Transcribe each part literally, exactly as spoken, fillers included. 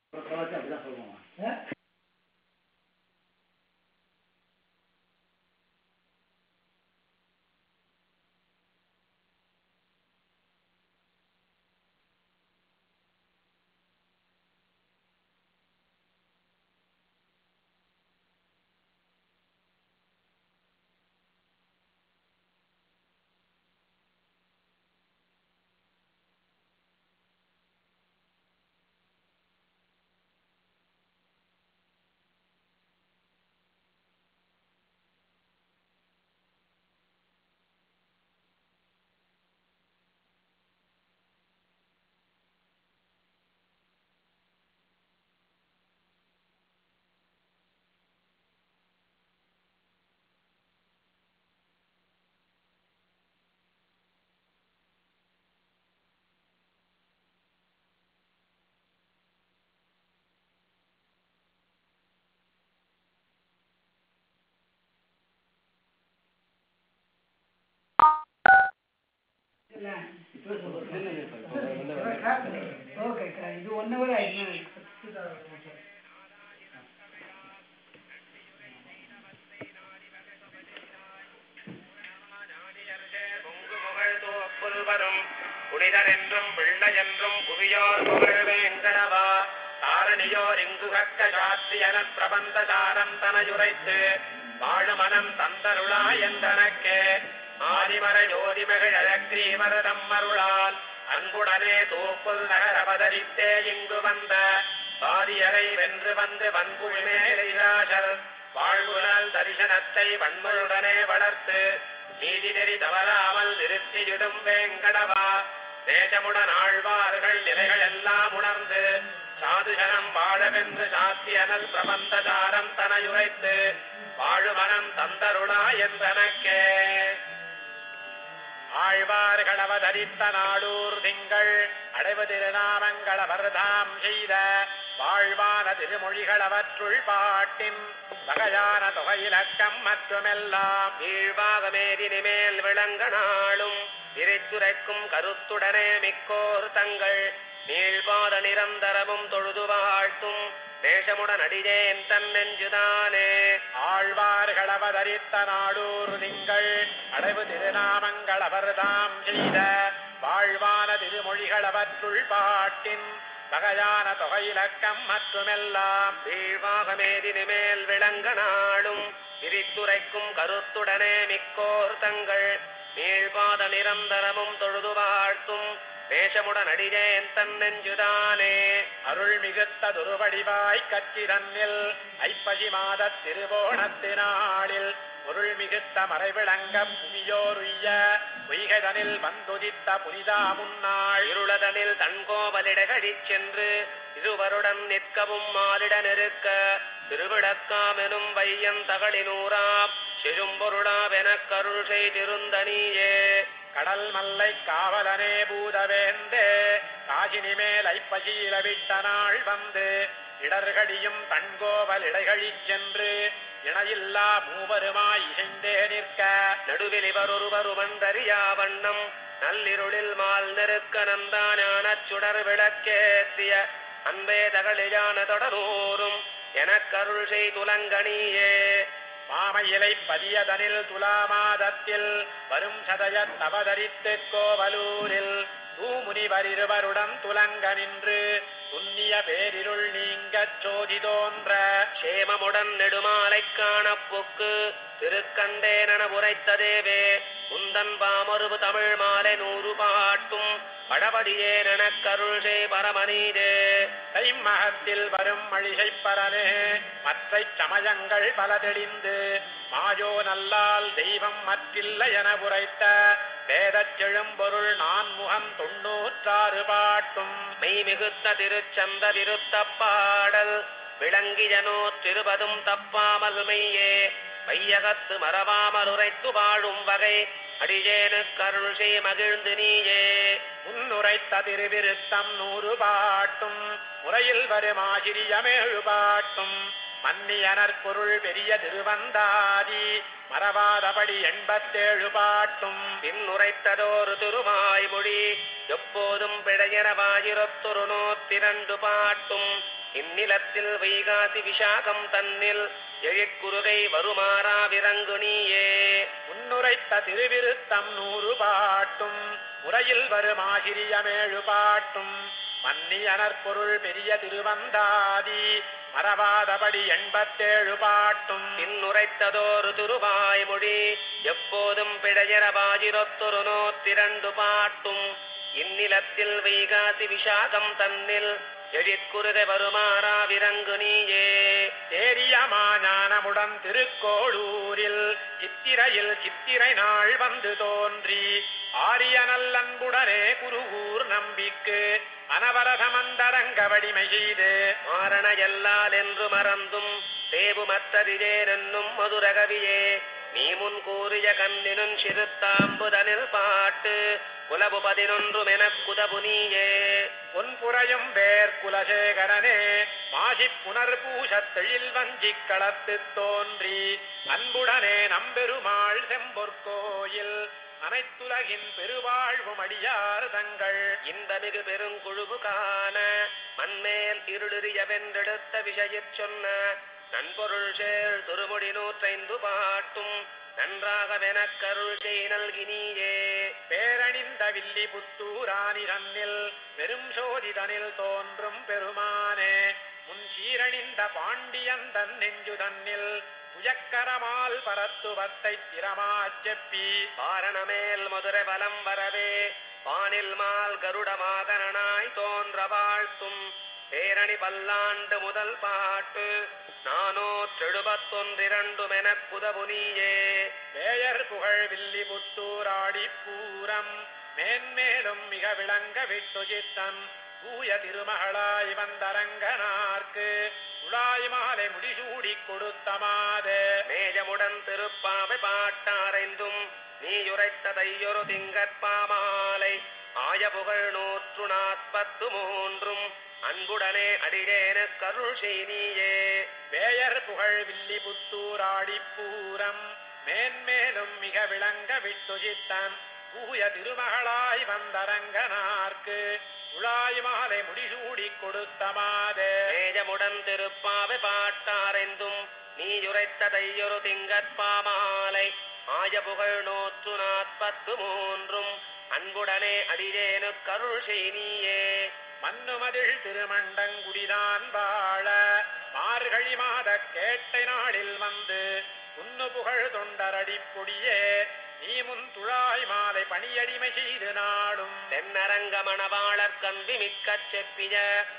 அப்படிதான் சொல்லுவாங்க. இது ஒன் ஹவர் ஆயிடுச்சு. புனிதர் என்றும் பிள்ளை என்றும் புவியோர் புகழ் வேங்கடவா தாரணியோர் இங்கு கற்க சாத்தியன பிரபந்த சாரம் தனையுரைத்து வாழுமனம் தந்தருளா என்றனக்கே ஆதிமர ஜோதிமகள் அழக்ரீவர் தம்மருளால் அன்புடனே தூப்புல் நகர் அவதரித்தே இங்கு வந்த பாதியரை வென்று வந்து வன்புவி மேலாசல் வாழ்வுணல் தரிசனத்தை வன்முழுடனே வளர்த்து நீதி நெறி தவறாமல் நிறுத்தியிடும் வேங்கடவா தேசமுடன் ஆழ்வார்கள் நிலைகள் எல்லாம் உணர்ந்து சாதுஜனம் வாழவென்று சாத்தியனல் பிரபந்தசாரம் தனையுரைத்து வாழுமனம் தந்தருளா என்றனக்கே ஆழ்வார்கள் அவதரித்த நாடூர் திங்கள் அடைவு திருநாமங்கள் அவர்தாம் செய்த வாழ்வான திருமொழிகள் அவற்றுள் பாட்டின் வகையான தொகையிலக்கம் மற்றுமெல்லாம் வீழ்வாகமேதினி மேல் விளங்க நாளும் திரைத்துரைக்கும் கருத்துடனே மிக்கோர் தங்கள் நீழ்பாத நிரந்தரமும் தொழுது வாழ்த்தும் தேசமுடன் அடியேன் தன் நெஞ்சுதானே ஆழ்வார்கள் அவதரித்த நாடூர் திங்கள் அடைவு திருநாமங்கள் அவர்தாம் செய்த வாழ்வான திருமொழிகள் அவற்றுள் பாட்டின் வகையான தொகையிலக்கம் மற்றுமெல்லாம் வீழ்வாகமேதினி மேல் விளங்க நாளும் விரித்துரைக்கும் கருத்துடனே மிக்கோர் தங்கள் நீழ்பாத நிரந்தரமும் தொழுது வாழ்த்தும் தேசமுடன் அடியேன் தன் நெஞ்சுதானே அருள் மிகுத்த துருவடிவாய் கச்சிதன்னில் ஐப்பசி மாத திருவோணத்தினாளில் பொருள் மிகுத்த மறைவிளங்க புவியோருய்ய பொய்கதனில் வந்துதித்த புனிதா முன்னாள் இருளதனில் தன்கோவலிடகழிச் சென்று இருவருடன் நிற்கவும் மாலிட நெருக்க திருவிளக்காமெனும் வையன் தகளினூராம் செழும்பொருளாவெனக் கருள் செய்திருந்தனியே கடல் மல்லை காவலனே பூதவேந்தே காசினி மேல் ஐப்பசியில விட்ட நாள் வந்து இடர்கடியும் தன்கோவல் இடைகழிச் சென்று இணையில்லா மூவருமாய் இசைந்தே நிற்க நடுவில் இவர் ஒருவருமன்றறியா வண்ணம் நள்ளிருளில் மால் நெருக்க நந்தான சுடர் விளக்கேற்றிய அன்பே தகளியான தொடரூரும் எனக்கருள் செய்துலங்கணியே மாமையிலை பதியதனில் துலாமாதத்தில் வரும் சதயத் அவதரித்து கோவலூரில் தூமுனிவர் இருவருடன் துலங்க நின்று துன்னிய பேரிருள் நீங்கச் சோதி தோன்ற சேமமுடன் நெடுமாலை காணப்புக்கு திருக்கண்டேன உரைத்ததேவே முந்தன் பாமருவு தமிழ் மாலை நூறு பாட்டும் படபடியே நனக்கருள் செய் பரமனீதே தைமகத்தில் வரும் மழிசை பரனே மற்றை சமயங்கள் பல தெளிந்து மாயோ நல்லால் தெய்வம் மற்றில்லை என உரைத்த வேதச் செழும்பொருள் நான் முகம் தொன்னூற்றாறு பாட்டும் மெய் மிகுத்த திருச்சந்த விருத்த பாடல் விளங்கியனோ திருபதும் தப்பாமல் மெய்யே மையகத்து மறவாமல் உரைத்து வாழும் வகை அடியேனு கருள் செய் மகிழ்ந்து நீயே முன்னுரைத்த திருவிருத்தம் நூறு பாட்டும் முறையில் வரும் ஆசிரியமேழு பாட்டும் மன்னியனர் பொருள் பெரிய திருவந்தாதி மறவாதபடி எண்பத்தேழு பாட்டும் பின்னுரைத்ததோரு திருவாய்மொழி எப்போதும் பிழையறவாயிரத்தொரு நூத்திரண்டு பாட்டும் இந்நிலத்தில் வைகாசி விஷாகம் தன்னில் எழிற்குறுகை வருமாறா விரங்கு நீயே. உன்னுரைத்த திருவிருத்தம் நூறு பாட்டும் முறையில் வருமாகிரியமேழு பாட்டும் மன்னியனற்பொருள் பெரிய திருவந்தாதி மறவாதபடி எண்பத்தேழு பாட்டும் இன்னுரைத்ததோரு திருவாய்மொழி எப்போதும் பிழையறவாயிரத்தொரு நூத்திரண்டு பாட்டும் இந்நிலத்தில் வைகாசி விஷாகம் தன்னில் எழிற்குறுகை வருமாறா விரங்கு நீயே. தேரியமாஞானமுடன் திருக்கோளூரில் சித்திரையில் சித்திரை நாள் வந்து தோன்றி ஆரிய நல்லன்புடனே குருகூர் நம்பிக்கு அனவரதமந்தரங்க வடிமை செய்து மாரண எல்லால் என்று மறந்தும் தேவுமற்றதிரேனும் மதுரகவியே நீ முன் கூறிய கண்ணினும் சிறுத்தாம்புதனில் பாட்டு குலபு பதினொன்றும் எனக் குதபு நீயே. பொன்புறையும் வேர் குலசேகரனே மாசிப் புனர்பூசத்தெழில் வஞ்சிக் களத்து தோன்றி அன்புடனே நம்பெருமாள் செம்பொற்கோயில் அனைத்துலகின் பெருவாழ்வும் அடியார் தங்கள் இன்பமிகு பெருங்குழுவு காண மண்மேல் இருளிய வென்றெடுத்த விஷயச் சொன்ன நண்பொருள் சேர் திருமொழி நூற்றைந்து பாட்டும் நன்றாகவெனக் கருள் செய் நல்கினியே. பேரணிந்த வில்லி புத்தூராணி தன்னில் பெரும் சோதிதனில் தோன்றும் பெருமானே முன் சீரணிந்த பாண்டியன் தன் நெஞ்சு தன்னில் புயக்கரமால் பரத்துவத்தை திறமாச் செப்பி பாரணமேல் மதுரை வலம் வரவே வானில் மால் கருட வாகனாய் தோன்ற வாழ்த்தும் பேரணி பல்லாண்டு முதல் பாட்டு நானூற்றெழுபத்தொன்றிரண்டும் எனக் குதபு நீயே. வேயர் புகழ் வில்லி புத்தூராடி பூரம் மேன்மேலும் மிக விளங்க விட்டுஜித்தன் தூய திருமகளாய் வந்தரங்கனார்க்கு உளாய் மாலை முடிசூடி கொடுத்த மாதே. மேஜமுடன் திருப்பாவை பாட்டாரைந்தும் நீயுரைத்த தையொரு திங்கற்பாமாலை ஆய புகழ் நூற்று நாற்பத்து மூன்றும் அன்புடனே அடியேனு கருள் செய்னியே. வேயர் புகழ் வில்லி புத்தூராடி பூரம் மேன்மேலும் மிக விளங்க விட்டுஜித்தன் தூய திருமகளாய் வந்தரங்கனார்க்கு உளாய் மாலை முடிசூடி கொடுத்த மாதே. மேஜமுடன் திருப்பாவை பாட்டாரைந்தும் நீயுரைத்த தையொரு திங்கற்பாமாலை ஆய புகழ் நூற்று நாற்பத்து மூன்றும் அன்புடனே அடியேனு கருள் செய்னியே. மன்னுமதில் திருமண்டங்குடிதான் வாழ மார்கழி மாத கேட்டை நாளில் வந்து உன்னு புகழ் தொண்டரடிப்பொடியே நீ முன் துழாய் மாலை பணியடிமை செய்து நாடும் தென்னரங்க மணவாளர் கம்பி மிக்கச் செப்பிய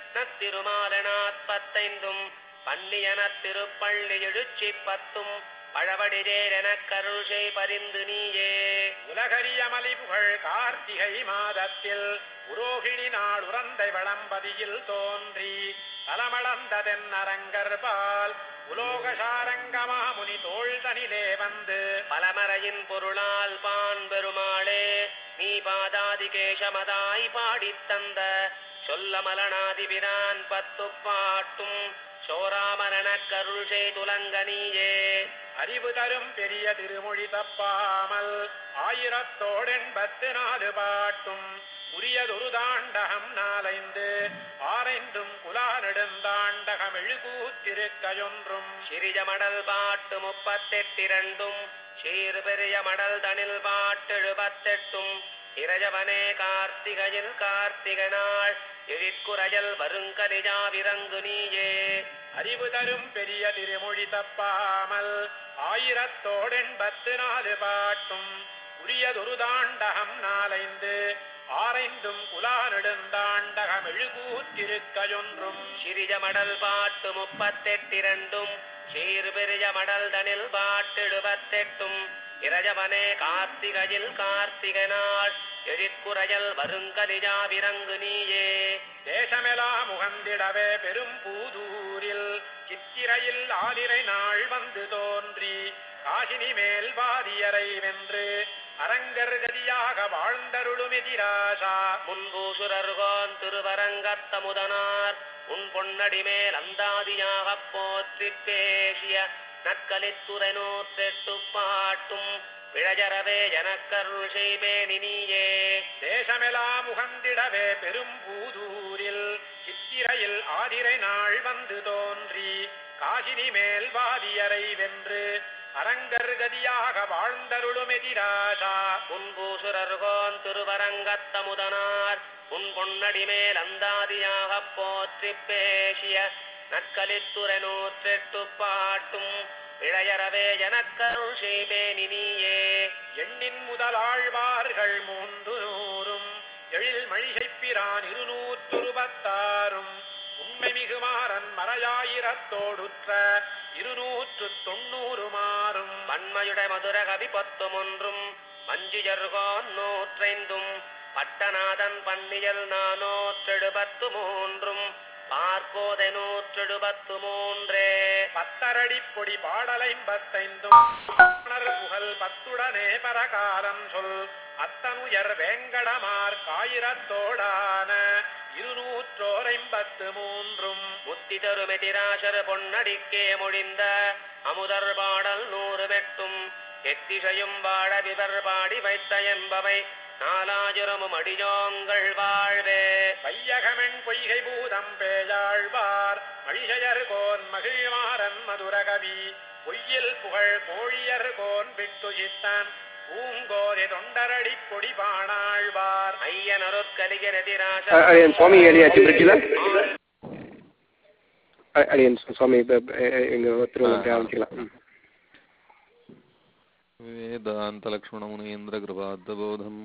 நத்திருமாலனாற்பத்தைந்தும் பன்னியன திருப்பள்ளி எழுச்சி பத்தும் பழவடிரேரெனக் கருள் செய் பரிந்து நீயே. உலகரிய மலி புகழ் கார்த்திகை மாதத்தில் உரோகிணி நாள் உறந்தை வளம்பதியில் தோன்றி தலமளந்த தென்னரங்கர்பால் உலோகசாரங்கமாமுனி தோள் தனிலே வந்து பலமறையின் பொருளால் பான் பெருமாளே நீ பாதாதி கேசமதாய் பாடித்தந்த சொல்ல மலனாதிபிரான் பத்து பாட்டும் சோராமரணக் கருள் செய்துலங்க நீயே. அறிவு தரும் பெரிய திருமொழி தப்பாமல் ஆயிரத்தோடு எண்பத்து நாலு பாட்டும் உரியதொரு தாண்டகம் நாலைந்து ஆரைந்தும் குலா நெடுந்தாண்டகம் எழுகூத்திருக்கையொன்றும் சிறிய மடல் பாட்டு முப்பத்தெட்டிரண்டும் சீர் பெரிய மடல் தனில் பாட்டு எழுபத்தெட்டும் இறையவனே கார்த்திகையில் கார்த்திகை நாள் எழிற்குறையல் வருங்கனிஜா விரங்கு நீயே. அறிவு தரும் பெரிய திருமொழி தப்பாமல் ஆயிரத்தோடு எண்பத்து நாலு பாட்டும் உரியதொரு தாண்டகம் நாலைந்து ஆரைந்தும் குலா நெடுந்தாண்டகம் எழுகூத்திருக்கையொன்றும் சிறிய மடல் பாட்டு முப்பத்தெட்டிரண்டும் சீர் பெரிய மடல் தனில் பாட்டு எழுபத்தெட்டும் இறையவனே கார்த்திகையில் கார்த்திகை நாள் எழிற்குறையல் வருங்கனிஜா விரங்கு நீயே. தேசமெலாம் முகந்திடவே பெரும் பூதூரில் சித்திரையில் ஆதிரை நாள் வந்து தோன்றி காசினி மேல் வாதியரை வென்று அரங்கர் கதியாக வாழ்ந்தருளுமெதிராசா முன்பூசுரர்கோன் திருவரங்கத்தமுதனார் உன் பொன்னடி மேல் அந்தாதியாகப் போற்றி பேசிய நற்கலித்துறை நூற்றெட்டு பாட்டும் பிழஜரவே எனக்கருள் செய்வேனி நீயே. தேசமெலாம் முகந்திடவே பெரும் பூதூரில் சித்திரையில் ஆதிரை நாள் வந்து தோன்றி காசினி மேல் வாதியரை வென்று அரங்கர் கதியாக வாழ்ந்தருளுமெதிராசா. முன்பூசுரர்கோன் திருவரங்கத்தமுதனார் உன் பொன்னடி மேல் அந்தாதியாகப் போற்றி பேசிய நற்கலித்துறை நூற்றெட்டு பாட்டும் இளையரவே எனக்கருள் செய்வேனி நீயே. எண்ணின் முதலாழ்வார்கள் மூன்று நூறும் எழில் மழிசைப்பிரான் இருநூற்றுருபத்தாறும் உண்மை மிகுமாறன் மறையாயிரத்தோடுற்ற இருநூற்று தொண்ணூறு மாறும் வன்மையுடை மதுர கவி பத்துமொன்றும் மஞ்சுயர்கோன் நூற்றைந்தும் பட்டநாதன் பன்னியல் நானூற்றெழுபத்து மூன்றும் பார்க்கோதை நூற்றெழுபத்து மூன்றே. பத்தரடி பொடி பாடலைம்பத்தைந்தும் புகழ் பத்துடனே பரகாலம் சொல் அத்தனுயர் வேங்கடமார் காயிரத்தோடான இருநூற்றோரைம்பத்து மூன்றும் முத்தி தருமெதிராசர் பொன்னடிக்கே மொழிந்த அமுதர் பாடல் நூறு மெட்டும் எத்திசையும் வாழ விவர் பாடி வைத்த என்பவை நாலாயிரமும் அடியோங்கள் வாழ்வே. வையகமென் பொய்கை பூதம் பேயாழ்வார் மழிசையர் கோன் மகிழ்மாறன் மதுரகவி பொய்யில் புகழ் கோழியர் கோன் விட்டுசித்தன் பூங்கோதை தொண்டரடி பொடி பாணாழ்வார் ஐயன் அருட்கலிகரதிராச சுவாமி எழுதியாச்சு பிரிட்ஜில் அடியன் சுவாமி எங்கள் திருவள்ளத்தை ஆரம்பிச்சிக்கலாம். வேதாந்தலக்ஷ்மணமுனீந்திரகிருபாத்தபோதம்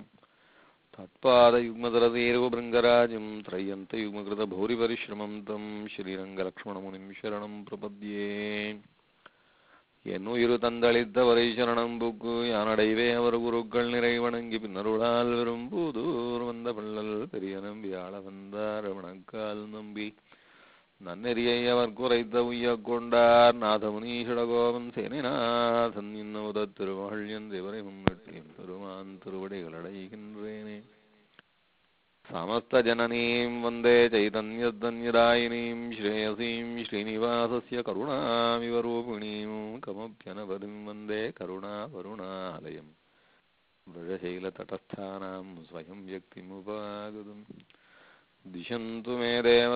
தத்பாதயுக்மதரதேர்வபிருங்கராஜம் த்ரயந்தயுக்மகிருதபௌரிபரிஸ்ரமம் தம் ஸ்ரீரங்கலக்ஷ்மணமுனிம் சரணம் பிரபத்யே. என்னுயிரு தந்தளித்தவரை சரணம் புக்கு யானடைவே அவர் குருக்கள் நிறைவணங்கி பின்னருளால் விரும்புதூர் வந்த பள்ளல் பெரிய நம்பி ஆள வந்தார் வணக்கால் நம்பி நன்னெறியை அவர் குறைத்த உய்ய கொண்டார் நாதமுனீஷடகோவன் சேனைநாதன் இன்னுத திருமகள்யன் தேவரை முன்னட்டியும் பெருமான் திருவடிகள் அடைகின்றேனே. சமஸ்த ஜனனீம் வந்தே சைதன்யதன்யதாயினீம் ஸ்ரேயசீம் ஸ்ரீனிவாசஸ்ய கருணாமிவ ரூபிணீம் கமப்யனபதிம் வந்தே கருணாவருணாலயம் விழசைலதடஸ்தானாம் ஸ்வயம் வ்யக்திமுபாகதம். दिशन्तु मे देव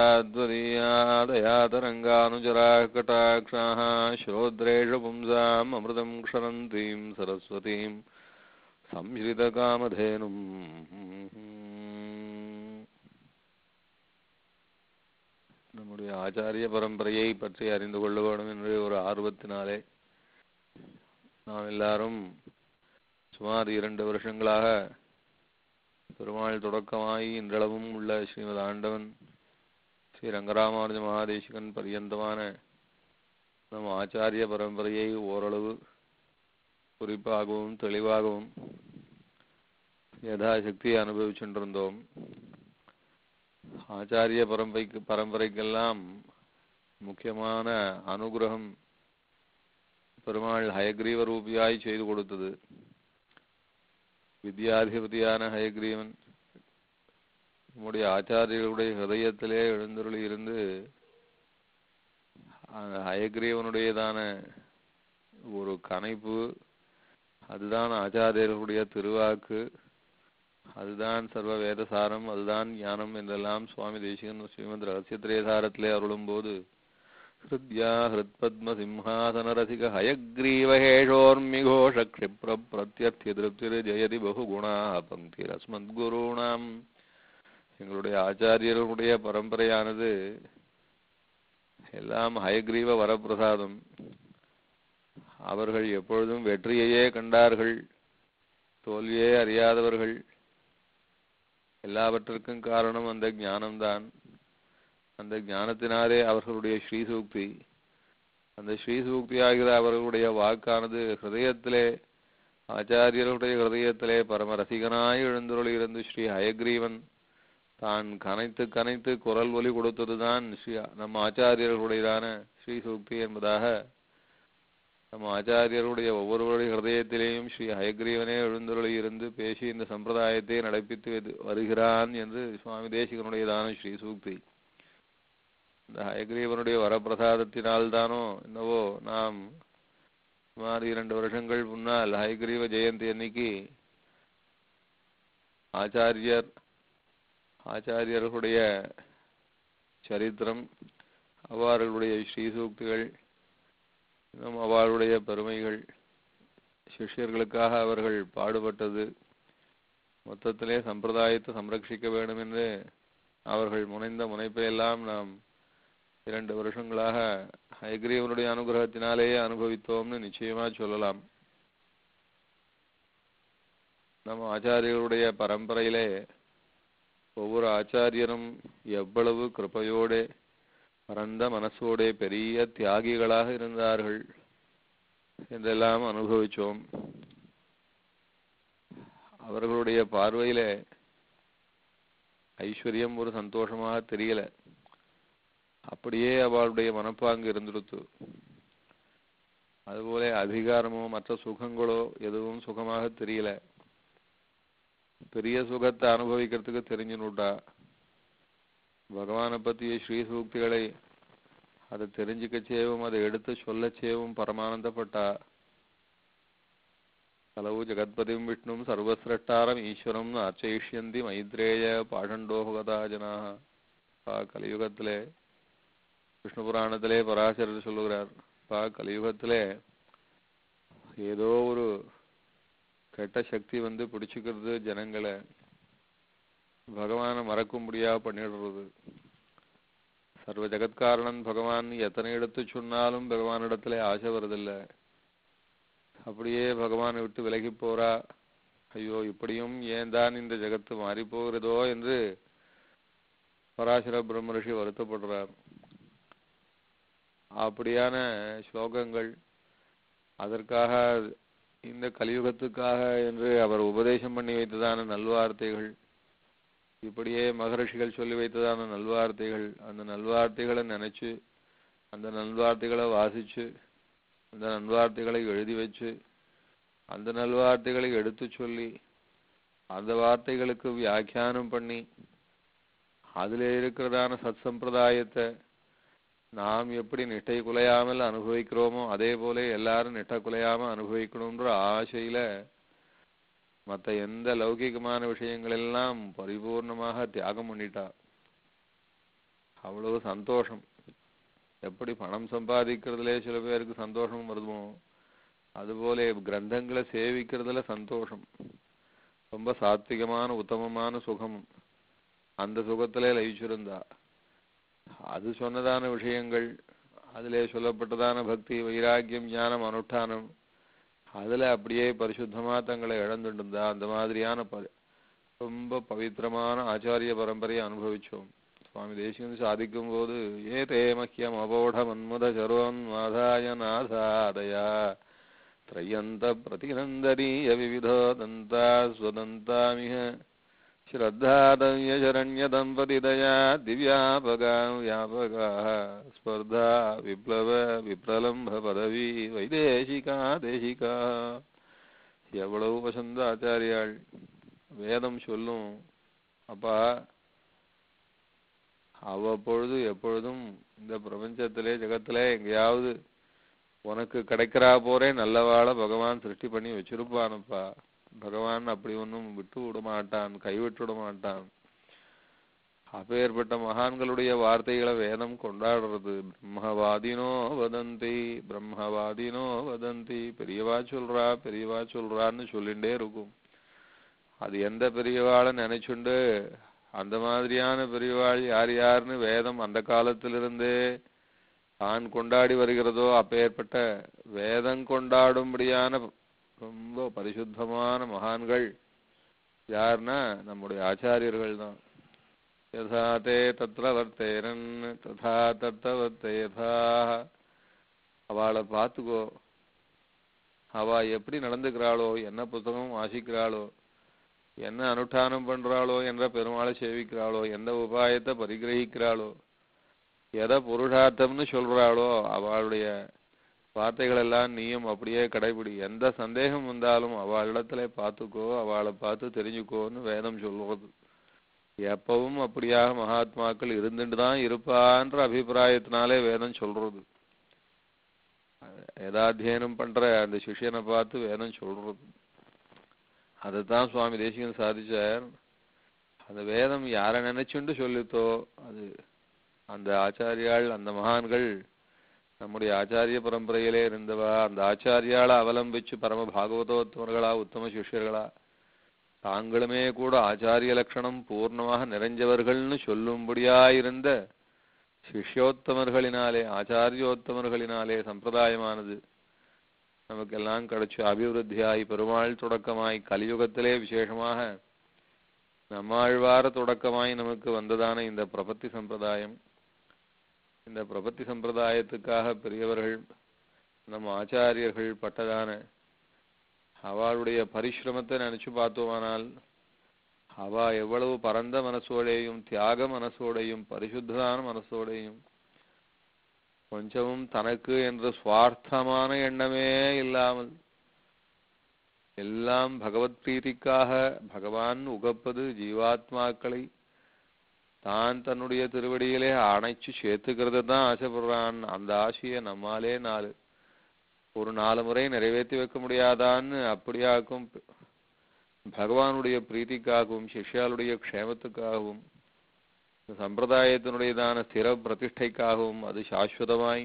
तदाद्वदीयादयातरङ्गानुचराः कटाक्षाः श्रोद्रेषु पुंसाम् अमृतं क्षरन्तीं सरस्वतीं संश्रितकामधेनुम्. நம்முடைய ஆச்சாரிய பரம்பரையை பற்றி அறிந்து கொள்ள வேண்டும் என்று ஒரு ஆர்வத்தினாலே நாம் எல்லாரும் சுமார் இரண்டு வருஷங்களாக பெருமாள் தொடக்கமாய் இன்றளவும் உள்ள ஸ்ரீமத் ஆண்டவன் ஸ்ரீ ரங்கராமானுஜ மகாதேசிகன் பரியந்தமான நம் ஆச்சாரிய பரம்பரையை ஓரளவு குறிப்பாகவும் தெளிவாகவும் யதாசக்தியை அனுபவிச்சுருந்தோம். ஆச்சாரிய பரம்பரைக்கு பரம்பரைக்கெல்லாம் முக்கியமான அனுகிரகம் பெருமாள் ஹயக்ரீவ ரூபியாய் செய்து கொடுத்தது. வித்யாதிபதியான ஹயக்ரீவன் நம்முடைய ஆச்சாரியர்களுடைய ஹிருதயத்திலே எழுந்தருளி இருந்து ஹயக்ரீவனுடையதான ஒரு கனைப்பு, அதுதான் ஆச்சாரியர்களுடைய திருவாக்கு, அதுதான் சர்வ வேதசாரம், அதுதான் ஞானம் என்றெல்லாம் சுவாமி தேசிகன் ஸ்ரீமத் ரகசியத்திரேசாரத்திலே அருளும் போது ஹிருத்யா ஹிருத்பத்ம சிம்ஹாசன ரசிக ஹயக்ரீவஹேஷோர்மிகோஷ க்ஷிப்ர பிரத்யர்த்திய திருப்திர் ஜெயதி பகுகுணா பங்கி அஸ்மத்குருணாம். எங்களுடைய ஆச்சாரியர்களுடைய பரம்பரையானது எல்லாம் ஹயக்ரீவ வரப்பிரசாதம். அவர்கள் எப்பொழுதும் வெற்றியையே கண்டார்கள், தோல்வியே அறியாதவர்கள். எல்லாவற்றிற்கும் காரணம் அந்த ஞானம்தான். அந்த ஞானத்தினாலே அவர்களுடைய ஸ்ரீசூக்தி, அந்த ஸ்ரீசூக்தி ஆகிற அவர்களுடைய வாக்கானது ஹிருதயத்திலே, ஆச்சாரியர்களுடைய ஹிருதயத்திலே பரம ரசிகனாய் எழுந்தருளி இருந்து ஸ்ரீ ஹயக்ரீவன் தான் கனைத்து கனைத்து குரல் ஒலி கொடுத்ததுதான் ஸ்ரீ நம் ஆச்சாரியர்களுடையதான ஸ்ரீசூக்தி என்பதாக நம் ஆச்சாரியருடைய ஒவ்வொருவருடைய ஹிருதயத்திலேயும் ஸ்ரீ ஹயக்ரீவனே எழுந்தருளி இருந்து பேசி இந்த சம்பிரதாயத்தை நடப்பித்து வருகிறான் என்று சுவாமி தேசிகனுடையதான ஸ்ரீசூக்தி. இந்த ஹயக்ரீவனுடைய வரப்பிரசாதத்தினால்தானோ என்னவோ நாம் சுமார் இரண்டு வருஷங்கள் முன்னால் ஹயக்ரீவ ஜெயந்தி அன்னைக்கு ஆச்சாரியர் ஆச்சாரியர்களுடைய சரித்திரம், அவர்களுடைய ஸ்ரீசூக்திகள், இன்னும் அவர்களுடைய பெருமைகள், சிஷ்யர்களுக்காக அவர்கள் பாடுபட்டது, மொத்தத்திலே சம்பிரதாயத்தை சம்ரட்சிக்க வேண்டும் என்று அவர்கள் முனைந்த முனைப்பையெல்லாம் நாம் இரண்டு வருஷங்களாக ஹயக்ரீவனுடைய அனுகிரகத்தினாலேயே அனுபவித்தோம்னு நிச்சயமா சொல்லலாம். நம்ம ஆச்சாரியர்களுடைய பரம்பரையிலே ஒவ்வொரு ஆச்சாரியரும் எவ்வளவு கிருபையோட பரந்த மனசோட பெரிய தியாகிகளாக இருந்தார்கள் என்றெல்லாம் அனுபவிச்சோம். அவர்களுடைய பார்வையில ஐஸ்வர்யம் ஒரு சந்தோஷமாக தெரியல, அப்படியே அவளுடைய மனப்பாங்கு இருந்துடுத்து. அதுபோல அதிகாரமோ மற்ற சுகங்களோ எதுவும் சுகமாக தெரியல. பெரிய சுகத்தை அனுபவிக்கிறதுக்கு தெரிஞ்சுனுட்டா, பகவானை பற்றிய ஸ்ரீசூக்திகளை அதை தெரிஞ்சுக்கச்சேவும் அதை எடுத்து சொல்லச்சேவும் பரமானந்தப்பட்டா. கலவு ஜெகத்பதிம் விஷ்ணும் சர்வசிரஷ்டாரம் ஈஸ்வரம் அர்ச்சயிஷ்யந்தி மைத்ரேய பாஷண்டோபகதா ஜனாக. கலியுகத்திலே விஷ்ணு புராணத்திலே பராசரர் சொல்லுகிறார், பா கலியுகத்திலே ஏதோ ஒரு கெட்ட சக்தி வந்து பிடிச்சுக்கிறது ஜனங்களை, பகவானை மறக்கும்படியா பண்ணிடுறது. சர்வ ஜெகத்காரணன் பகவான் எத்தனை எடுத்து சொன்னாலும் பகவானிடத்திலே ஆசை வருதில்லை. அப்படியே பகவானை விட்டு விலகி போறா. ஐயோ இப்படியும் ஏன் தான் இந்த ஜெகத்து மாறி போகிறதோ என்று பராசர பிரம்மரிஷி வருத்தப்படுறார். அப்படியான ஸ்லோகங்கள், அதற்காக இந்த கலியுகத்துக்காக என்று அவர் உபதேசம் பண்ணி வைத்ததான நல்வார்த்தைகள், இப்படியே மகரிஷிகள் சொல்லி வைத்ததான நல்வார்த்தைகள், அந்த நல்வார்த்தைகளை நினைச்சு அந்த நல்வார்த்தைகளை வாசிச்சு அந்த நல்வார்த்தைகளை எழுதி வச்சு அந்த நல்வார்த்தைகளை எடுத்து சொல்லி அந்த வார்த்தைகளுக்கு வியாக்கியானம் பண்ணி அதில் இருக்கிறதான சத் சம்பிரதாயத்தை நாம் எப்படி நிட்டை குலையாமல் அனுபவிக்கிறோமோ அதே போல எல்லாரும் நிட்டை குலையாமல் அனுபவிக்கணுன்ற ஆசையில மற்ற எந்த லௌகிகமான விஷயங்கள் எல்லாம் பரிபூர்ணமாக தியாகம் பண்ணிட்டா. அவ்வளவு சந்தோஷம். எப்படி பணம் சம்பாதிக்கிறதுலே சில பேருக்கு சந்தோஷம் வருதுமோ அதுபோல கிரந்தங்களை சேவிக்கிறதுல சந்தோஷம், ரொம்ப சாத்விகமான உத்தமமான சுகம், அந்த சுகத்திலே லயிச்சிருந்தா. அது சொன்னதான விஷயங்கள், அதிலே சொல்லப்பட்டதான பக்தி வைராக்கியம் ஞானம் அனுஷ்டானம், அதுல அப்படியே பரிசுத்தமா தங்களை இழந்துட்டு இருந்தா. அந்த மாதிரியான ப ரொம்ப பவித்திரமான ஆச்சாரிய பரம்பரையை அனுபவிச்சோம். சுவாமி தேசிகன் சாதிக்கும் போது ஏ தே மஹ்யம் அபோட மன்முத சரோன் மாதாய நாதாதயா த்ரயந்த பிரதிநந்தரீய விவிதோ தந்தா ஸ்வதந்தாமிஹ ஸ்ரத்தாதவ்ய சரண்ய தம்பதி தயா திவ்யாபகா வியாபகா ஸ்பர்தா விப்ளவ விப்ரலம்ப பதவி வைதேசிகா தேசிகா. எவ்வளவு வசந்த ஆச்சாரியாள். வேதம் சொல்லும், அப்பா அவ்வப்பொழுது எப்பொழுதும் இந்த பிரபஞ்சத்திலே ஜெகத்திலே எங்கேயாவது உனக்கு கிடைக்கிறா போரே நல்லவாழ பகவான் சிருஷ்டி பண்ணி வச்சிருப்பானப்பா. பகவான் அப்படி ஒன்றும் விட்டு விட மாட்டான், கைவிட்டு விட மாட்டான். அப்பேற்பட்ட மகான்களுடைய வார்த்தைகளை வேதம் கொண்டாடுறது. பிரம்மவாதினோ வதந்தி பிரம்மவாதினோ வதந்தி, பெரியவா சொல்றா பெரியவா சொல்றான்னு சொல்லிண்டே இருக்கும். அது எந்த பெரியவாளை நினைச்சுண்டு அந்த மாதிரியான பெரியவாள் யார் யாருன்னு வேதம் அந்த காலத்திலிருந்தே தான் கொண்டாடி வருகிறதோ அப்பேற்பட்ட வேதம் கொண்டாடும்படியான ரொம்ப பரிசுத்தமான மகான்கள் யாருன்னா நம்முடைய ஆச்சாரியர்கள் தான். யதா தே தத்ர வர்த்தேரன் ததா தத்த வர்த்தேதா. அவளை பார்த்துக்கோ, அவ எப்படி நடந்துக்கிறாளோ, என்ன புத்தகம் வாசிக்கிறாளோ, என்ன அனுஷ்டானம் பண்றாளோ, என்ற பெருமாளை சேவிக்கிறாளோ, எந்த உபாயத்தை பரிகிரகிக்கிறாளோ, எதை புருஷார்த்தம்னு சொல்றாளோ அவளுடைய வார்த்தைகள் எல்லாம் நீயும் அப்படியே கடைபிடி. எந்த சந்தேகம் வந்தாலும் அவளிடத்துல பார்த்துக்கோ, அவளை பார்த்து தெரிஞ்சுக்கோன்னு வேதம் சொல்றது. எப்பவும் அப்படியாக மகாத்மாக்கள் இருந்துட்டு தான் இருப்பான்ற அபிப்பிராயத்தினாலே வேதம் சொல்றது. வேதாத்தியனம் பண்ற அந்த சிஷ்யனை பார்த்து வேதம் சொல்றது. அதைத்தான் சுவாமி தேசிகன் சாதிச்சார். அந்த வேதம் யாரை நினைச்சுண்டு சொல்லித்தோ அது அந்த ஆச்சாரியாள் அந்த மகான்கள் நம்முடைய ஆச்சாரிய பரம்பரையிலே இருந்தவா, அந்த ஆச்சாரியாளை அவலம்பிச்சு பரம பாகவதோத்தமர்களா உத்தம சிஷ்யர்களா தாங்களுமே கூட ஆச்சாரிய லட்சணம் பூர்ணமாக நிறைஞ்சவர்கள்னு சொல்லும்படியாயிருந்த சிஷ்யோத்தமர்களினாலே ஆச்சாரியோத்தமர்களினாலே சம்பிரதாயமானது நமக்கெல்லாம் கிடைச்சு அபிவிருத்தியாய் பெருமாள் தொடக்கமாய் கலியுகத்திலே விசேஷமாக நம்மாழ்வார தொடக்கமாய் நமக்கு வந்ததான இந்த பிரபத்தி சம்பிரதாயம். இந்த பிரபத்தி சம்பிரதாயத்துக்காக பெரியவர்கள் நம் ஆச்சாரியர்கள் பட்டதான அவளுடைய பரிசிரமத்தை நினைச்சு பார்த்தோமானால் அவ எவ்வளவு பரந்த மனசோடையும் தியாக மனசோடையும் பரிசுத்தான மனசோடையும் கொஞ்சமும் தனக்கு என்ற சுவார்த்தமான எண்ணமே இல்லாமல் எல்லாம் பகவத் பிரீதிக்காக பகவான் உகப்பது ஜீவாத்மாக்களை தான் தன்னுடைய திருவடியிலே அணைச்சு சேர்த்துக்கிறது தான் ஆசைப்படுறான். அந்த ஆசையை நம்மாலே நாலு ஒரு நாலு முறை நிறைவேற்றி வைக்க முடியாதான்னு அப்படியாக்கும். பகவானுடைய பிரீதிக்காகவும் சிஷ்யாளுடைய க்ஷேமத்துக்காகவும் சம்பிரதாயத்தினுடையதான ஸ்திர பிரதிஷ்டைக்காகவும் அது சாஸ்வதமாய்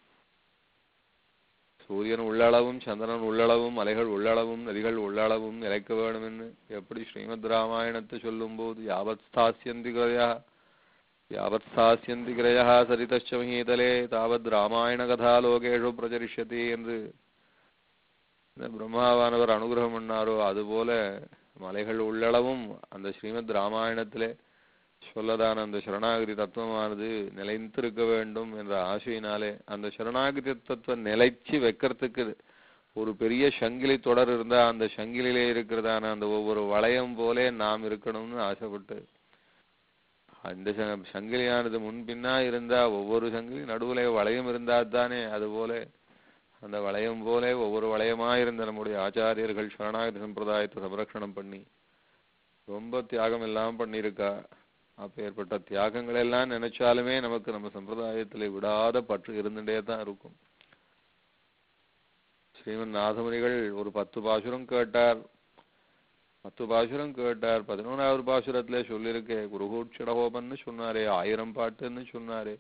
சூரியன் உள்ளளவும் சந்திரன் உள்ளளவும் மலைகள் உள்ளளவும் நதிகள் உள்ளளவும் நிலைக்க வேணும்னு எப்படி ஸ்ரீமத் ராமாயணத்தை சொல்லும் போது யாவத் ஸ்தாஸ்யந்தி கிரயா யாவத் ஸ்தாஸ்யந்தி கிரயா சரிதச்ச மஹீதலே தாவத் ராமாயண கதா லோகேஷு பிரச்சரிஷ்யதி என்று பிரம்மாவானவர் அனுகிரகம் பண்ணாரோ அதுபோல மலைகள் உள்ளளவும் அந்த ஸ்ரீமத் ராமாயணத்திலே சொல்லதான அந்த சரணாகதி தத்துவமானது நிலைத்திருக்க வேண்டும் என்ற ஆசையினாலே அந்த சரணாகதி தத்துவம் நிலைச்சு வைக்கிறதுக்கு ஒரு பெரிய சங்கிலி தொடர் இருந்தா அந்த சங்கிலிலே இருக்கிறதான அந்த ஒவ்வொரு வளையம் போலே நாம் இருக்கணும்னு ஆசைப்பட்டு அந்த சங்கிலியானது முன்பின்னா இருந்தா ஒவ்வொரு சங்கிலி நடுவுல வளையம் இருந்தா தானே அது போல அந்த வளையம் போல ஒவ்வொரு வளையமா இருந்த நம்முடைய ஆச்சாரியர்கள் சரணாகதி சம்பிரதாயத்தை சம்ரக்ஷணம் பண்ணி ரொம்ப தியாகம் எல்லாம் பண்ணியிருக்கா. அப்பேற்பட்ட தியாகங்கள் எல்லாம் நினைச்சாலுமே நமக்கு நம்ம சம்பிரதாயத்திலே விடாத பற்று இருந்துட்டே தான் இருக்கும். ஸ்ரீமன் நாதமுனிகள் ஒரு பத்து பாசுரம் கேட்டார். பத்து பாசுரம் கேட்டார். பதினொன்றாவது பாசுரத்திலே சொல்லியிருக்கே குருகூட்சடஹோமன்னு சொன்னாரே, ஆயிரம் பாட்டுன்னு சொன்னாரே.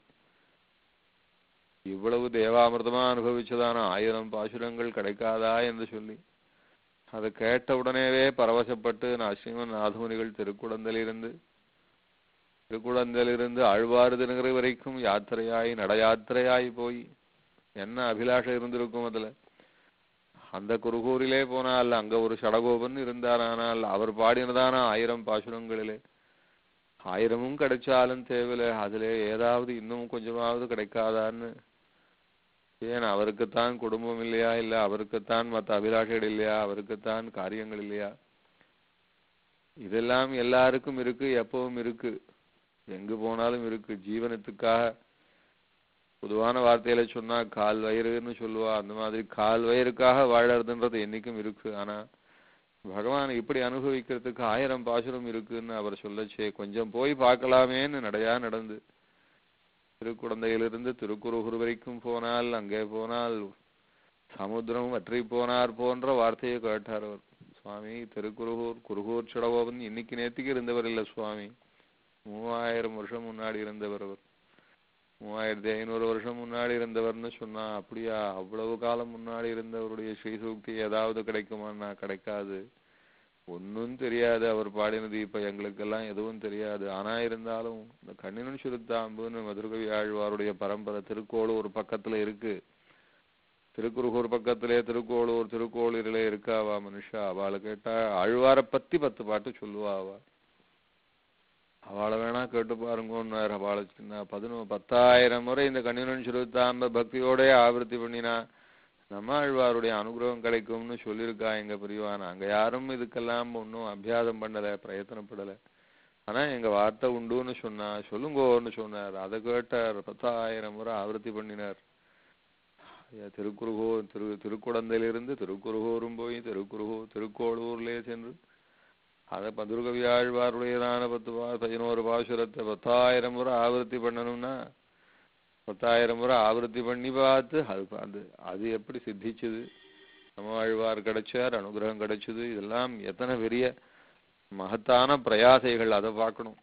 இவ்வளவு தேவாமிர்தமா அனுபவிச்சதான ஆயிரம் பாசுரங்கள் கிடைக்காதா என்று சொல்லி அதை கேட்ட உடனேவே பரவசப்பட்டு நான் ஸ்ரீமன் நாதமுனிகள் திருக்குடந்தலிருந்து திருக்குடந்தலிருந்து ஆழ்வார் திருநகர் வரைக்கும் யாத்திரையாய் நட யாத்திரையாய் போய் என்ன அபிலாஷம் இருந்திருக்கும். அதுல அந்த குருகூரிலே போனால் அங்க ஒரு சடகோபன் இருந்தாரானால் அவர் பாடினதான ஆயிரம் பாசுரங்களிலே ஆயிரமும் கிடைச்சாலும் தேவையில்லை, அதுல ஏதாவது இன்னும் கொஞ்சமாவது கிடைக்காதான்னு. ஏன் அவருக்குத்தான் குடும்பம் இல்லையா, இல்ல அவருக்குத்தான் மற்ற அபிலாஷைகள் இல்லையா, அவருக்குத்தான் காரியங்கள் இல்லையா? இதெல்லாம் எல்லாருக்கும் இருக்கு, எப்பவும் இருக்கு, எங்கு போனாலும் இருக்கு. ஜீவனத்துக்காக பொதுவான வார்த்தையில சொன்னா கால் வயிறுன்னு சொல்லுவா, அந்த மாதிரி கால் வயிறுக்காக வாழறதுன்றது என்னைக்கும் இருக்கு. ஆனா பகவான் இப்படி அனுபவிக்கிறதுக்கு ஆயிரம் பாசுரம் இருக்குன்னு அவர் சொல்லச்சே கொஞ்சம் போய் பார்க்கலாமேன்னு நடையா நடந்து திருக்குடந்தையிலிருந்து திருக்குறுகூர் வரைக்கும் போனால் அங்கே போனால் சமுத்திரம் வற்றி போனார் போன்ற வார்த்தையை கேட்டார் அவர். சுவாமி திருக்குறுகூர் குருகூர் சடகோபன் இன்னைக்கு நேற்றுக்கு இருந்தவர் இல்ல சுவாமி, மூவாயிரம் வருஷம் முன்னாடி இருந்தவர். அவர் மூவாயிரத்தி ஐநூறு வருஷம் முன்னாடி இருந்தவர்னு சொன்னா அப்படியா? அவ்வளவு காலம் முன்னாடி இருந்தவருடைய ஸ்ரீசூக்தி ஏதாவது கிடைக்குமான்னா கிடைக்காது, ஒன்னும் தெரியாது. அவர் பாடினது இப்ப எங்களுக்கெல்லாம் எதுவும் தெரியாது. ஆனா இருந்தாலும் இந்த கண்ணினன் சுருத்தாம்புன்னு மதுரகவி ஆழ்வாருடைய பரம்பரை திருக்கோளூர் பக்கத்துல இருக்கு. திருக்குறுகூர் பக்கத்திலே திருக்கோளூர் திருக்கோளூரிலே இருக்காவா மனுஷா. அவளை கேட்டா ஆழ்வாரை பத்தி பத்து பாட்டு சொல்லுவா. அவ அவளை வேணா கேட்டு பாருங்கன்னாரு. அவளை சின்ன பதினோ பத்தாயிரம் முறை இந்த கண்ணினன் சுருத்தாம்ப பக்தியோட ஆவர்த்தி பண்ணினா நம்ம ஆழ்வாருடைய அனுகிரகம் கிடைக்கும்னு சொல்லியிருக்கா எங்க பெரியவா. நாங்க யாரும் இதுக்கெல்லாம் ஒன்னும் அபியாசம் பண்ணல, பிரயத்தனப்படல. ஆனா எங்க வார்த்தை உண்டுன்னு சொன்னா சொல்லுங்கோன்னு சொன்னார். அதை கேட்டார், பத்தாயிரம் முறை ஆவர்த்தி பண்ணினார். திருக்குறுகூர் திரு திருக்குடந்தையிலிருந்து திருக்குறுகூரும் போய் திருக்குறுகூர் திருக்கோளூர்லே சென்று அதை மதுரகவி ஆழ்வாருடையதான பத்து பா பதினோரு பாசுரத்தை பத்தாயிரம் முறை ஆவர்த்தி பண்ணணும்னா பத்தாயிரம் முறை ஆவர்த்தி பண்ணி பார்த்து அது அது அது எப்படி சித்திச்சுது, நம்மாழ்வார் கிடைச்சார், அனுகிரகம் கிடைச்சது, இதெல்லாம் எத்தனை பெரிய மகத்தான பிரயாசைகள், அதை பார்க்கணும்.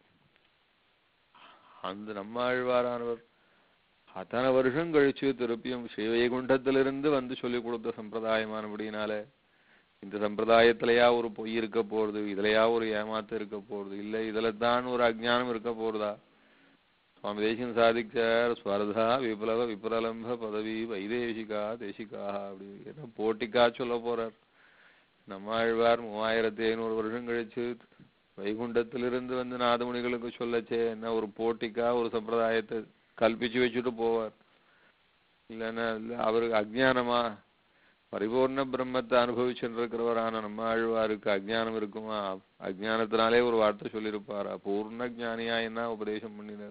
அந்த நம்மாழ்வாரானவர் அத்தனை வருஷம் கழிச்சு திருப்பியும் ஸ்ரீவைகுண்டத்திலிருந்து வந்து சொல்லிக் கொடுத்த சம்பிரதாயமானபடினால இந்த சம்பிரதாயத்திலையா ஒரு பொய் இருக்க போறது, இதுலயா ஒரு ஏமாத்து இருக்க போறது, இல்லை இதுல தான் ஒரு அஜ்ஞானம் இருக்க போறதா? சுவாமி தேசிகன் சாதிச்சார், ஸ்வர்தா விப்ளவ விப்ரலம்ப பதவி வைதேசிகா தேசிகா அப்படி என்ன போட்டிக்கா சொல்ல போறார். நம்மாழ்வார் மூவாயிரத்தி ஐநூறு வருஷம் கழிச்சு வைகுண்டத்திலிருந்து வந்து நாதமுனிகளுக்கு சொல்லச்சே என்ன ஒரு போட்டிக்கா ஒரு சம்பிரதாயத்தை கல்பிச்சு வச்சுட்டு போவார்? இல்லைன்னா இல்லை அவருக்கு அஜ்ஞானமா? பரிபூர்ண பிரம்மத்தை அனுபவிச்சுருக்கிறவரான நம்மாழ்வாருக்கு அஜ்ஞானம் இருக்குமா? அஜ்ஞானத்தினாலே ஒரு வார்த்தை சொல்லியிருப்பாரா? பூர்ண ஜானியா என்ன உபதேசம் பண்ணினார்?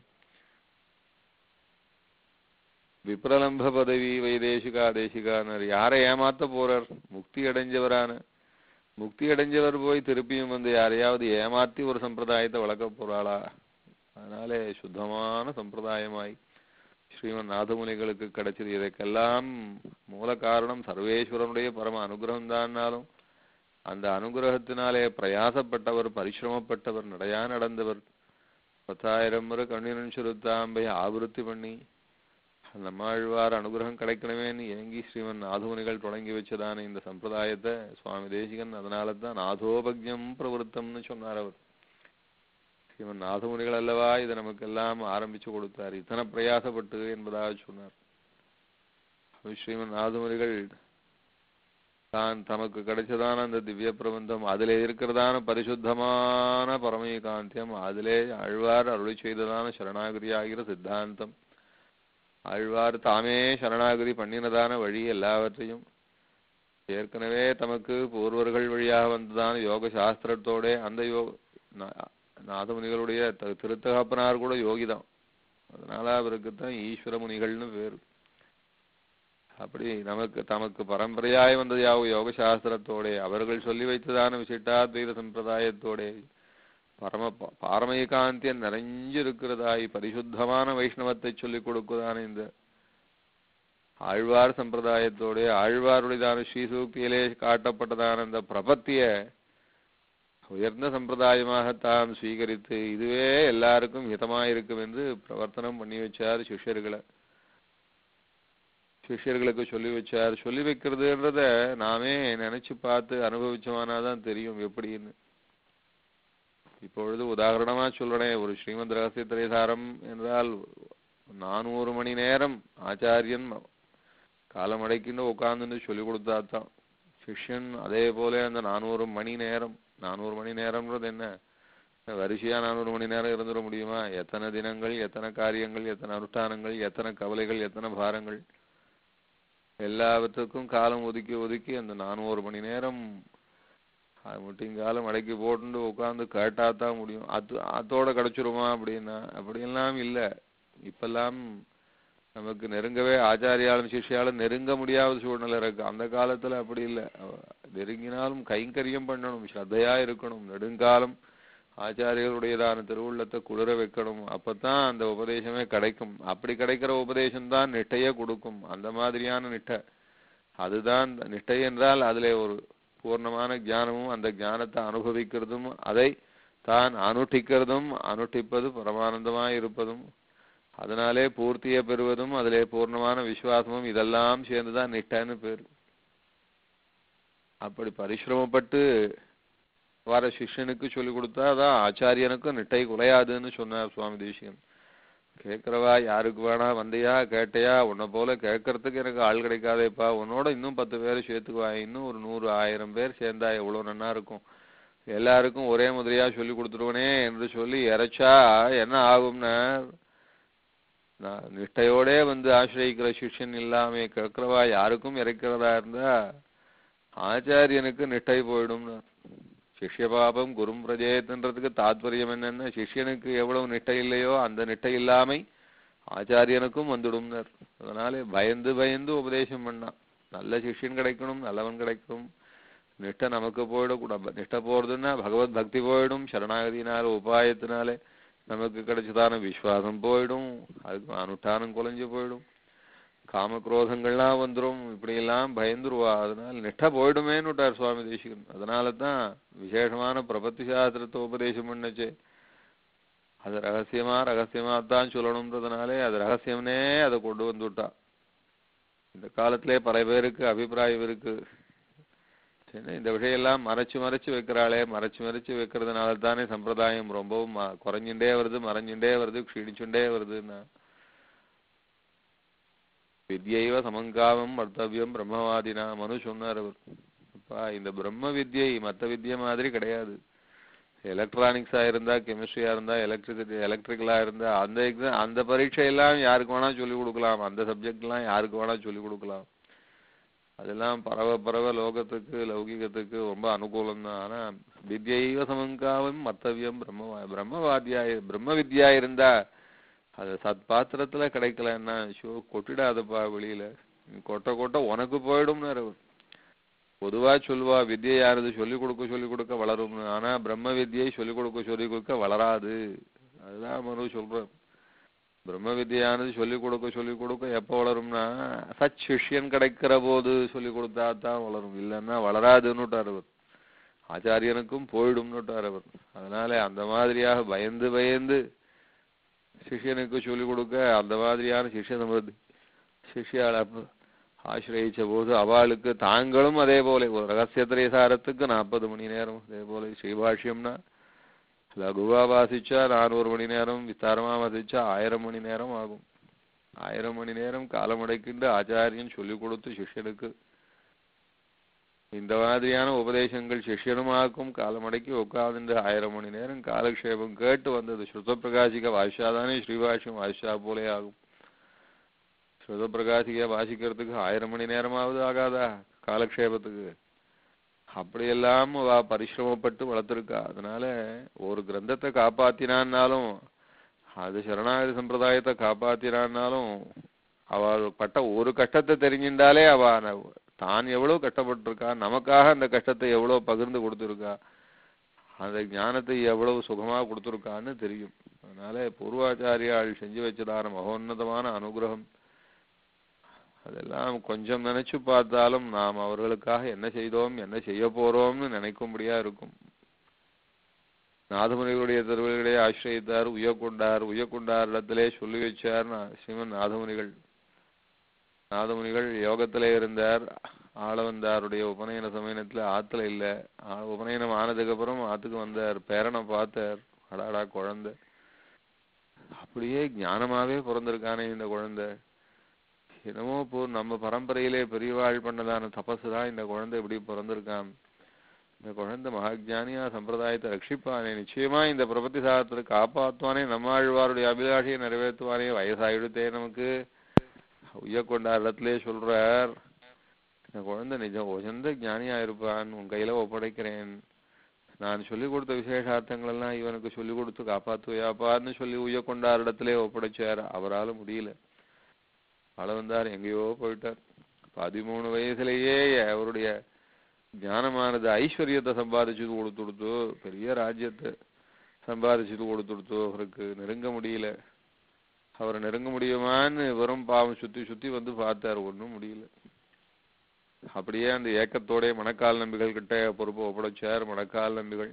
விப்ரலம்ப பதவி வைதேசிகா தேசிகானர் யாரை ஏமாத்த போறார்? முக்தி அடைஞ்சவரான முக்தி அடைஞ்சவர் போய் திருப்பியும் வந்து யாரையாவது ஏமாத்தி ஒரு சம்பிரதாயத்தை வளர்க்க போறாளா? அதனாலே சுத்தமான சம்பிரதாயமாய் ஸ்ரீமன் நாதமுனிகளுக்கு கிடைச்சது. இதற்கெல்லாம் மூல காரணம் சர்வேஸ்வரனுடைய பரம அனுகிரகம் தான்னாலும் அந்த அனுகிரகத்தினாலே பிரயாசப்பட்டவர், பரிசிரமப்பட்டவர், நடையா நடந்தவர், பத்தாயிரம் முறை கண்ணீரன் சுருத்தாம்பை ஆவருத்தி பண்ணி நம்மாழ்வார் அனுகிரகம் கிடைக்கணுமேன்னு ஏங்கி ஸ்ரீமன் நாதமுனிகள் தொடங்கி வச்சதான இந்த சம்பிரதாயத்தை சுவாமி தேசிகன் அதனால தான் நாதோபக்ஞம் பிரவருத்தம்னு சொன்னார். அவர் ஸ்ரீமன் நாதமுனிகள் அல்லவா இதை நமக்கெல்லாம் ஆரம்பிச்சு கொடுத்தார், இத்தனை பிரயாசப்பட்டு என்பதாக சொன்னார். ஸ்ரீமன் நாதமுனிகள் தான் தமக்கு கிடைச்சதான அந்த திவ்ய பிரபந்தம், அதிலே இருக்கிறதான பரிசுத்தமான பரமேகாந்தியம், அதிலே ஆழ்வார் அருளி செய்ததான சரணாகதி ஆகிற சித்தாந்தம், ஆழ்வார் தாமே சரணாகதி பண்ணினதான வழி எல்லாவற்றையும் ஏற்கனவே தமக்கு பூர்வர்கள் வழியாக வந்ததான யோக சாஸ்திரத்தோட அந்த யோக நாதமுனிகளுடைய திருத்தகப்பனார் கூட யோகிதான், அதனால அவருக்குத்தான் ஈஸ்வர முனிகள்னு பேரு. அப்படி நமக்கு தமக்கு பரம்பரையாய் வந்தது யாவும் யோக சாஸ்திரத்தோட அவர்கள் சொல்லி வைத்ததான விசிட்டாத்வைத சம்பிரதாயத்தோட பரம பாரமேகாந்தியன் நிறைஞ்சிருக்கிறதாய் பரிசுத்தமான வைஷ்ணவத்தை சொல்லிக் கொடுக்குதான இந்த ஆழ்வார் சம்பிரதாயத்தோட ஆழ்வாருடையதான ஸ்ரீசூக்தியிலே காட்டப்பட்டதான இந்த பிரபத்திய உயர்ந்த சம்பிரதாயமாக தாம் ஸ்வீகரித்து இதுவே எல்லாருக்கும் ஹிதமாயிருக்கும் என்று பிரவர்த்தனம் பண்ணி வச்சார். சிஷ்யர்களை சிஷ்யர்களுக்கு சொல்லி வச்சார். சொல்லி வைக்கிறதுன்றத நாமே நினைச்சு பார்த்து அனுபவிச்சோமானாதான் தெரியும் எப்படின்னு. இப்பொழுது உதாரணமா சொல்றேன், ஒரு ஸ்ரீமத் ரகசிய திரைசாரம் என்றால் நானூறு மணி நேரம் ஆச்சாரியன் காலம் அடைக்கின்ற உட்கார்ந்துன்னு சொல்லி கொடுத்தாதான் சிஷ்யன் அதே போல அந்த நானூறு மணி நேரம் நானூறு மணி நேரம்ன்றது என்ன வரிசையா நானூறு மணி நேரம் இருந்துட முடியுமா? எத்தனை தினங்கள், எத்தனை காரியங்கள், எத்தனை அனுஷ்டானங்கள், எத்தனை கவலைகள், எத்தனை பாரங்கள், எல்லாவற்றுக்கும் காலம் ஒதுக்கி ஒதுக்கி அந்த நானூறு மணி நேரம் முட்டிங்காலம் அடக்கி போட்டு உட்காந்து கேட்டாதான் முடியும். அது அதோட கிடைச்சிருமா அப்படின்னா அப்படியெல்லாம் இல்லை. இப்பெல்லாம் நமக்கு நெருங்கவே ஆச்சாரியாலும் சிஷ்யாலும் நெருங்க முடியாத சூழ்நிலை இருக்கு. அந்த காலத்துல அப்படி இல்லை. நெருங்கினாலும் கைங்கரியம் பண்ணணும், ஸ்ரத்தையா இருக்கணும், நெடுங்காலம் ஆச்சாரியர்களுடையதான திருவுள்ளத்தை குளிர வைக்கணும். அப்பதான் அந்த உபதேசமே கிடைக்கும். அப்படி கிடைக்கிற உபதேசம் தான் நிட்டைய கொடுக்கும். அந்த மாதிரியான நிட்டை அதுதான் நிட்டை என்றால் அதிலே ஒரு பூர்ணமான ஞானமும் அந்த ஞானத்தை அனுபவிக்கிறதும் அதை தான் அனுஷ்டிக்கிறதும் அனுஷ்டிப்பது பரமானந்தமாய் இருப்பதும் அதனாலே பூர்த்தியை பெறுவதும் அதிலே பூர்ணமான விசுவாசமும் இதெல்லாம் சேர்ந்துதான் நிட்டைன்னு பேர். அப்படி பரிசிரமப்பட்டு வர சிஷ்யனுக்கு சொல்லி கொடுத்தா அதான் ஆச்சாரியனுக்கும் நிட்டை குலையாதுன்னு சொன்னார் சுவாமி தேசிகன். கேட்கிறவா யாருக்கு வேணா வந்தியா கேட்டையா, உன்னை போல கேட்கறதுக்கு எனக்கு ஆள் கிடைக்காதேப்பா, உன்னோட இன்னும் பத்து பேர் சேர்த்துக்குவா, இன்னும் ஒரு நூறு ஆயிரம் பேர் சேர்ந்தா எவ்வளவு நன்னா இருக்கும், எல்லாருக்கும் ஒரே மாதிரியா சொல்லி கொடுத்துருவனே என்று சொல்லி இறைச்சா என்ன ஆகும்னா நிஷ்டையோட வந்து ஆசிரியிக்கிற சிஷ்யன் இல்லாம கேட்கிறவா யாருக்கும் இறைக்கிறதா இருந்தா ஆச்சாரியனுக்கு நிட்டை போயிடும். சிஷ்ய பாபம் குரும் பிரஜேத்ன்றதுக்கு தாத்பரியம் என்னன்னா சிஷ்யனுக்கு எவ்வளவு நிட்டை இல்லையோ அந்த நிட்டை இல்லாமை ஆச்சாரியனுக்கும் வந்துடும்னர். அதனாலே பயந்து பயந்து உபதேசம் பண்ணா நல்ல சிஷ்யன் கிடைக்கணும், நல்லவன் கிடைக்கணும். நிஷ்டை நமக்கு போயிடக்கூடாது. நிஷ்டை போறதுன்னா பகவத் பக்தி போயிடும். சரணாகதினால உபாயத்தினாலே நமக்கு கிடைச்சதான விஸ்வாசம் போயிடும், அதுக்கு அனுஷ்டானம் குலைஞ்சு போயிடும், காமக்ரோதங்கள்லாம் வந்துடும், இப்படியெல்லாம் பயந்துருவா. அதனால நிஷ்டை போயிடுமேன்னு விட்டார் சுவாமி தேசிகன். அதனால தான் விசேஷமான பிரபத்தி சாஸ்திரத்தை உபதேசம் பண்ணச்சே அது ரகசியமா ரகசியமா தான் சொல்லணும்ன்றதுனாலே அது ரகசியம்னே அதை கொண்டு வந்து விட்டா. இந்த காலத்திலே பல பேருக்கு அபிப்பிராயம் இருக்கு, இந்த விஷயெல்லாம் மறைச்சு மறைச்சு வைக்கிறாளே, மறைச்சு மறைச்சு வைக்கிறதுனால தானே சம்பிரதாயம் ரொம்பவும் குறைஞ்சுட்டே வருது, மறைஞ்சுட்டே வருது, க்ஷீணிச்சுட்டே வருதுன்னா. வித்யைவ சமங்காமம் வர்த்தவியம் பிரம்மவாதினா மனு சொன்னார் அவர். அப்பா இந்த பிரம்ம வித்யை மற்ற வித்யை மாதிரி கிடையாது. எலக்ட்ரானிக்ஸா இருந்தா, கெமிஸ்ட்ரியா இருந்தா, எலக்ட்ரிசிட்டி எலக்ட்ரிக்கலா இருந்தா அந்த எக்ஸாம் அந்த பரீட்சையெல்லாம் யாருக்கு வேணா சொல்லிக் கொடுக்கலாம், அந்த சப்ஜெக்ட் எல்லாம் யாருக்கு வேணா சொல்லிக் கொடுக்கலாம். அதெல்லாம் பரவ பரவ லோகத்துக்கு லௌகிகத்துக்கு ரொம்ப அனுகூலம் தான். ஆனா வித்யைவ சமங்காமம் மர்த்தவியம் பிரம்ம பிரம்மவாதியா பிரம்ம வித்யா இருந்தா அது சத் பாத்திரத்துல கிடைக்கலன்னா ஷோ கொட்டிடாதப்பா வெளியில, கொட்ட கொட்ட உனக்கு போயிடும்னு பொதுவா சொல்லுவா. வித்யை யாரது சொல்லிக் கொடுக்க சொல்லிக் கொடுக்க வளரும்னு, ஆனா பிரம்ம வித்யை சொல்லிக் கொடுக்க சொல்லிக் கொடுக்க வளராது. அதுதான் மனு சொல்றேன். பிரம்ம வித்யானது சொல்லிக் கொடுக்க சொல்லிக் கொடுக்க எப்ப வளரும்னா சச் சிஷ்யன் கிடைக்கிற போது சொல்லிக் கொடுத்தா தான் வளரும், இல்லைன்னா வளராதுன்னுட்டார் அவர். ஆச்சாரியனுக்கும் போயிடும்னுட்டார் அவர். அதனால அந்த மாதிரியாக பயந்து பயந்து சிஷ்யனுக்கு சொல்லிக் கொடுக்க அந்த மாதிரியான சிஷ்ய சமிருத்தி சிஷ்யால ஆசிரியிச்ச போது அவளுக்கு தாங்களும் அதே போல ஒரு ரகசியத்திரை சாரத்துக்கு நாற்பது மணி நேரம், அதே போல ஸ்ரீபாஷ்யம்னா லகுவா வாசிச்சா நானூறு மணி நேரம், விஸ்தாரமா வாசிச்சா ஆயிரம் மணி நேரம் ஆகும். ஆயிரம் மணி நேரம் காலமடைக்கின்ற ஆச்சாரியன் சொல்லிக் கொடுத்து சிஷ்யனுக்கு இந்த மாதிரியான உபதேசங்கள் சிஷ்யனுமாக்கும் காலமடக்கி உட்கார்ந்து ஆயிரம் மணி நேரம் காலக்ஷேபம் கேட்டு வந்தது. ஸ்ருத பிரகாசிக்க வாசிச்சாதானே ஸ்ரீபாஷ்யம் வாசிச்சா போலே ஆகும். ஸ்ருத பிரகாசிக்க வாசிக்கிறதுக்கு ஆயிரம் மணி நேரமாவது ஆகாதா காலக்ஷேபத்துக்கு? அப்படியெல்லாம் வா பரிசிரமப்பட்டு வளர்த்துருக்கா. அதனால ஒரு கிரந்தத்தை காப்பாத்தினான்னாலும் அது சரணாகதி சம்பிரதாயத்தை காப்பாத்தினான்னாலும் அவள் பட்ட ஒரு கஷ்டத்தை தெரிஞ்சின்றாலே அவ தான் எவ்வளவு கஷ்டப்பட்டிருக்கா, நமக்காக அந்த கஷ்டத்தை எவ்வளவு பகிர்ந்து கொடுத்துருக்கா, அந்த ஞானத்தை எவ்வளவு சுகமா கொடுத்துருக்கான்னு தெரியும். அதனால பூர்வாச்சாரியாள் செஞ்சு வச்சதான மகோன்னதமான அனுகிரகம் அதெல்லாம் கொஞ்சம் நினைச்சு பார்த்தாலும் நாம் அவர்களுக்காக என்ன செய்தோம் என்ன செய்ய போறோம்னு நினைக்கும்படியா இருக்கும். நாதமுனிகளுடைய திருவள்ளுடைய ஆசிரியத்தார், உயக்கொண்டார் உயக்கொண்டார் இடத்திலே சொல்லி வச்சார் ஸ்ரீமன் நாதமுனிகள். நாதமுனிகள் யோகத்திலே இருந்தார். ஆளவந்தாருடைய உபநயன சமயத்துல ஆத்துல இல்ல, உபநயனம் ஆனதுக்கு அப்புறம் ஆத்துக்கு வந்தார். பேரனை பார்த்தார், அடாடா குழந்தை அப்படியே ஞானமாவே பிறந்திருக்கானே இந்த குழந்தை, என்னமோ போ நம்ம பரம்பரையிலே பெரியவாள் பண்ணதான தபசு தான் இந்த குழந்தை இப்படி பிறந்திருக்கான், இந்த குழந்தை மகாஜானியா சம்பிரதாயத்தை ரட்சிப்பானே, நிச்சயமா இந்த பிரபத்தி சாதத்தை காப்பாற்றுவானே, நம்மாழ்வாருடைய அபிலாஷையை நிறைவேற்றுவானே, வயசாயிடுத்தே நமக்கு. உய்யக்கொண்டார் இடத்திலே சொல்றார், இந்த குழந்தை நிஜம் உயர்ந்த ஞானியா இருப்பான், உன் கையில ஒப்படைக்கிறேன், நான் சொல்லிக் கொடுத்த விசேஷார்த்தங்கள் எல்லாம் இவனுக்கு சொல்லிக் கொடுத்து காப்பாத்துவையாப்பான்னு சொல்லி உய்யக்கொண்டார் இடத்திலே ஒப்படைச்சார். அவரால் முடியல. ஆளவந்தார் எங்கேயோ போயிட்டார். பதிமூணு வயசுலேயே அவருடைய ஞானமானது ஐஸ்வர்யத்தை சம்பாதிச்சுட்டு கொடுத்து கொடுத்து பெரிய ராஜ்யத்தை சம்பாதிச்சுட்டு கொடுத்து கொடுத்து அவருக்கு நெருங்க முடியல. அவரை நெருங்க முடியுமான்னு வெறும் பாவம் சுத்தி சுத்தி வந்து பார்த்தார், ஒன்றும் முடியல. அப்படியே அந்த ஏக்கத்தோட மணக்கால் நம்பிகள் கிட்ட பொறுப்பு ஒப்படைச்சார். மணக்கால் நம்பிகள்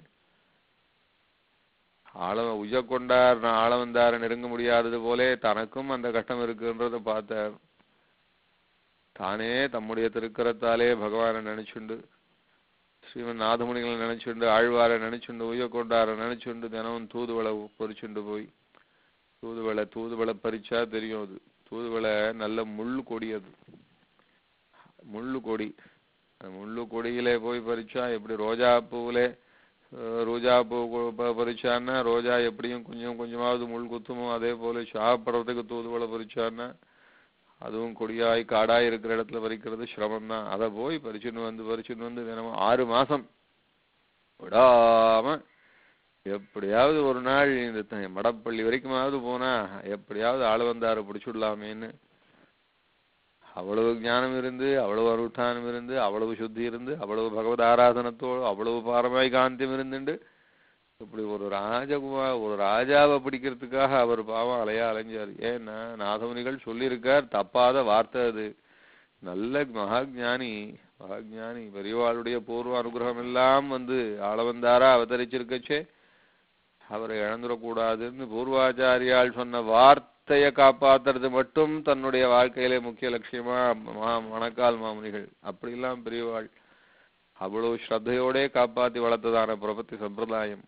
ஆள உய்யக்கொண்டார் ஆளவந்தார நெருங்க முடியாதது போலே தனக்கும் அந்த கஷ்டம் இருக்குன்றத பார்த்தார். தானே தம்முடைய திருக்கரத்தாலே பகவானை நினைச்சுண்டு, ஸ்ரீமன் நாதமுனிகளை நினைச்சுண்டு, ஆழ்வாரை நினைச்சுண்டு, உய்யக்கொண்டாரை நினைச்சுண்டு தினமும் தூதுவளை பொறிச்சுண்டு போய் தூதுவளை தூதுவளை பறிச்சா தெரியும். அது தூதுவளை நல்ல முள்ளு கொடி, அது முள்ளு கொடி. முள்ளு கொடியிலே போய் பறிச்சா எப்படி ரோஜா பூவிலே ரோஜா பூ பறிச்சான்னா ரோஜா எப்படியும் கொஞ்சம் கொஞ்சமாவது முள் குத்துமோ, அதே போல சாப்பிட்றதுக்கு தூதுவளை பறிச்சான்னா அதுவும் கொடியாய் காடாய் இருக்கிற இடத்துல பறிக்கிறது சிரமம் தான். அதை போய் பறிச்சுன்னு வந்து பறிச்சுன்னு வந்து தினமும் ஆறு மாசம் விடாம எப்படியாவது ஒரு நாள் இந்த மடப்பள்ளி வரைக்குமாவது போனா எப்படியாவது ஆளவந்தாரை பிடிச்சுடலாமேன்னு அவ்வளவு ஞானம் இருந்து, அவ்வளவு அனுஷ்டானம் இருந்து, அவ்வளவு சுத்தி இருந்து, அவ்வளவு பகவத் ஆராதனத்தோடு, அவ்வளவு பாரமாய் காந்தியம் இருந்துண்டு இப்படி ஒரு ராஜகுமார் ஒரு ராஜாவை பிடிக்கிறதுக்காக அவர் பாவம் அலையா அலைஞ்சார். ஏன்னா நாதமுனிகள் சொல்லியிருக்கார், தப்பாத வார்த்தை அது. நல்ல மகாஜானி மகாஜானி பெரியவாளுடைய பூர்வ அனுகிரகம் எல்லாம் வந்து ஆளவந்தாரா அவதரிச்சிருக்கச்சே அவரை இழந்துடக்கூடாதுன்னு பூர்வாச்சாரியால் சொன்ன வார்த்தையை காப்பாத்துறது மட்டும் தன்னுடைய வாழ்க்கையிலே முக்கிய லட்சியமா மணக்கால் மாமுனிகள். அப்படிலாம் பெரியவாள் அவ்வளவு ஸ்ரத்தையோட காப்பாத்தி வளர்த்ததான பிரபத்தி சம்பிரதாயம்.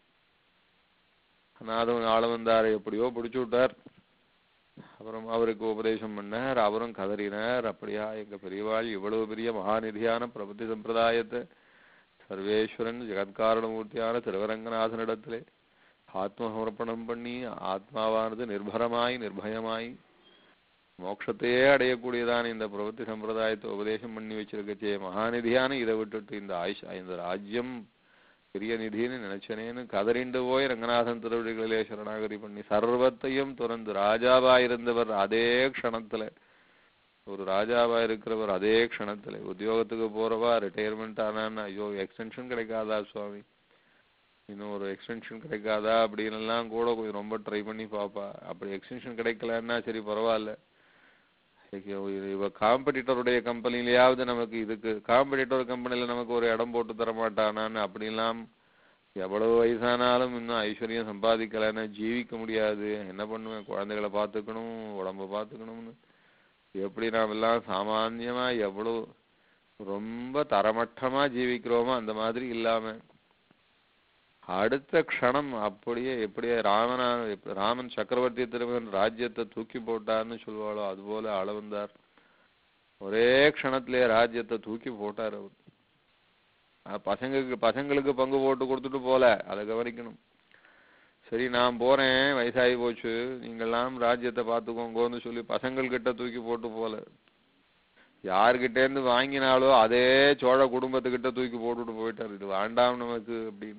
நாதவன் ஆளவந்தாரை எப்படியோ பிடிச்சு விட்டார். அப்புறம் அவருக்கு உபதேசம் பண்ணார், அவரும் கதறினார். அப்படியா எங்க பெரியவாள் இவ்வளவு பெரிய மகாநிதியான பிரபத்தி சம்பிரதாயத்தை சர்வேஸ்வரன் ஜெகத்காரணமூர்த்தியான திருவரங்கநாதனிடத்திலே ஆத்மசமர்ப்பணம் பண்ணி ஆத்மாவானது நிர்பரமாய் நிர்பயமாய் மோட்சத்தையே அடையக்கூடியதான இந்த பிரபத்தி சம்பிரதாயத்தை உபதேசம் பண்ணி வச்சிருக்கச்சே மகாநிதியான இதை விட்டுட்டு இந்த ஆயுஷ் இந்த ராஜ்யம் பெரிய நிதின்னு நினைச்சனேன்னு கதறிண்டு போய் ரங்கநாதன் திருவடிகளிலே சரணாகதி பண்ணி சர்வத்தையும் துறந்து ராஜாவா இருந்தவர் அதே க்ஷணத்துல ஒரு ராஜாவா இருக்கிறவர் அதே க்ஷணத்துல உத்தியோகத்துக்கு போறவா ரிட்டையர்மெண்ட் ஆனான்னு ஐயோ எக்ஸ்டென்ஷன் கிடைக்காதா சுவாமி, இன்னும் ஒரு எக்ஸ்டென்ஷன் கிடைக்காதா அப்படின்னு எல்லாம் கூட கொஞ்சம் ரொம்ப ட்ரை பண்ணி பாப்பா. அப்படி எக்ஸ்டென்ஷன் கிடைக்கலன்னா சரி பரவாயில்ல, இவ காம்படிட்டருடைய கம்பெனிலையாவது நமக்கு இதுக்கு காம்படிட்டர் கம்பெனில நமக்கு ஒரு இடம் போட்டு தர மாட்டானான்னு அப்படிலாம் எவ்வளவு வயசானாலும் இன்னும் ஐஸ்வர்யம் சம்பாதிக்கலன்னா ஜீவிக்க முடியாது. என்ன பண்ணுவேன், குழந்தைகளை பார்த்துக்கணும், உடம்ப பார்த்துக்கணும்னு எப்படி நாம் எல்லாம் சாமான்யமா எவ்வளவு ரொம்ப தரமட்டமா ஜீவிக்கிறோமோ அந்த மாதிரி இல்லாம அடுத்த க்ஷணம் அப்படியே எப்படியே ராமனா ராமன் சக்கரவர்த்தி திருமகன் ராஜ்யத்தை தூக்கி போட்டார்னு சொல்லுவாளோ அதுபோல அளவந்தார் ஒரே க்ஷணத்திலே ராஜ்யத்தை தூக்கி போட்டார். அவர் பசங்களுக்கு பசங்களுக்கு பங்கு போட்டு கொடுத்துட்டு போல, அதை கவனிக்கணும். சரி நான் போறேன், வயசாகி போச்சு, நீங்கெல்லாம் ராஜ்யத்தை பார்த்துக்கோங்கன்னு சொல்லி பசங்கள்கிட்ட தூக்கி போட்டு போல, யாருக்கிட்டேருந்து வாங்கினாலோ அதே சோழ குடும்பத்துக்கிட்ட தூக்கி போட்டுட்டு போயிட்டார். இது வேண்டாம் நமக்கு அப்படின்னு.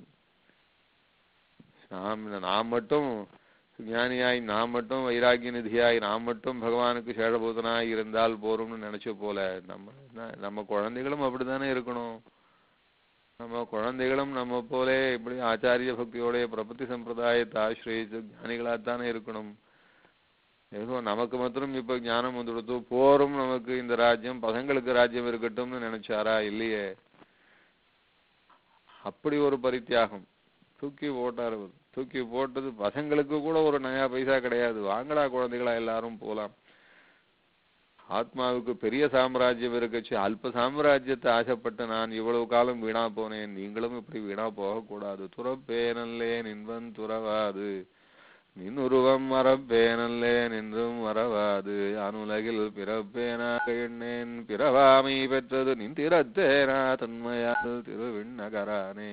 நாம் நாம் மட்டும் ஞானியாய், நாம் மட்டும் வைராகிய நிதியாய், நாம் மட்டும் பகவானுக்கு சேஷபூதனாய் இருந்தால் போரும்னு நினைச்ச போல நம்ம நம்ம குழந்தைகளும் அப்படித்தானே இருக்கணும். நம்ம குழந்தைகளும் நம்ம போல இப்படி ஆச்சாரிய பக்தியோடைய பிரபத்தி சம்பிரதாயத்தை ஆசிரியத்து ஞானிகளாத்தானே இருக்கணும். ஏதோ நமக்கு மாத்திரம் இப்ப ஞானம் வந்து கொடுத்து போரும் நமக்கு இந்த ராஜ்யம் பசங்களுக்கு ராஜ்யம் இருக்கட்டும்னு நினைச்சாரா? இல்லையே. அப்படி ஒரு பரித்தியாகம் தூக்கி போட்டார். தூக்கி போட்டது பசங்களுக்கு கூட ஒரு நயா பைசா கிடையாது. வாங்கடா குழந்தைகளா எல்லாரும் போலாம். ஆத்மாவுக்கு பெரிய சாம்ராஜ்யம் இருக்கச்சு, அல்ப சாம்ராஜ்யத்தை ஆசைப்பட்டு நான் இவ்வளவு காலம் வீணா போனேன், நீங்களும் இப்படி வீணா போகக்கூடாது. துறப்பேனல்லே நின்பன் துறவாது, நின் உருவம் மறப்பேனல்லே நின்றும் மறவாது, அனுலகில் பிறப்பேனாக எண்ணேன் பிறவாமை பெற்றது நின் திறத்தேனா தன்மையாது திருவிண்ணகரானே.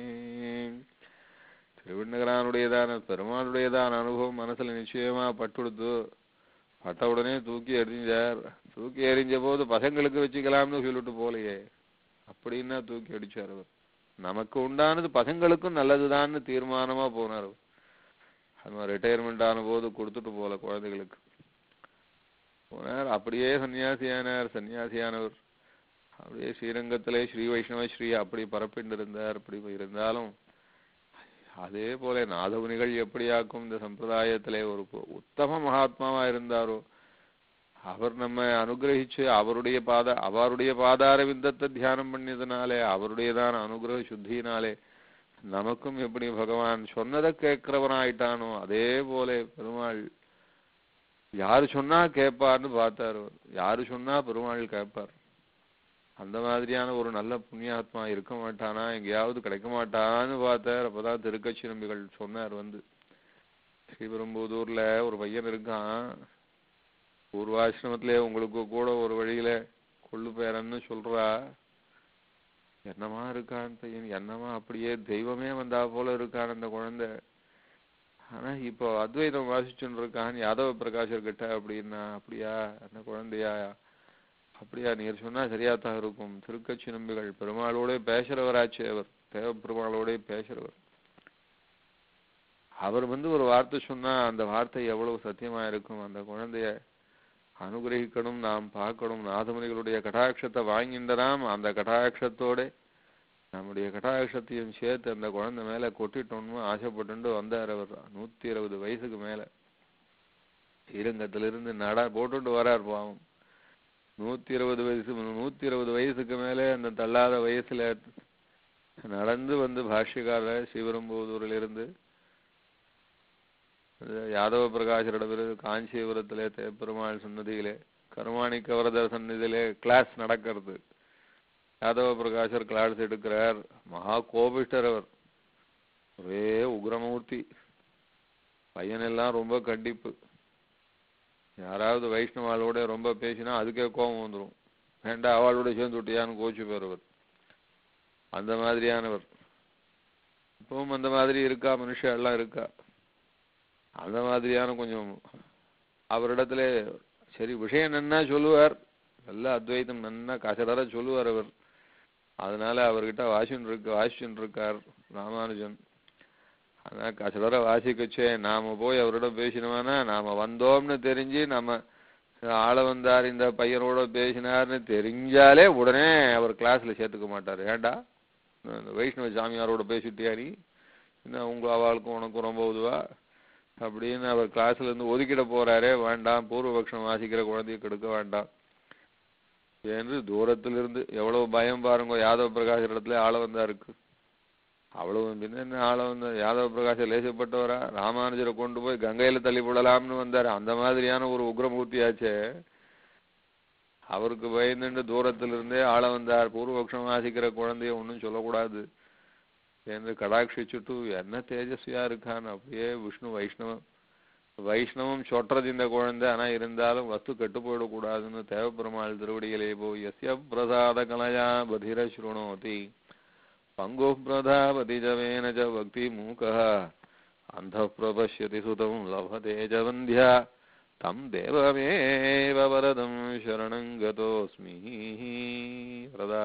திருவிண்ணகரானுடையதான பெருமாளுடையதான அனுபவம் மனசுல நிச்சயமா பட்டுடுத்து. பட்ட உடனே தூக்கி எறிஞ்சார். தூக்கி எறிஞ்ச போது பசங்களுக்கு வச்சுக்கலாம்னு சொல்லிட்டு போலையே, அப்படின்னா தூக்கி அடிச்சார் அவர். நமக்கு உண்டானது பசங்களுக்கும் நல்லதுதான்னு தீர்மானமா போனார் அவர். அது ரிட்டையர்மெண்ட் ஆன போது கொடுத்துட்டு போல குழந்தைகளுக்கு போனார். அப்படியே சன்னியாசியானார். சன்னியாசியானவர் அப்படியே ஸ்ரீரங்கத்திலே ஸ்ரீ வைஷ்ணவ ஸ்ரீ அப்படி பரப்பிட்டு இருந்தார். அப்படி இருந்தாலும் அதே போல நாதமுனிகள் எப்படியாக்கும் இந்த சம்பிரதாயத்திலே ஒரு உத்தம மகாத்மாவா இருந்தாரோ அவர் நம்ம அனுகிரகிச்சு அவருடைய பாத அவருடைய பாதார விந்தத்தை தியானம் பண்ணியதுனாலே அவருடையதான அனுகிரக சுத்தியினாலே நமக்கும் எப்படி பகவான் சொன்னதை கேட்கிறவனாயிட்டானோ அதே போல பெருமாள் யாரு சொன்னா கேட்பார்னு பார்த்தார். யாரு சொன்னா பெருமாள் கேட்பார். அந்த மாதிரியான ஒரு நல்ல புண்ணியாத்மா இருக்க மாட்டானா, எங்கேயாவது கிடைக்க மாட்டான்னு பார்த்தார். அப்பதான் திருக்கட்சி நம்பிகள் சொன்னார் வந்து, ஸ்ரீபெரும்புதூர்ல ஒரு பையன் இருக்கான், பூர்வாசிரமத்திலே உங்களுக்கு கூட ஒரு வழியில கொள்ளு பேரன்னு சொல்றா. என்னமா இருக்கான் பையன், என்னமா அப்படியே தெய்வமே வந்தா போல இருக்கான் அந்த குழந்தை. ஆனா இப்போ அத்வைதம் வாசிச்சுன்னு இருக்கான் யாதவ பிரகாஷர் கிட்ட அப்படின்னா. அப்படியா அந்த குழந்தையா? அப்படியா, நீர் சொன்னா சரியாத்தான் இருக்கும். திருக்கட்சி நம்பிகள் பெருமாளோட பேசுறவராச்சு. அவர் தேவ பெருமாளோட பேசுறவர். அவர் வந்து ஒரு வார்த்தை சொன்னா அந்த வார்த்தை எவ்வளவு சத்தியமா இருக்கும். அந்த குழந்தைய அனுகிரகிக்கணும், நாம் பார்க்கணும். நாதமுனிகளுடைய கடாட்சத்தை வாங்கின்றனாம். அந்த கடாட்சத்தோட நம்முடைய கட்டாட்சத்தையும் சேர்த்து அந்த குழந்தை மேல கொட்டிட்டோம்னு ஆசைப்பட்டு வந்தார். அவர் நூத்தி இருபது வயசுக்கு மேல ஸ்ரீரங்கத்திலிருந்து நட போட்டுட்டு வரார். பாவம் நூத்தி இருபது வயசு நூத்தி இருபது வயசுக்கு மேலே அந்த தள்ளாத வயசுல நடந்து வந்து பாஷ்யக்காரர் ஸ்ரீபெரும்புதூரில் இருந்து யாதவ பிரகாசரிடமிருந்து காஞ்சிபுரத்திலே பெருமாள் சன்னதியிலே கருமாணிக்க வரதர் சன்னதியிலே கிளாஸ் நடக்கிறது. யாதவ பிரகாசர் கிளாஸ் எடுக்கிறார். மகா கோபிஷ்டர் அவர், ஒரே உக்ரமூர்த்தி. பையனெல்லாம் ரொம்ப கண்டிப்பு. யாராவது வைஷ்ணவாளோட ரொம்ப பேசினா அதுக்கே கோபம் வந்துடும். வேண்டாம் அவளோட சேர்ந்து விட்டியான்னு கோச்சு போறவர். அந்த மாதிரியானவர். இப்பவும் அந்த மாதிரி இருக்கா, மனுஷன் எல்லாம் இருக்கா. அந்த மாதிரியான கொஞ்சம் அவரிடத்துல சரி விஷயம் நன்னா சொல்லுவார். எல்லா அத்வைத்தம் நன்னா கசடர சொல்லுவார் அவர். அதனால அவர்கிட்ட வாசின்னு இருக்கு வாசிச்சுன்னு இருக்கார் ராமானுஜன். ஆனா கசடர வாசிக்கச்சே நாம போய் அவரிடம் பேசினோம்னா நாம வந்தோம்னு தெரிஞ்சு நம்ம ஆள வந்தார் இந்த பையனோட பேசினார்னு தெரிஞ்சாலே உடனே அவர் கிளாஸ்ல சேர்த்துக்க மாட்டார். ஏண்டா வைஷ்ணவ சாமியாரோட பேசிட்டியா நீ, என்ன உங்க அவளுக்கும் உனக்கும் ரொம்ப உதுவா அப்படின்னு அவர் கிளாஸ்ல இருந்து ஒதுக்கிட போறாரே. வேண்டாம், பூர்வபக்ஷம் வாசிக்கிற குழந்தைய கெடுக்க வேண்டாம் என்று தூரத்திலிருந்து எவ்வளவு பயம் பாருங்க. யாதவ பிரகாஷ் இடத்துல ஆள வந்தா இருக்கு. அவ்வளவு என்ன ஆள வந்த யாதவ பிரகாஷ லேசப்பட்டவரா? ராமானுஜரை கொண்டு போய் கங்கையில தள்ளி போடலாம்னு வந்தாரு. அந்த மாதிரியான ஒரு உக்ரமூர்த்தியாச்சே. அவருக்கு பயந்துட்டு தூரத்திலிருந்தே ஆள வந்தார். பூர்வபக்ஷம் வாசிக்கிற குழந்தைய ஒன்னும் சொல்லக்கூடாது என்று கடாட்சிச்சுட்டு என்ன தேஜஸ்வியா இருக்கான்னு அப்படியே விஷ்ணு வைஷ்ணவம் வைஷ்ணவம் சொட்டுறது இந்த குழந்தை. ஆனா இருந்தாலும் வஸ்து கெட்டு போயிடக்கூடாதுன்னு தேவப்பெருமாள் திருவடிகளே போய் எஸ்ய பிரசாத கலையா பதிர ஸ்ருணோதி பங்கோ பிரதாபதி ஜவேன ஜ பக்தி மூகா அந்த பிரபஷ்யதி சுதம் லபதே ஜவந்தியா தம் தேவமேவ வரதம் சரணம் கதோஸ்மி. பிரதா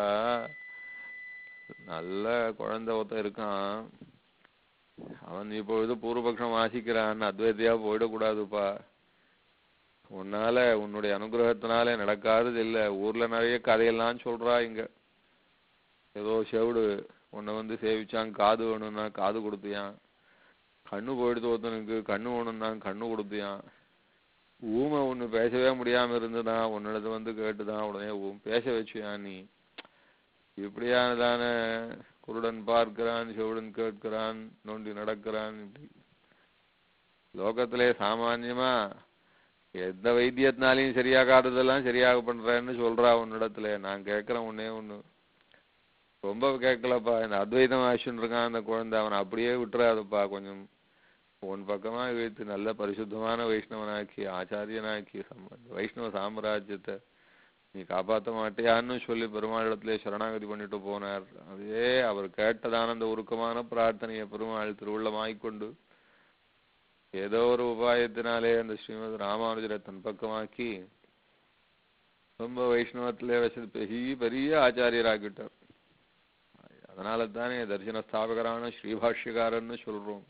நல்ல குழந்தை ஒருத்தன் இருக்கான். அவன் இப்பொழுது பூர்வபக்ஷம் வாசிக்கிறான். அத்வைத்தியா போயிடக்கூடாதுப்பா. உன்னால உன்னுடைய அனுகிரகத்தினால நடக்காதது இல்லை. ஊர்ல நிறைய கதையெல்லாம் சொல்றா. இங்க ஏதோ செவிடு உன்னை வந்து சேவிச்சான், காது வேணும்னா காது கொடுத்தியான், கண்ணு போயிடுத்து ஒருத்தனுக்கு கண்ணு வேணும்னா கண்ணு கொடுத்தியான், ஊமை ஒண்ணு பேசவே முடியாம இருந்துதான் உன்னிடத்து வந்து கேட்டுதான் உடனே பேச வச்சியான். நீ இப்படியானதான குருடன் பார்க்கிறான், செவிடன் கேட்கிறான், நோண்டி நடக்கிறான். இப்படி லோகத்திலே சாமான்யமா எந்த வைத்தியத்தினாலையும் சரியாகாததெல்லாம் சரியாக பண்றேன்னு சொல்றா உன்னிடத்துல. நான் கேட்கிறேன் ஒன்னே ஒண்ணு, ரொம்ப கேட்கலப்பா. இந்த அத்வைதம் ஆச்சுன்னு இருக்கான் அந்த குழந்தை, அவனை அப்படியே விட்டுறாதுப்பா. கொஞ்சம் உன் பக்கமா வைத்து நல்ல பரிசுத்தமான வைஷ்ணவனாக்கி ஆச்சாரியனாக்கி வைஷ்ணவ சாம்ராஜ்யத்தை நீ காப்பாற்ற மாட்டியான்னு சொல்லி பெருமாளிடத்திலே சரணாகதி பண்ணிட்டு போனார். அதே அவர் கேட்டதான அந்த உருக்கமான பிரார்த்தனையை பெருமாள் திருவுள்ளமாய்க்கொண்டு ஏதோ ஒரு உபாயத்தினாலே அந்த ஸ்ரீமத் ராமானுஜரை தன் பக்கமாக்கி ரொம்ப வைஷ்ணவத்திலே வசதி பெரிய பெரிய ஆச்சாரியராக்கிட்டார். அதனால தானே தரிசன ஸ்தாபகரான ஸ்ரீபாஷ்யக்காரர்னு சொல்றோம்.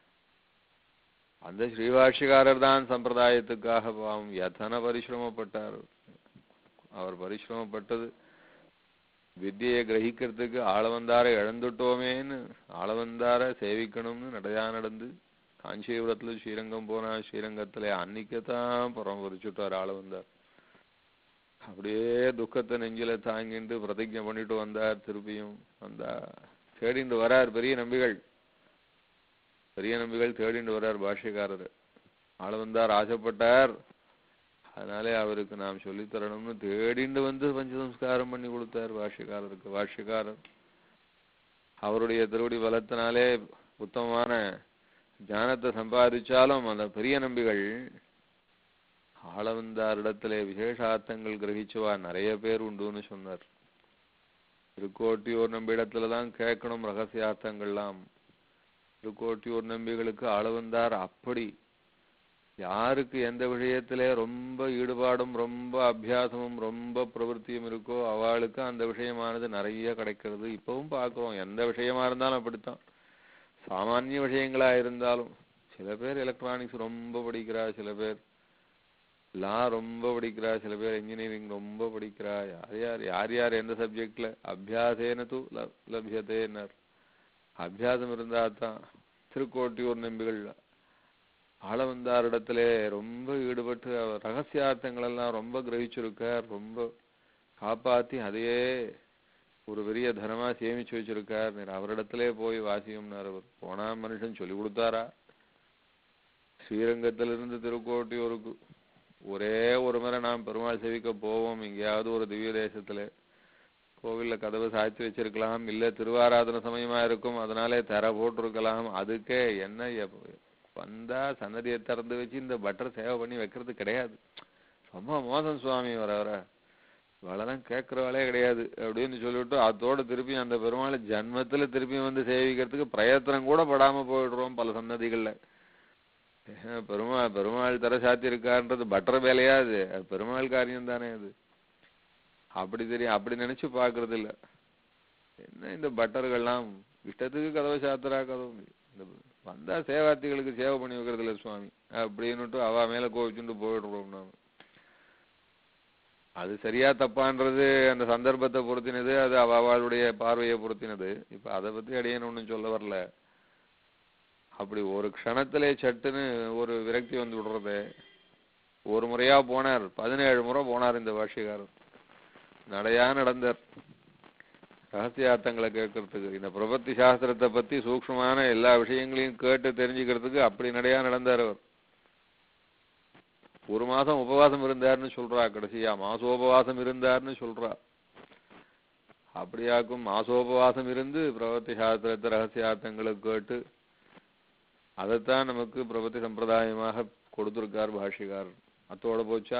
அந்த ஸ்ரீபாஷ்யக்காரர் தான் சம்பிரதாயத்துக்காக பாவம் எத்தனை பரிசிரமப்பட்டார். அவர் பரிசிரமப்பட்டது வித்தியை கிரகிக்கிறதுக்கு ஆளவந்தாரை இழந்துட்டோமேன்னு ஆளவந்தாரை சேவிக்கணும்னு நடையா நடந்து காஞ்சிபுரத்துல ஸ்ரீரங்கம் போனா ஸ்ரீரங்கத்துல அன்னைக்குத்தான் பரமபரிச்சுட்டார் ஆளவந்தார். அப்படியே துக்கத்தை நெஞ்சில தாங்கிட்டு பிரதிஜை பண்ணிட்டு வந்தார். திருப்பியும் வந்தா தேடிண்டு வரார் பெரிய நம்பிகள். பெரிய நம்பிகள் தேடிண்டு வரார் பாஷ்யக்காரர். ஆளவந்தார் ஆசைப்பட்டார். அதனாலே அவருக்கு நாம் சொல்லித்தரணும்னு தேடிண்டு வந்து பஞ்சசம்ஸ்காரம் பண்ணி கொடுத்தார் பாஷ்யக்காரருக்கு. பாஷ்யக்காரர் அவருடைய திருவடி பலத்தினாலே உத்தமமான ஞானத்தை சம்பாதிச்சாலும் அந்த பெரிய நம்பிகள் ஆளவந்தாரிடத்திலே விசேஷார்த்தங்கள் கிரகிச்சுவா நிறைய பேர் உண்டுன்னு சொன்னார். திருக்கோட்டியூர் நம்பிடத்துலதான் கேட்கணும் ரகசியார்த்தங்கள்லாம். திருக்கோட்டியூர் நம்பிகளுக்கு ஆளவந்தார் அப்படி யாருக்கு எந்த விஷயத்திலே ரொம்ப ஈடுபாடும் ரொம்ப அபியாசமும் ரொம்ப பிரவருத்தியும் இருக்கோ அவளுக்கு அந்த விஷயமானது நிறைய கிடைக்கிறது. இப்பவும் பார்க்கிறோம். எந்த விஷயமா இருந்தாலும் அப்படித்தான். சாமானிய விஷயங்களா இருந்தாலும் சில பேர் எலக்ட்ரானிக்ஸ் ரொம்ப படிக்கிறா, சில பேர் லா ரொம்ப படிக்கிறா, சில பேர் இன்ஜினியரிங் ரொம்ப படிக்கிறா. யார் யார் யார் யார் எந்த சப்ஜெக்ட்ல அபியாசேன தூ லபியதேன்னார். அபியாசம் இருந்தா தான். திருக்கோட்டியூர் நம்பிகள் ஆளவந்தாரிடத்துல ரொம்ப ஈடுபட்டு அவர் ரகசியார்த்தங்கள் எல்லாம் ரொம்ப கிரகிச்சிருக்கார், ரொம்ப காப்பாத்தி அதையே ஒரு பெரிய தனமா சேமிச்சு வச்சிருக்கார். அவரிடத்திலே போய் வாசியம்னார். அவர் போனா மனுஷன் சொல்லி கொடுத்தாரா? ஸ்ரீரங்கத்திலிருந்து திருக்கோட்டியூருக்கு ஒரே ஒரு முறை நாம் பெருமாள் சேவிக்க போவோம். எங்கேயாவது ஒரு திவ்ய தேசத்துல கோவில்ல கதவு சாய்ச்சி வச்சிருக்கலாம், இல்ல திருவாராதன சமயமா இருக்கும், அதனாலே தர போட்டிருக்கலாம். அதுக்கே என்ன வந்தா சன்னதியை திறந்து வச்சு இந்த பட்டர் சேவை பண்ணி வைக்கிறது கிடையாது. ரொம்ப மோசம் சுவாமி, வர வர இவளெல்லாம் கேட்கறவாளே கிடையாது அப்படின்னு சொல்லிவிட்டு அதோட திருப்பி அந்த பெருமாளை ஜன்மத்துல திருப்பி வந்து சேவிக்கிறதுக்கு பிரயத்தனம் கூட படாம போயிடுறோம் பல சன்னதிகள்ல. பெருமா பெருமாள் தர சாத்தி இருக்கான்றது பட்டர் வேலையா? அது பெருமாள் காரியம் தானே அது. அப்படி தெரியும், அப்படி நினைச்சு பாக்குறது இல்ல. என்ன இந்த பட்டர்கள்லாம் இஷ்டத்துக்கு கதவை சாத்துறா, கதவு இந்த வந்தா சேவார்த்திகளுக்கு சேவை பண்ணி வைக்கிறது இல்ல சுவாமி அப்படின்னுட்டு அவ மேல கோவிச்சுட்டு போயிடுறோம் நாம. அது சரியா தப்பான்றது அந்த சந்தர்ப்பத்தை பொறுத்தினது, அது அவளுடைய பார்வையை பொறுத்தினது. இப்ப அதை பத்தி அடியேன்னு ஒண்ணும் சொல்ல வரல. அப்படி ஒரு க்ஷணத்திலே சட்டுன்னு ஒரு விரக்தி வந்து விடுறது. ஒரு முறையா போனார், பதினேழு முறை போனார் இந்த பாஷ்யக்காரர். நடையா நடந்தார் ரகசியார்த்தங்களை கேட்கறதுக்கு. இந்த பிரபத்தி சாஸ்திரத்தை பத்தி சூக்ஷ்மமான எல்லா விஷயங்களையும் கேட்டு தெரிஞ்சுக்கிறதுக்கு அப்படி நடையா நடந்தார் அவர். ஒரு மாசம் உபவாசம் இருந்தார்னு சொல்றா, கடைசியா மாசோபவாசம் இருந்தார்னு சொல்றா. அப்படியாக்கும் மாசோபவாசம் இருந்து பிரபத்தி சாஸ்திரத்தை ரகசியார்த்தங்களை கேட்டு அதைத்தான் நமக்கு பிரபத்தி சம்பிரதாயமாக கொடுத்திருக்கார் பாஷ்யக்காரர். அத்தோட போச்சா?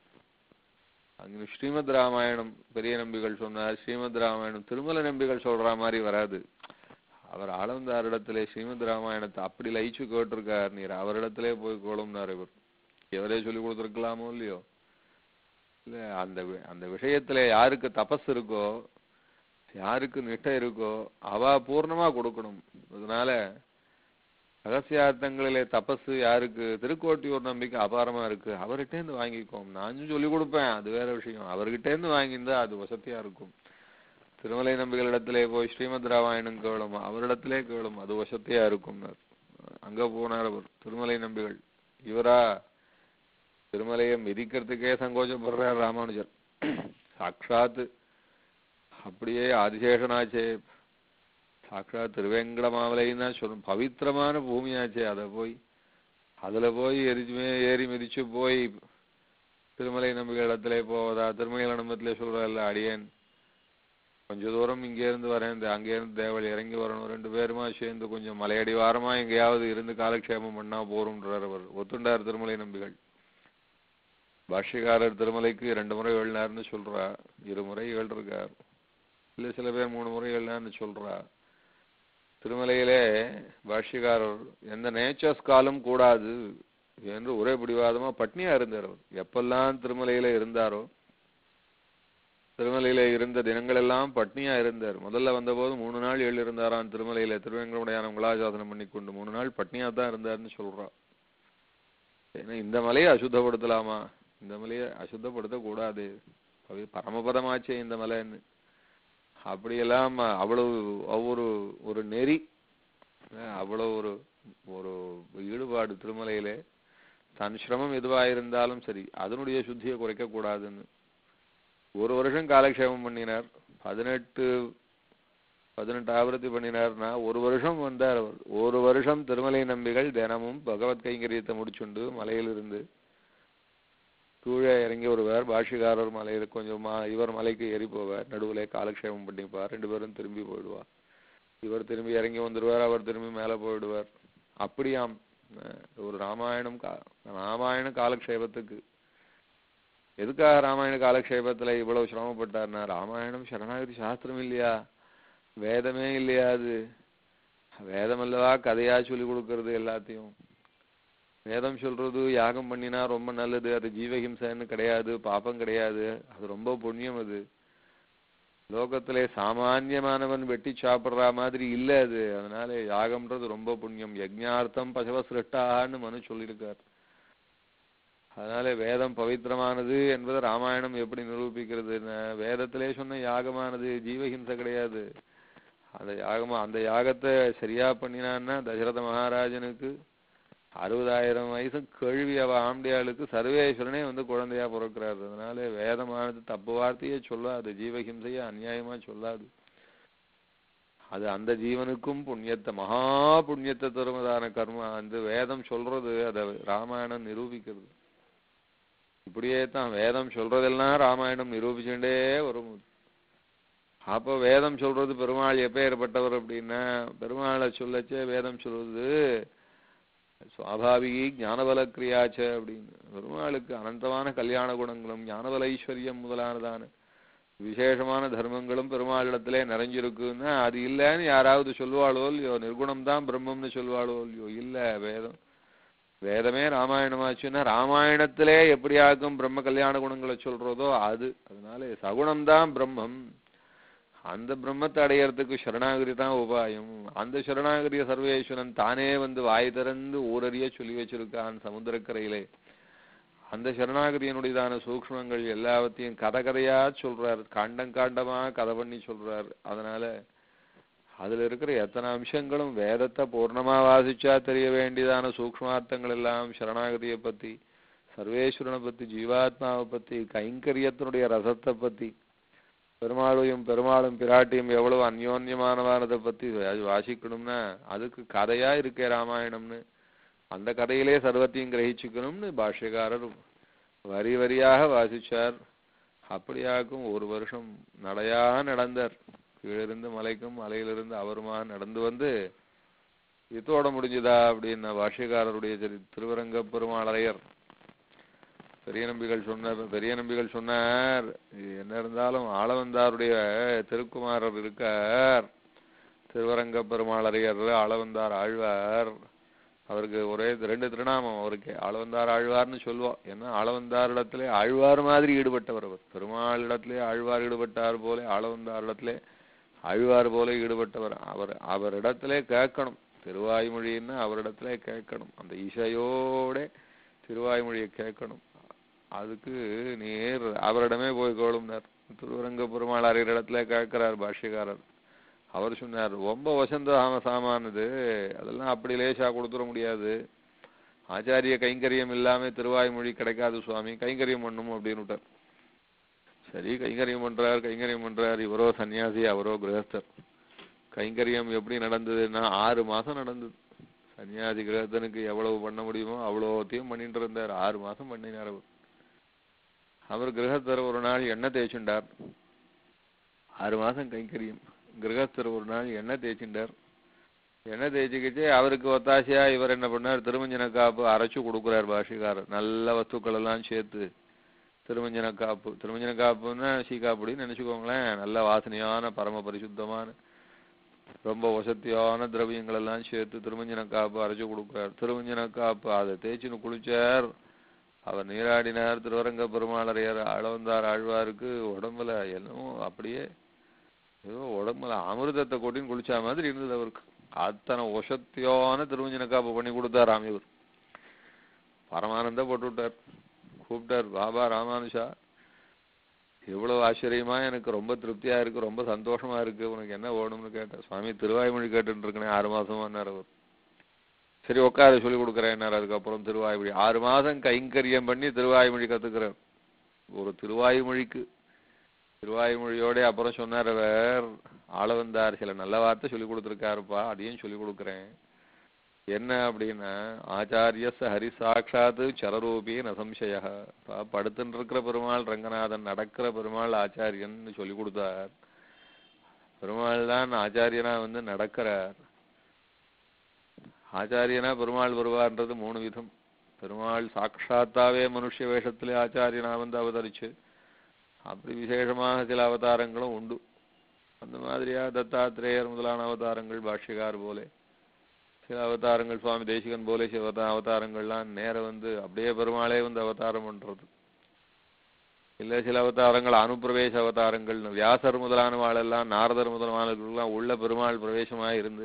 அங்க ஸ்ரீமத் ராமாயணம் பெரிய நம்பிகள் சொன்னார். ஸ்ரீமத் ராமாயணம் திருமல நம்பிகள் சொல்ற மாதிரி வராது. அவர் ஆளவந்தாரிடத்திலே ஸ்ரீமத் ராமாயணத்தை அப்படி லயிச்சு கேட்டிருக்கார். நீர் அவரிடத்திலே போய் கோளும்னார். இவர் எவரே சொல்லி கொடுத்துருக்கலாமோ இல்லையோ? இல்ல, அந்த அந்த விஷயத்துல யாருக்கு தபஸ் இருக்கோ, யாருக்கு நிஷ்டை இருக்கோ, அவ பூர்ணமா கொடுக்கணும். அதனால ரகசியார்த்தங்களிலே தபஸ் யாருக்கு, திருக்கோட்டியூர் நம்பிக்கை அபாரமா இருக்கு, அவர்கிட்ட இருந்து வாங்கிக்கோம். நானும் சொல்லி கொடுப்பேன், அது வேற விஷயம். அவர்கிட்ட இருந்து வாங்கியிருந்தா அது வசதியா இருக்கும். திருமலை நம்பிகளிடத்திலே போய் ஸ்ரீமத் ராமாயணம் கேளும், அவரிடத்திலே கேளும், அது வசதியா இருக்கும். அங்க போனார் அவர் திருமலை நம்பிகள். இவரா திருமலையை மிதிக்கிறதுக்கே சங்கோச்சப்படுறார் ராமானுஜர். சாட்சாத் அப்படியே ஆதிசேஷனாச்சே, சாட்சாத் திருவேங்கடமாமலைன்னா சொல்லும், பவித்திரமான பூமியாச்சே. அதை போய் அதுல போய் எரிச்சுமே ஏறி மிதிச்சு போய் திருமலை நம்பிக்கை இடத்துல போவதா? திருமலை நம்பத்திலே சொல்றல்ல, அடியேன் கொஞ்ச தூரம் இங்கே இருந்து வரேன், இந்த அங்கே இருந்து தேவல் இறங்கி வரணும், ரெண்டு பேருமா சேர்ந்து கொஞ்சம் மலையடி வாரமா எங்கேயாவது இருந்து காலக்ஷேபம் பண்ணா போறோம்ன்றார் அவர். ஒத்துண்டார் திருமலை நம்பிகள். பாஷ்யக்காரர் திருமலைக்கு ரெண்டு முறை எழுனார்னு சொல்றா, இருமுறை ஏழ்ருக்கார், இல்ல சில பேர் மூணு முறை எழுனார்னு சொல்றா. திருமலையிலே பாஷ்யக்காரர் எந்த நேச்சர்ஸ் காலம் கூடாது என்று ஒரே பிடிவாதமா பட்னியா இருந்தார். அவர் எப்பெல்லாம் திருமலையில இருந்தாரோ, திருமலையில இருந்த தினங்கள் எல்லாம் பட்னியா இருந்தார். முதல்ல வந்த போது மூணு நாள் ஏழு இருந்தாராம் திருமலையில. திருவேங்கடமுடையானம் குலாசாசனம் பண்ணி கொண்டு மூணு நாள் பட்னியா தான் இருந்தாருன்னு சொல்றா. ஏன்னா இந்த மலையை அசுத்தப்படுத்தலாமா? இந்த மலையை அசுத்தப்படுத்த கூடாது, பரமபதமாச்சே இந்த மலைன்னு. அப்படியெல்லாம் அவ்வளவு ஒவ்வொரு ஒரு நெறி, அவ்வளவு ஒரு ஒரு ஈடுபாடு திருமலையிலே. தன் சிரமம் எதுவாயிருந்தாலும் சரி அதனுடைய சுத்தியை குறைக்க கூடாதுன்னு ஒரு வருஷம் காலக்ஷேபம் பண்ணினார். பதினெட்டு பதினெட்டு ஆவரத்தி பண்ணினார்னா ஒரு வருஷம் வந்தார் அவர். ஒரு வருஷம் திருமலை நம்பிகள் தினமும் பகவத் கைங்கரியத்தை முடிச்சுண்டு மலையிலிருந்து கீழே இறங்கி வருவார். பாஷ்யக்காரர் மலையில கொஞ்சம் இவர் மலைக்கு ஏறி போவார், நடுவில் காலக்ஷேபம் பண்ணிப்பார், ரெண்டு பேரும் திரும்பி போயிடுவார். இவர் திரும்பி இறங்கி வந்துடுவார், அவர் திரும்பி மேலே போயிடுவார். அப்படியாம் ஒரு ராமாயணம் கா ராமாயண காலக்ஷேபத்துக்கு. எதுக்காக ராமாயண காலக்ஷேபத்துல இவ்வளவு சிரமப்பட்டார்னா, ராமாயணம் சரணாகதி சாஸ்திரம் இல்லையா, வேதமே இல்லையா? அது வேதம் அல்லவா கதையா சொல்லி கொடுக்கறது எல்லாத்தையும். வேதம் சொல்றது யாகம் பண்ணினா ரொம்ப நல்லது, அது ஜீவஹிம்சன்னு கிடையாது, பாப்பம் கிடையாது, அது ரொம்ப புண்ணியம். அது லோகத்திலே சாமான்யமானவன் வெட்டி சாப்பிடுற மாதிரி இல்லை அது. அதனால யாகம்ன்றது ரொம்ப புண்ணியம். யஜ்ஞார்த்தம் பசவ சிருஷ்டான்னு மனு சொல்லியிருக்கார். அதனால வேதம் பவித்திரமானது என்பதை ராமாயணம் எப்படி நிரூபிக்கிறது? வேதத்திலே சொன்ன யாகமானது ஜீவஹிம்சை கிடையாது. அந்த யாகமா அந்த யாகத்தை சரியா பண்ணினான்னா தசரத மகாராஜனுக்கு அறுபதாயிரம் வயசு கேள்வி அவ ஆம்பியாளுக்கு சர்வேஸ்வரனே வந்து குழந்தையா பிறக்கிறாரு. அதனால வேதமானது தப்பு வார்த்தையே சொல்லாது, ஜீவஹிம்சையே அநியாயமா சொல்லாது. அது அந்த ஜீவனுக்கும் புண்ணியத்தை மகா புண்ணியத்தை தருவதான கர்மா அந்த வேதம் சொல்றது. அதை ராமாயணம் நிரூபிக்கிறது. இப்படியே தான் வேதம் சொல்றதெல்லாம் ராமாயணம் நிரூபிச்சுட்டே வரும். அப்போ வேதம் சொல்றது பெருமாள் எப்பேற்பட்டவர் அப்படின்னா, பெருமாளை சொல்லச்சே வேதம் சொல்றது சுவாபாவிகி ஞானபலக்கிரியாச்ச அப்படின்னு. பெருமாளுக்கு அனந்தமான கல்யாண குணங்களும் ஞானபல ஐஸ்வர்யம் முதலானதான விசேஷமான தர்மங்களும் பெருமாளிடத்திலே நிறைஞ்சிருக்குன்னா அது இல்லைன்னு யாராவது சொல்லுவாளோ இல்லையோ? நிர்குணம் தான் பிரம்மம்னு சொல்லுவாளோ இல்லையோ? இல்ல, வேதம் வேதமே ராமாயணமாச்சுன்னா ராமாயணத்திலே எப்படியாக்கும் பிரம்ம கல்யாண குணங்களை சொல்றதோ அது. அதனால சகுணம்தான் பிரம்மம். அந்த பிரம்மத்தை அடையறதுக்கு சரணாகதி தான் உபாயம். அந்த சரணாகதிய சர்வேஸ்வரன் தானே வந்து வாய் திறந்து ஊரறிய சொல்லி வச்சிருக்கான் சமுத்திரக்கரையிலே. அந்த சரணாகதியினுடையதான சூக்ஷ்மங்கள் எல்லாவற்றையும் கதை கதையா சொல்றார், காண்டம் காண்டமா கதை பண்ணி சொல்றார். அதனால அதுல இருக்கிற எத்தனை அம்சங்களும் வேதத்தை பூர்ணமா வாசிச்சா தெரிய வேண்டியதான சூக்ஷ்மார்த்தங்கள் எல்லாம் சரணாகதியை பத்தி, சர்வேஸ்வரனை பத்தி, ஜீவாத்மாவை பத்தி, கைங்கரியத்தினுடைய ரசத்தை பத்தி, பெருமாளையும் பெருமாளும் பிராட்டியும் எவ்வளவு அந்யோன்யமானவானதை பத்தி வாசிக்கணும்னா அதுக்கு கதையா இருக்கே ராமாயணம்னு. அந்த கதையிலே சர்வத்தையும் கிரகிச்சுக்கணும்னு பாஷ்யக்காரர் வரி வரியாக வாசிச்சார். அப்படியாக்கும் ஒரு வருஷம் நடையா நடந்தார். கீழிருந்து மலைக்கும் மலையிலிருந்து அவருமா நடந்து வந்து இதோட முடிஞ்சுதா அப்படின்னு பாஷ்யக்காரருடைய திருவரங்க பெருமாளையர் பெரிய நம்பிகள் சொன்ன பெரிய நம்பிகள் சொன்னார். என்ன இருந்தாலும் ஆளவந்தாருடைய திருக்குமாரர் இருக்கார், திருவரங்க பெருமாளரையர் ஆளவந்தார் ஆழ்வார். அவருக்கு ஒரே ரெண்டு திருநாமம் அவருக்கு, ஆளவந்தார் ஆழ்வார்னு சொல்லுவோம். ஏன்னா ஆளவந்தாரிடத்திலே ஆழ்வார் மாதிரி ஈடுபட்டவர் அவர். பெருமாளிடத்திலே ஆழ்வார் ஈடுபட்டார் போல ஆளவந்தாரிடத்திலே ஆழ்வார் போல ஈடுபட்டவர். அவர் அவரிடத்திலே கேட்கணும் திருவாய்மொழின்னு, அவரிடத்திலே கேட்கணும். அந்த இசையோட திருவாய்மொழியை கேட்கணும். அதுக்கு நீர் அவரிடமே போய் கோளும்னார். திருவரங்க பெருமாள் அறிகிற இடத்துல கேட்கிறார் பாஷ்யக்காரர். அவர் சொன்னார், ரொம்ப வசந்த சாமானது, அதெல்லாம் அப்படி லேசா கொடுத்துட முடியாது. ஆச்சாரிய கைங்கரியம் இல்லாம திருவாய்மொழி கிடைக்காது சுவாமி, கைங்கரியம் பண்ணும் அப்படின்னு விட்டார். சரி, கைங்கரியம் பண்றார் கைங்கரியம் பண்றார் இவரோ சன்னியாசி, அவரோ கிரகஸ்தர். கைங்கரியம் எப்படி நடந்ததுன்னா ஆறு மாசம் நடந்தது. சன்னியாசி கிரகத்தனுக்கு எவ்வளவு பண்ண முடியுமோ அவ்வளோத்தையும் பண்ணிட்டு இருந்தார். ஆறு மாசம் பண்ணினார் அவர். அவர் கிரகஸ்தர் ஒரு நாள் எண்ணெய் தேய்ச்சுண்டார். ஆறு மாசம் கைங்கரியம். கிரகஸ்தர் ஒரு நாள் எண்ணெய் தேய்ச்சுண்டார். எண்ணெய் தேய்ச்சிக்கிச்சு அவருக்கு ஒத்தாசையா இவர் என்ன பண்ணார், திருமஞ்சன காப்பு அரைச்சு கொடுக்குறார் பாஷிகாரர். நல்ல வஸ்துக்கள் எல்லாம் சேர்த்து திருமஞ்சன காப்பு. திருமஞ்சன காப்புன்னா சீக்காப்புடின்னு நினைச்சுக்கோங்களேன். நல்ல வாசனையான பரம பரிசுத்தமான ரொம்ப வசதியான திரவியங்கள் எல்லாம் சேர்த்து திருமஞ்சன காப்பு அரைச்சு கொடுக்குறார். திருமஞ்சன காப்பு அதை தேய்ச்சின்னு குளிச்சார். அவர் நீராடினார். திருவரங்க பெருமாளரையர் ஆளவந்தார் ஆழ்வாருக்கு உடம்புல என்னமோ அப்படியே ஏதோ உடம்புல அமிர்தத்தை கொட்டின்னு குளிச்சா மாதிரி இருந்தது அவருக்கு. அத்தனை வசத்தியான திருமஞ்சன காப்பு பண்ணி கொடுத்தார் இவர். பரமானந்த போட்டு விட்டார். கூப்பிட்டார், பாபா ராமானுஷா, எவ்வளவு ஆச்சரியமா, எனக்கு ரொம்ப திருப்தியா இருக்கு, ரொம்ப சந்தோஷமா இருக்கு, உனக்கு என்ன வேணும்னு கேட்டார். சுவாமி திருவாய்மொழி கேட்டுட்டு இருக்கேன் ஆறு மாசமானார் அவர். சரி உட்கார சொல்லி கொடுக்குறேன்னார். அதுக்கப்புறம் திருவாய்மொழி ஆறு மாசம் கைங்கரியம் பண்ணி திருவாய்மொழி கத்துக்கிறார். ஒரு திருவாய்மொழிக்கு திருவாய்மொழியோட அப்புறம் சொன்னார் அவர், ஆளவந்தார் சில நல்ல வார்த்தை சொல்லி கொடுத்துருக்காருப்பா, அதையும் சொல்லி கொடுக்குறேன். என்ன அப்படின்னா, ஆச்சாரியஸ் ஹரி சாட்சாத்து சரரூபி நசம்சய. படுத்துன்னு இருக்கிற பெருமாள் ரங்கநாதன், நடக்கிற பெருமாள் ஆச்சாரியன் சொல்லி கொடுத்தார். பெருமாள் தான் ஆச்சாரியனா வந்து நடக்கிறார். ஆச்சாரியனா பெருமாள் வருவார்ன்றது மூணு விதம். பெருமாள் சாட்சாத்தாவே மனுஷ வேஷத்திலே ஆச்சாரியனா வந்து அவதரிச்சு, அப்படி விசேஷமாக சில அவதாரங்களும் உண்டு. அந்த மாதிரியா தத்தாத்திரேயர் முதலான அவதாரங்கள், பாஷ்யகார் போலே சில அவதாரங்கள், சுவாமி தேசிகன் போலே சில அவதாரங்கள்லாம் நேர வந்து அப்படியே பெருமாளே வந்து அவதாரம் பண்றது. இல்ல சில அவதாரங்கள் அனுப்பிரவேச அவதாரங்கள். வியாசர் முதலான வாழெல்லாம், நாரதர் முதலானவர்கள்லாம் உள்ள பெருமாள் பிரவேசமாக இருந்து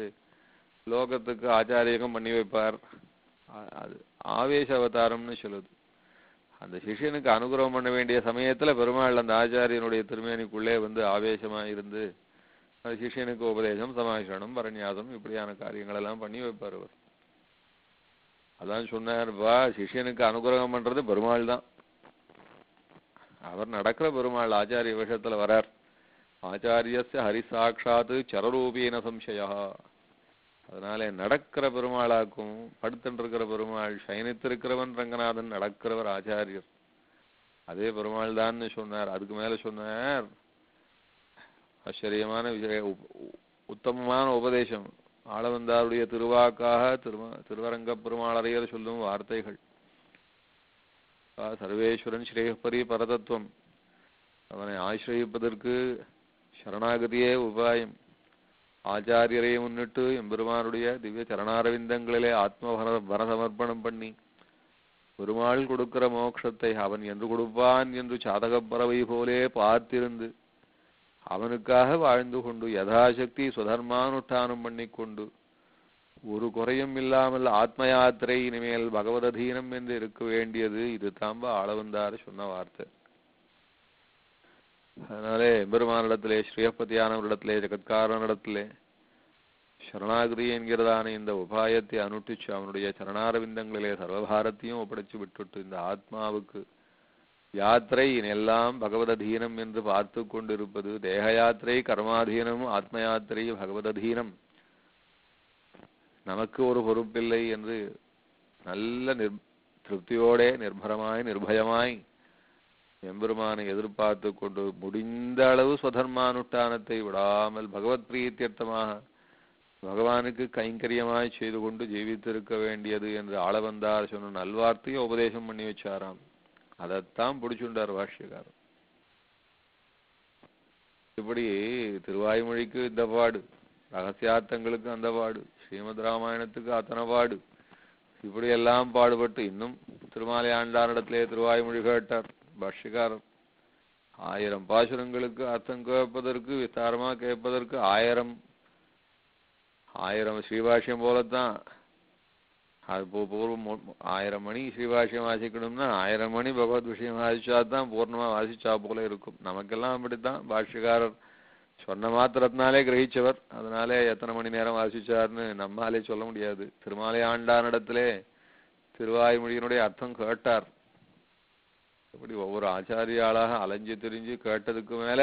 லோகத்துக்கு ஆச்சாரியகம் பண்ணி வைப்பார். அது ஆவேச அவதாரம்னு சொல்லுது. அந்த சிஷ்யனுக்கு அனுகிரகம் பண்ண வேண்டிய சமயத்துல பெருமாள் அந்த ஆச்சாரியனுடைய திருமேனிக்குள்ளே வந்து ஆவேசமா இருந்து அந்த சிஷ்யனுக்கு உபதேசம், சமாசனம், பரநியாசம் இப்படியான காரியங்கள் எல்லாம் பண்ணி வைப்பார் அவர். அதான் சொன்னார்ப்பா, சிஷ்யனுக்கு அனுகிரகம் பண்றது பெருமாள் தான். அவர் நடக்கிற பெருமாள் ஆச்சாரிய விஷயத்துல வரார். ஆச்சாரியஸ்ய ஹரிசாட்சாத்து சரரூபீன சம்சயா. அதனால நடக்கிற பெருமாளாக்கும் படுத்துருக்கிற பெருமாள், சயனித்திருக்கிறவன் ரங்கநாதன், நடக்கிறவர் ஆச்சாரியர், அதே பெருமாள் தான் சொன்னார். அதுக்கு மேல சொன்னார் ஆச்சரியமான விஷய, உத்தமமான உபதேசம். ஆளவந்தாருடைய திருவாக்காக திரு திருவரங்க பெருமாளரையர் சொல்லும் வார்த்தைகள். சர்வேஸ்வரன் ஸ்ரேயப்பரி பரதத்துவம், அவனை ஆசிரியப்பதற்கு சரணாகதியே உபாயம். ஆச்சாரியரை முன்னிட்டு எம்பெருமானுடைய திவ்ய சரணாரவிந்தங்களிலே ஆத்ம பரசமர்ப்பணம் பண்ணி பெருமாள் கொடுக்கிற மோட்சத்தை அவன் என்று கொடுப்பான் என்று சாதகப் பறவை போலே பார்த்திருந்து அவனுக்காக வாழ்ந்து கொண்டு யதாசக்தி சுதர்மானுஷ்டானம் பண்ணிக்கொண்டு ஒரு குறையும் இல்லாமல் ஆத்ம யாத்திரை இனிமேல் பகவததீனம் என்று இருக்க வேண்டியது. இது தாம்பா ஆளவந்தார் சொன்ன வார்த்தை. அதனாலே எம்பெருமானிடத்திலே, ஸ்ரீயப்பதியானவரிடத்திலே, ஜெகத்காரனிடத்திலே சரணாகிரி என்கிறதான இந்த உபாயத்தை அனுட்டிச்சு அவனுடைய சரணாரவிந்தங்களிலே சர்வபாரத்தையும் ஒப்படைச்சு விட்டுட்டு இந்த ஆத்மாவுக்கு யாத்திரை எல்லாம் பகவததீனம் என்று பார்த்து கொண்டிருப்பது. தேக யாத்திரை கர்மாதீனம், ஆத்ம யாத்திரை பகவததீனம், நமக்கு ஒரு பொறுப்பில்லை என்று நல்ல நிர் திருப்தியோட நிர்பரமாய் நிர்பயமாய் எம்பெருமானை எதிர்பார்த்து கொண்டு முடிந்த அளவு ஸ்வதர்மானுஷ்டானத்தை விடாமல் பகவத் பிரீத்தியர்த்தமாக பகவானுக்கு கைங்கரியமாய் செய்து கொண்டு ஜீவித்திருக்க வேண்டியது என்று ஆளவந்தார் சொன்ன நல்வார்த்தையை உபதேசம் பண்ணி வச்சாராம். அதைத்தான் பிடிச்சுண்டார் பாஷ்யக்காரர். இப்படி திருவாய்மொழிக்கு இந்த பாடு, ரகசியார்த்தங்களுக்கு அந்த பாடு, ஸ்ரீமத் ராமாயணத்துக்கு அத்தனை பாடு, இப்படி எல்லாம் பாடுபட்டு இன்னும் திருமாலை ஆண்டாரிடத்திலே திருவாய்மொழி கேட்டார் பாஷ்யக்காரர். ஆயிரம் பாசுரங்களுக்கு அர்த்தம் கேட்பதற்கு, விஸ்தாரமா கேட்பதற்கு ஆயிரம் ஆயிரம் ஸ்ரீபாஷ்யம் போலத்தான். அது பூர்வம் ஆயிரம் மணி ஸ்ரீபாஷ்யம் வாசிக்கணும்னா ஆயிரம் மணி பகவத் விஷயம் வாசிச்சாதான் பூர்ணமா வாசிச்சா போல இருக்கும். நமக்கெல்லாம் அப்படித்தான். பாஷ்யக்காரர் சொன்ன மாத்திரத்தினாலே கிரகிச்சவர். அதனாலே எத்தனை மணி நேரம் வாசிச்சார்னு நம்மாலே சொல்ல முடியாது. திருமாலை ஆண்டானிடத்திலே திருவாய்மொழியினுடைய அர்த்தம் கேட்டார். இப்படி ஒவ்வொரு ஆச்சாரியாளாக அலைஞ்சு திரிஞ்சு கேட்டதுக்கு மேல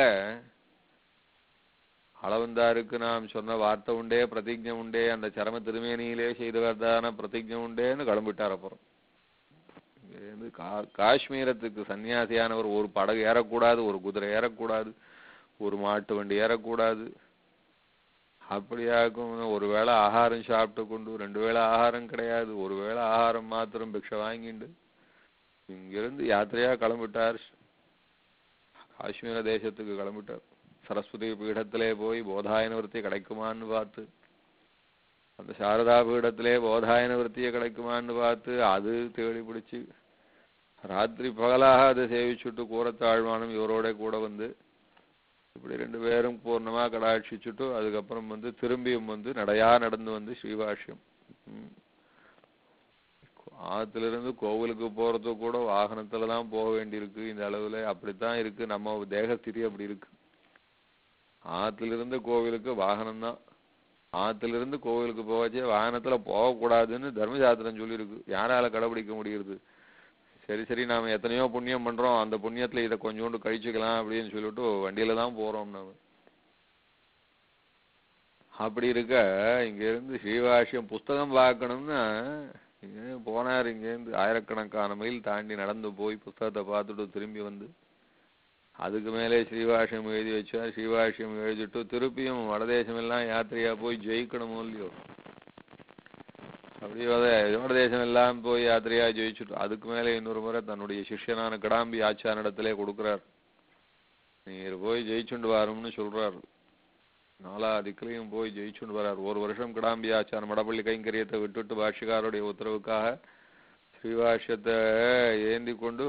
அளவந்தாருக்கு நாம் சொன்ன வார்த்தை உண்டே, பிரதிஜை உண்டே, அந்த சரம திருமேனியிலே செய்தவர்தான பிரதிஜை உண்டேன்னு கிளம்பிட்டார். அப்புறம் கா காஷ்மீரத்துக்கு சன்னியாசியானவர் ஒரு படகு ஏறக்கூடாது, ஒரு குதிரை ஏறக்கூடாது, ஒரு மாட்டு வண்டி ஏறக்கூடாது. அப்படியாக்கும் ஒரு வேளை ஆகாரம் சாப்பிட்டு கொண்டு, ரெண்டு வேளை ஆகாரம் கிடையாது, ஒரு வேளை ஆகாரம் மாத்திரம் பிக்ஷை வாங்கிண்டு இங்கிருந்து யாத்திரையா கிளம்பிட்டார். காஷ்மீர தேசத்துக்கு கிளம்பிட்டார். சரஸ்வதி பீடத்திலே போய் போதாயனவர்த்தி கிடைக்குமான்னு பார்த்து, அந்த சாரதா பீடத்திலே போதாயனவர்த்தியை கிடைக்குமான்னு பார்த்து அது தேடி பிடிச்சு ராத்திரி பகலாக அதை சேவிச்சுட்டு கூரத்தாழ்வானும் இவரோட கூட வந்து இப்படி ரெண்டு பேரும் பூர்ணமா கடாட்சிச்சுட்டு அதுக்கப்புறம் வந்து திரும்பியும் வந்து நடையா நடந்து வந்து ஸ்ரீபாஷ்யம். ஆத்திலிருந்து கோவிலுக்கு போறது கூட வாகனத்துலதான் போக வேண்டியிருக்கு. இந்த அளவுல அப்படித்தான் இருக்கு நம்ம தேகஸ்திதி, அப்படி இருக்கு. ஆத்திலிருந்து கோவிலுக்கு வாகனம் தான். ஆத்திலிருந்து கோவிலுக்கு போகச்சே வாகனத்துல போகக்கூடாதுன்னு தர்மசாஸ்திரம் சொல்லியிருக்கு. யாரால கடைபிடிக்க முடியுது? சரி சரி நாம எத்தனையோ புண்ணியம் பண்றோம், அந்த புண்ணியத்துல இதை கொஞ்சோண்டு கழிச்சுக்கலாம் அப்படின்னு சொல்லிட்டு வண்டியில தான் போறோம் நாம. அப்படி இருக்க இங்க இருந்து ஸ்ரீபாஷ்யம் புஸ்தகம் பார்க்கணும்னா போனார். இங்க இருந்து ஆயிரக்கணக்கான மைல் தாண்டி நடந்து போய் புஸ்தகத்தை பார்த்துட்டு திரும்பி வந்து அதுக்கு மேலே ஸ்ரீபாஷ்யம் எழுதி வச்சார். ஸ்ரீபாஷ்யம் எழுதிட்டு திருப்பியும் வடதேசம் எல்லாம் யாத்திரையா போய் ஜெயிக்கணுமோ இல்லையோ, அப்படி வடதேசம் எல்லாம் போய் யாத்திரையா ஜெயிச்சுட்டு அதுக்கு மேலே இன்னொரு முறை தன்னுடைய சிஷ்யனான கடாம்பி ஆச்சாரிடத்திலே கொடுக்குறார். நீர் போய் ஜெயிச்சுண்டு வாரும்னு சொல்றாரு. நாலா திக்கிலையும் போய் ஜெயிச்சுண்டு வர்றார். ஒரு வருஷம் கடாம்பி ஆச்சாரம் மடப்பள்ளி கைங்கரியத்தை விட்டுட்டு பாஷ்யக்காருடைய உத்தரவுக்காக ஸ்ரீபாஷ்யத்தை ஏந்தி கொண்டு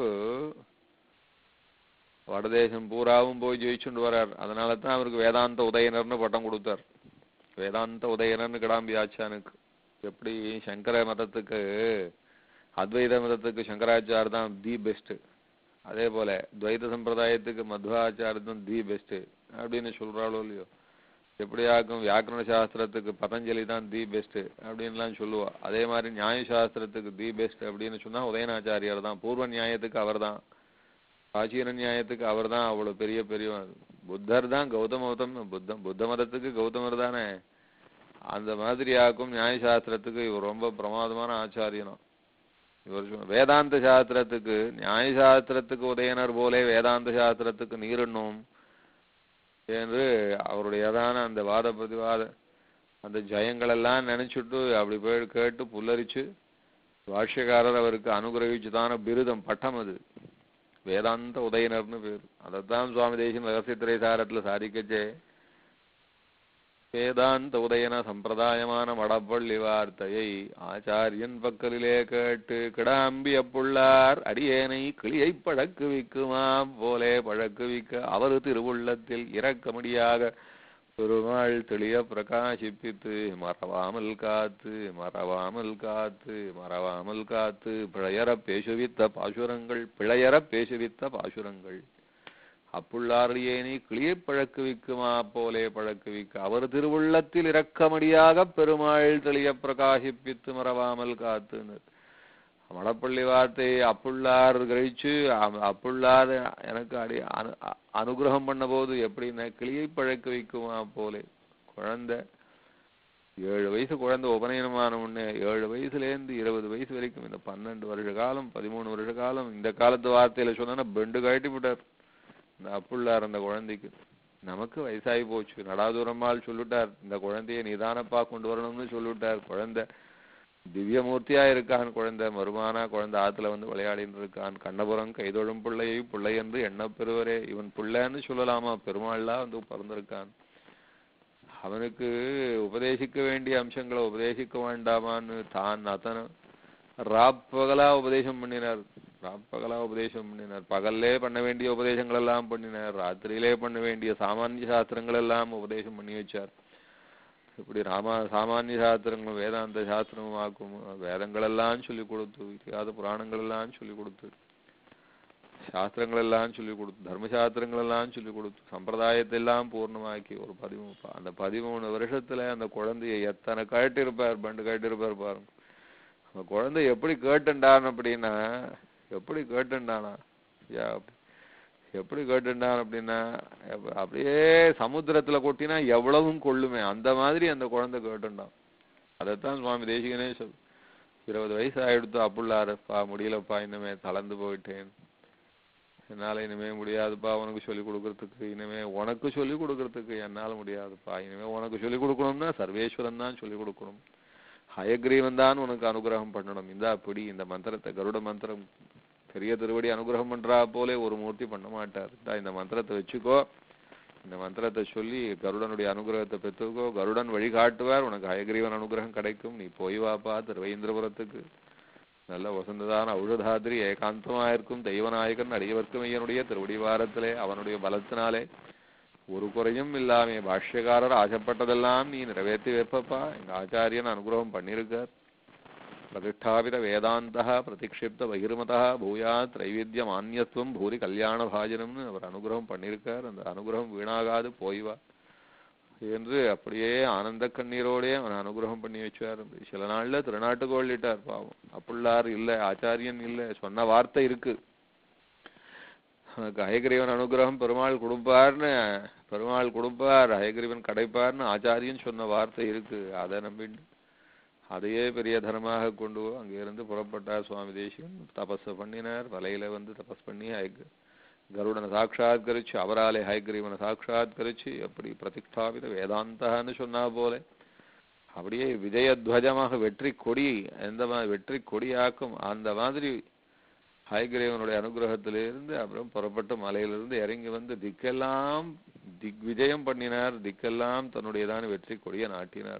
வடதேசம் பூராவும் போய் ஜெயிச்சுண்டு வர்றார். அதனால தான் அவருக்கு வேதாந்த உதயனர்னு பட்டம் கொடுத்தார். வேதாந்த உதயனர்னு கடாம்பி ஆச்சானுக்கு. எப்படி சங்கர மதத்துக்கு அத்வைத மதத்துக்கு சங்கராச்சார் தான் தி பெஸ்ட், அதே போல துவைத சம்பிரதாயத்துக்கு மத்வாச்சார் தான் தி பெஸ்ட் அப்படின்னு சொல்றாளோ இல்லையோ, எப்படியாக்கும் வியாக்கரண சாஸ்திரத்துக்கு பதஞ்சலி தான் தி பெஸ்ட் அப்படின்லாம் சொல்லுவா. அதே மாதிரி நியாய சாஸ்திரத்துக்கு தி பெஸ்ட் அப்படின்னு சொன்னா உதயநாச்சாரியார் தான், பூர்வ நியாயத்துக்கு அவர் தான், பிராச்சீன நியாயத்துக்கு அவர் தான் அவ்வளவு பெரிய பெரிய. புத்தர் தான் கௌதம மதம், புத்த புத்த மதத்துக்கு கௌதமர் தானே. அந்த மாதிரியாக்கும் நியாய சாஸ்திரத்துக்கு இவர் ரொம்ப பிரமாதமான ஆச்சாரியனும். இவர் வேதாந்த சாஸ்திரத்துக்கு நியாய சாஸ்திரத்துக்கு உதயனர் போலே வேதாந்த சாஸ்திரத்துக்கு நீரண்ணும் என்று அவருடையதான அந்த வாத பிரதிவாத அந்த ஜெயங்கள் எல்லாம் நினைச்சுட்டு அப்படி போய் கேட்டு புல்லரிச்சு பாஷ்யக்காரர் அவருக்கு அனுகிரகிச்சுதான பிருதம் பட்டம் அது வேதாந்த உதயனர்னு பேர். அதைத்தான் சுவாமி தேசிகன் ரகசியத்திரை சாரத்துல சாதிக்கச்சே, வேதாந்த உதயன சம்பிரதாயமான வடப்பள்ளி வார்த்தையை ஆச்சாரியன் பக்கலிலே கேட்டு கிடாம்பி அப்புள்ளார் அடியேனை கிளியை பழக்குவிக்குமாம் போலே பழக்குவிக்க அவர் திருவுள்ளத்தில் இறக்கமடியாக பெருமாள் தெளிய பிரகாசிப்பித்து மறவாமல் காத்து மறவாமல் காத்து மறவாமல் காத்து பிழையற பேசுவித்த பாசுரங்கள் பிழையற பேசுவித்த பாசுரங்கள் அப்புள்ளாரியேனி கிளியை பழக்குவிக்குமா போலே பழக்குவிக்க அவர் திருவுள்ளத்தில் இறக்கமடியாக பெருமாள் தெளிய பிரகாசிப்பித்து மறவாமல் காத்துன்னு மடப்பள்ளி வார்த்தை அப்புள்ளார் கழிச்சு அப்புள்ளார் எனக்கு அடி அனு அனுகிரகம் பண்ண போது எப்படின்னா கிளியை பழக்க வைக்குமா போலே. குழந்தை ஏழு வயசு குழந்தை உபநயனமான உடனே ஏழு வயசுலேருந்து இருபது வயசு வரைக்கும் இந்த பன்னெண்டு வருஷ காலம் பதிமூணு வருஷ காலம் இந்த காலத்து வார்த்தையில சொன்னா பெண்டு கழட்டி விட்டார் இந்த அப்புள்ளார் அந்த குழந்தைக்கு. நமக்கு வயசாகி போச்சு, நடாதூரம்மாள் சொல்லிட்டார் இந்த குழந்தைய நிதானப்பா கொண்டு வரணும்னு சொல்லிவிட்டார். குழந்தை திவ்யமூர்த்தியா இருக்கான், குழந்தை மருமானா குழந்தை ஆத்துல வந்து விளையாடின்னு இருக்கான். கண்ணபுரம் கைதொழும் பிள்ளையை பிள்ளை என்று எண்ண பெறுவரே, இவன் பிள்ளைன்னு சொல்லலாமா, பெருமாள்லாம் வந்து பிறந்திருக்கான். அவனுக்கு உபதேசிக்க வேண்டிய அம்சங்களை உபதேசிக்க வேண்டாமான்னு தான் அத்தனை ராப்பகலா உபதேசம் பண்ணினார். ராப்பகலா உபதேசம் பண்ணினார். பகல்லே பண்ண வேண்டிய உபதேசங்கள் எல்லாம் பண்ணினார். ராத்திரியிலே பண்ண வேண்டிய சாமானிய சாஸ்திரங்கள் எல்லாம் உபதேசம் பண்ணி வச்சார். இப்படி ராமா சாமானிய சாஸ்திரங்களும் வேதாந்த சாஸ்திரமும் ஆக்கும் வேதங்கள் எல்லாம் சொல்லி கொடுத்து, இத்தியாத புராணங்கள் எல்லாம் சொல்லி கொடுத்து, சாஸ்திரங்கள் எல்லாம் சொல்லி கொடுத்து, தர்மசாஸ்திரங்கள் எல்லாம் சொல்லி கொடுத்து, சம்பிரதாயத்தை எல்லாம் பூர்ணமாக்கி ஒரு பதிமூணு அந்த பதிமூணு வருஷத்துல அந்த குழந்தைய எத்தனை கேட்டிருப்பார், பண்டு கேட்டிருப்பார் பாருங்க. அந்த குழந்தை எப்படி கேட்டுண்டான் அப்படின்னா, எப்படி கேட்டுண்டானா எப்படி கேட்டுண்டான் அப்படின்னா அப்படியே சமுத்திரத்துல கொட்டினா எவ்வளவும் கொள்ளுமே அந்த மாதிரி அந்த குழந்தை கேட்டுண்டான். அதைத்தான் சுவாமி தேசிகனே சொல், இருபது வயசு ஆயிடுத்து அப்புள்ளாருப்பா முடியலப்பா, இனிமே தளர்ந்து போயிட்டேன், என்னால இனிமே முடியாதுப்பா உனக்கு சொல்லிக் கொடுக்கறதுக்கு, இனிமே உனக்கு சொல்லிக் கொடுக்கறதுக்கு என்னால முடியாதுப்பா, இனிமே உனக்கு சொல்லிக் கொடுக்கணும்னா சர்வேஸ்வரன் தான் சொல்லிக் கொடுக்கணும், ஹயக்ரீவன் தான் உனக்கு அனுகிரகம் பண்ணணும். இந்த அப்படி இந்த மந்திரத்தை கருட மந்திரம் பெரிய திருவடி அனுகிரகம் பண்றா போலே ஒரு மூர்த்தி பண்ண மாட்டார். இந்த மந்திரத்தை வச்சுக்கோ, இந்த மந்திரத்தை சொல்லி கருடனுடைய அனுகிரகத்தை பெற்றுக்கோ, கருடன் வழிகாட்டுவார், உனக்கு ஹயக்ரீவன் அனுகிரகம் கிடைக்கும், நீ போய் வாப்பா திருவேந்திரபுரத்துக்கு, நல்ல வசந்ததான ஔஷதாதிரி ஏகாந்தமா இருக்கும் தெய்வநாயகன் அடியவர்க்கும் ஐயனுடைய திருவடி வாரத்திலே அவனுடைய பலத்தினாலே ஒரு குறையும் இல்லாமே பாஷ்யக்காரர் ஆசைப்பட்டதெல்லாம் நீ நிறைவேற்றி வைப்பப்பா. எங்க ஆச்சாரியன் அனுகிரகம் பண்ணியிருக்கார். பிரதிஷ்டாபித வேதாந்தா பிரதிக்ஷிப்த பகிர்மதா பூயா திரைவித்ய மான்யத்துவம் பூரி கல்யாண பாஜனம்னு அவர் அனுகிரகம் பண்ணியிருக்கார். அந்த அனுகிரகம் வீணாகாது போய்வா என்று அப்படியே ஆனந்த கண்ணீரோடே அவன் அனுகிரகம் பண்ணி வச்சார். சில நாள்ல திருநாட்டுக்கோள்ளிட்டார் பாவம். அப்புள்ளார் இல்ல, ஆச்சாரியன் இல்ல, சொன்ன வார்த்தை இருக்கு, ஹயகிரீவன் அனுகிரகம் பெருமாள் கொடுப்பார்னு, பெருமாள் கொடுப்பார் ஹயகிரீவன் கிடைப்பார்னு ஆச்சாரியன் சொன்ன வார்த்தை இருக்கு. அதை நம்பிட்டு அதையே பெரிய தர்மமாக கொண்டு அங்கே இருந்து புறப்பட்டார் சுவாமி தேசிகன். தபஸ் பண்ணினார், வலையில வந்து தபஸ் பண்ணி ஹயக் கருடனை சாட்சாத்கரிச்சு அவராலே ஹயக்ரீவனை சாட்சாத்கரிச்சு எப்படி பிரதிஷ்டாபித வேதாந்தான்னு சொன்னா போல அப்படியே விஜயத்வஜமாக வெற்றி கொடி, எந்த மாதிரி வெற்றி கொடியாக்கும் அந்த மாதிரி ஹயக்ரீவனுடைய அனுகிரகத்திலிருந்து அப்புறம் புறப்பட்டு மலையிலிருந்து இறங்கி வந்து திக்கெல்லாம் திக் விஜயம் பண்ணினார். திக்கெல்லாம் தன்னுடையதான வெற்றி கொடியை நாட்டினார்.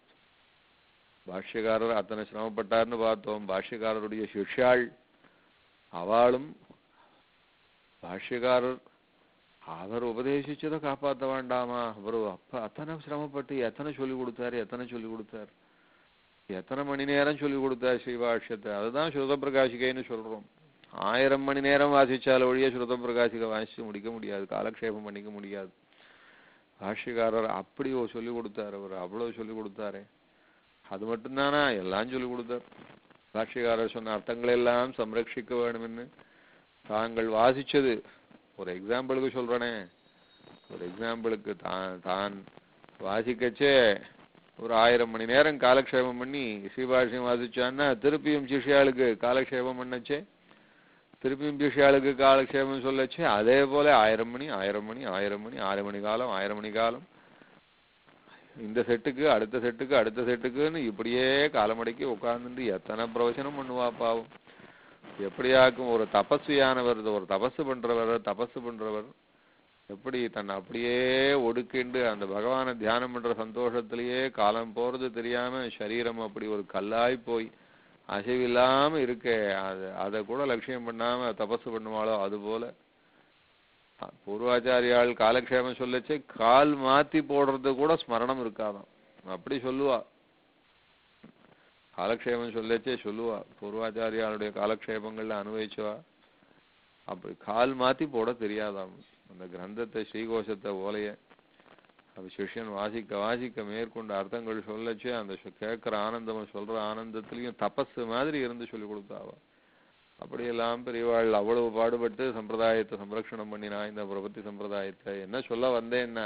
பாஷ்யக்காரர் அத்தனை சிரமப்பட்டார்னு பார்த்தோம். பாஷ்யக்காரருடைய சிஷ்யாள் அவளும் பாஷ்யக்காரர் அவர் உபதேசிச்சதை காப்பாற்ற வேண்டாமா, அவரு அப்ப அத்தனை சிரமப்பட்டு எத்தனை சொல்லி கொடுத்தாரு, எத்தனை சொல்லி கொடுத்தார். எத்தனை மணி நேரம் சொல்லி கொடுத்தார் ஸ்ரீபாஷ்யத்தை. அதுதான் ஸ்ருத பிரகாசிகைன்னு சொல்றோம். ஆயிரம் மணி நேரம் வாசிச்சால ஒழிய ஸ்ருத பிரகாசிகை வாசிச்சு முடிக்க முடியாது, காலக்ஷேபம் பண்ணிக்க முடியாது. பாஷ்யக்காரர் அப்படி சொல்லி கொடுத்தாரு, அவர் அவ்வளவு சொல்லி கொடுத்தாரு. அது மட்டும்தானா, எல்லாம் சொல்லி கொடுத்தார். பாஷ்யக்காரர் சொன்ன அர்த்தங்களை எல்லாம் சம்ரட்சிக்க வேணும்னு தாங்கள் வாசிச்சது. ஒரு எக்ஸாம்பிளுக்கு சொல்றேனே, ஒரு எக்ஸாம்பிளுக்கு தான் தான் வாசிக்கச்சே ஒரு ஆயிரம் மணி நேரம் காலக்ஷேபம் பண்ணி ஸ்ரீபாஷ்யம் வாசிச்சான்னா திருப்பியும் சிஷ்யாளுக்கு காலக்ஷேபம் பண்ணச்சே, திருப்பியும் சிஷ்யாளுக்கு காலக்ஷேபம் சொல்லச்சே, அதே போல ஆயிரம் மணி ஆயிரம் மணி ஆயிரம் மணி ஆறு மணி காலம் ஆயிரம் மணி காலம், இந்த செட்டுக்கு அடுத்த செட்டுக்கு அடுத்த செட்டுக்குன்னு இப்படியே காலமடக்கி உட்கார்ந்துட்டு எத்தனை பிரவச்சனம் பண்ணுவா பாவம். எப்படியாக்கும் ஒரு தபஸ்வியானவர், ஒரு தபசு பண்றவர் தபசு பண்றவர் எப்படி தன்னை அப்படியே ஒடுக்கிண்டு அந்த பகவானை தியானம் பண்ற சந்தோஷத்திலேயே காலம் போறது தெரியாம சரீரம் அப்படி ஒரு கல்லாய் போய் அசைவில்லாம இருக்க, அது அதை கூட லட்சியம் பண்ணாம தபசு பண்ணுவாளோ அது போல பூர்வாச்சாரியால் காலக்ஷேபம் சொல்லச்சே கால் மாத்தி போடுறது கூட ஸ்மரணம் இருக்காதான். அப்படி சொல்லுவா, காலக்ஷேபம் சொல்லச்சே சொல்லுவா, பூர்வாச்சாரியாளுடைய காலக்ஷேபங்கள்ல அனுபவிச்சுவா. அப்படி கால் மாத்தி போட தெரியாதாம். அந்த கிரந்தத்தை ஸ்ரீகோஷத்தை ஓலைய அப்ப சிஷ்யன் வாசிக்க வாசிக்க மேற்கொண்ட அர்த்தங்கள் சொல்லச்சே அந்த கேட்கிற ஆனந்தம் சொல்ற ஆனந்தத்திலையும் தபஸ் மாதிரி இருந்து சொல்லி கொடுத்தாவா. அப்படியெல்லாம் பெரியவாள் அவ்வளவு பாடுபட்டு சம்பிரதாயத்தை சம்ரக்ஷணம் பண்ணினா. இந்த பிரபத்தி சம்பிரதாயத்தை என்ன சொல்ல வந்தேன்னா,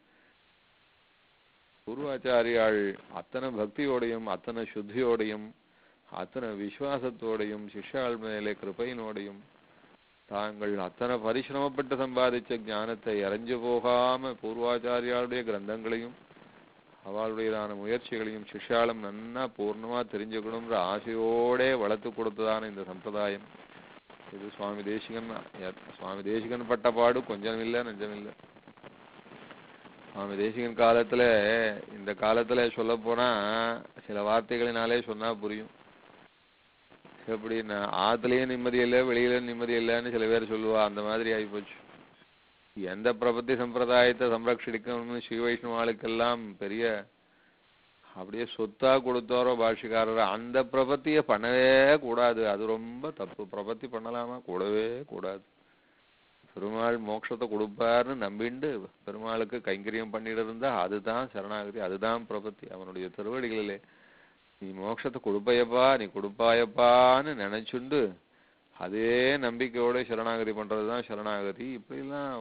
பூர்வாச்சாரியாள் அத்தனை பக்தியோடையும் அத்தனை சுத்தியோடையும் அத்தனை விசுவாசத்தோடையும் சிஷ்யாள் மேலே கிருபையினோடையும் தாங்கள் அத்தனை பரிசிரமப்பட்டு சம்பாதிச்ச ஞானத்தை இறஞ்சு போகாம பூர்வாச்சாரியாளுடைய கிரந்தங்களையும் அவளுடையதான முயற்சிகளையும் சிஷ்யாலம் நன்னா பூர்ணமா தெரிஞ்சுக்கணும்ன்ற ஆசையோட வளர்த்து கொடுத்ததான இந்த சம்பிரதாயம் இது சுவாமி தேசிகன். சுவாமி தேசிகன் பட்ட பாடு கொஞ்சம் இல்லை நஞ்சம் இல்லை. சுவாமி தேசிகன் காலத்துல இந்த காலத்துல சொல்ல போனா சில வார்த்தைகளினாலே சொன்னா புரியும். எப்படின்னா ஆத்துலயும் நிம்மதி இல்லை வெளியில நிம்மதி இல்லைன்னு சில பேர் சொல்லுவா. அந்த மாதிரி ஆகிப்போச்சு. எந்த பிரபத்தி சம்பிரதாயத்தை சம்ரட்சிக்கணும்னு ஸ்ரீ வைஷ்ணவாளுக்கெல்லாம் பெரிய அப்படியே சொத்தா கொடுத்தாரோ பாஷ்யக்காரர், அந்த பிரபத்தியை பண்ணவே கூடாது. அது ரொம்ப தப்பு. பிரபத்தி பண்ணலாமா? கூடவே கூடாது. பெருமாள் மோட்சத்தை கொடுப்பார்னு நம்பிண்டு பெருமாளுக்கு கைங்கரியம் பண்ணிட்டு இருந்தா அதுதான் சரணாகதி, அதுதான் பிரபத்தி. அவனுடைய திருவடிகளிலே நீ மோட்சத்தை கொடுப்பையப்பா நீ கொடுப்பாயப்பான்னு நினைச்சுண்டு அதே நம்பிக்கையோட சரணாகதி பண்றதுதான் சரணாகதி. இப்படிலாம்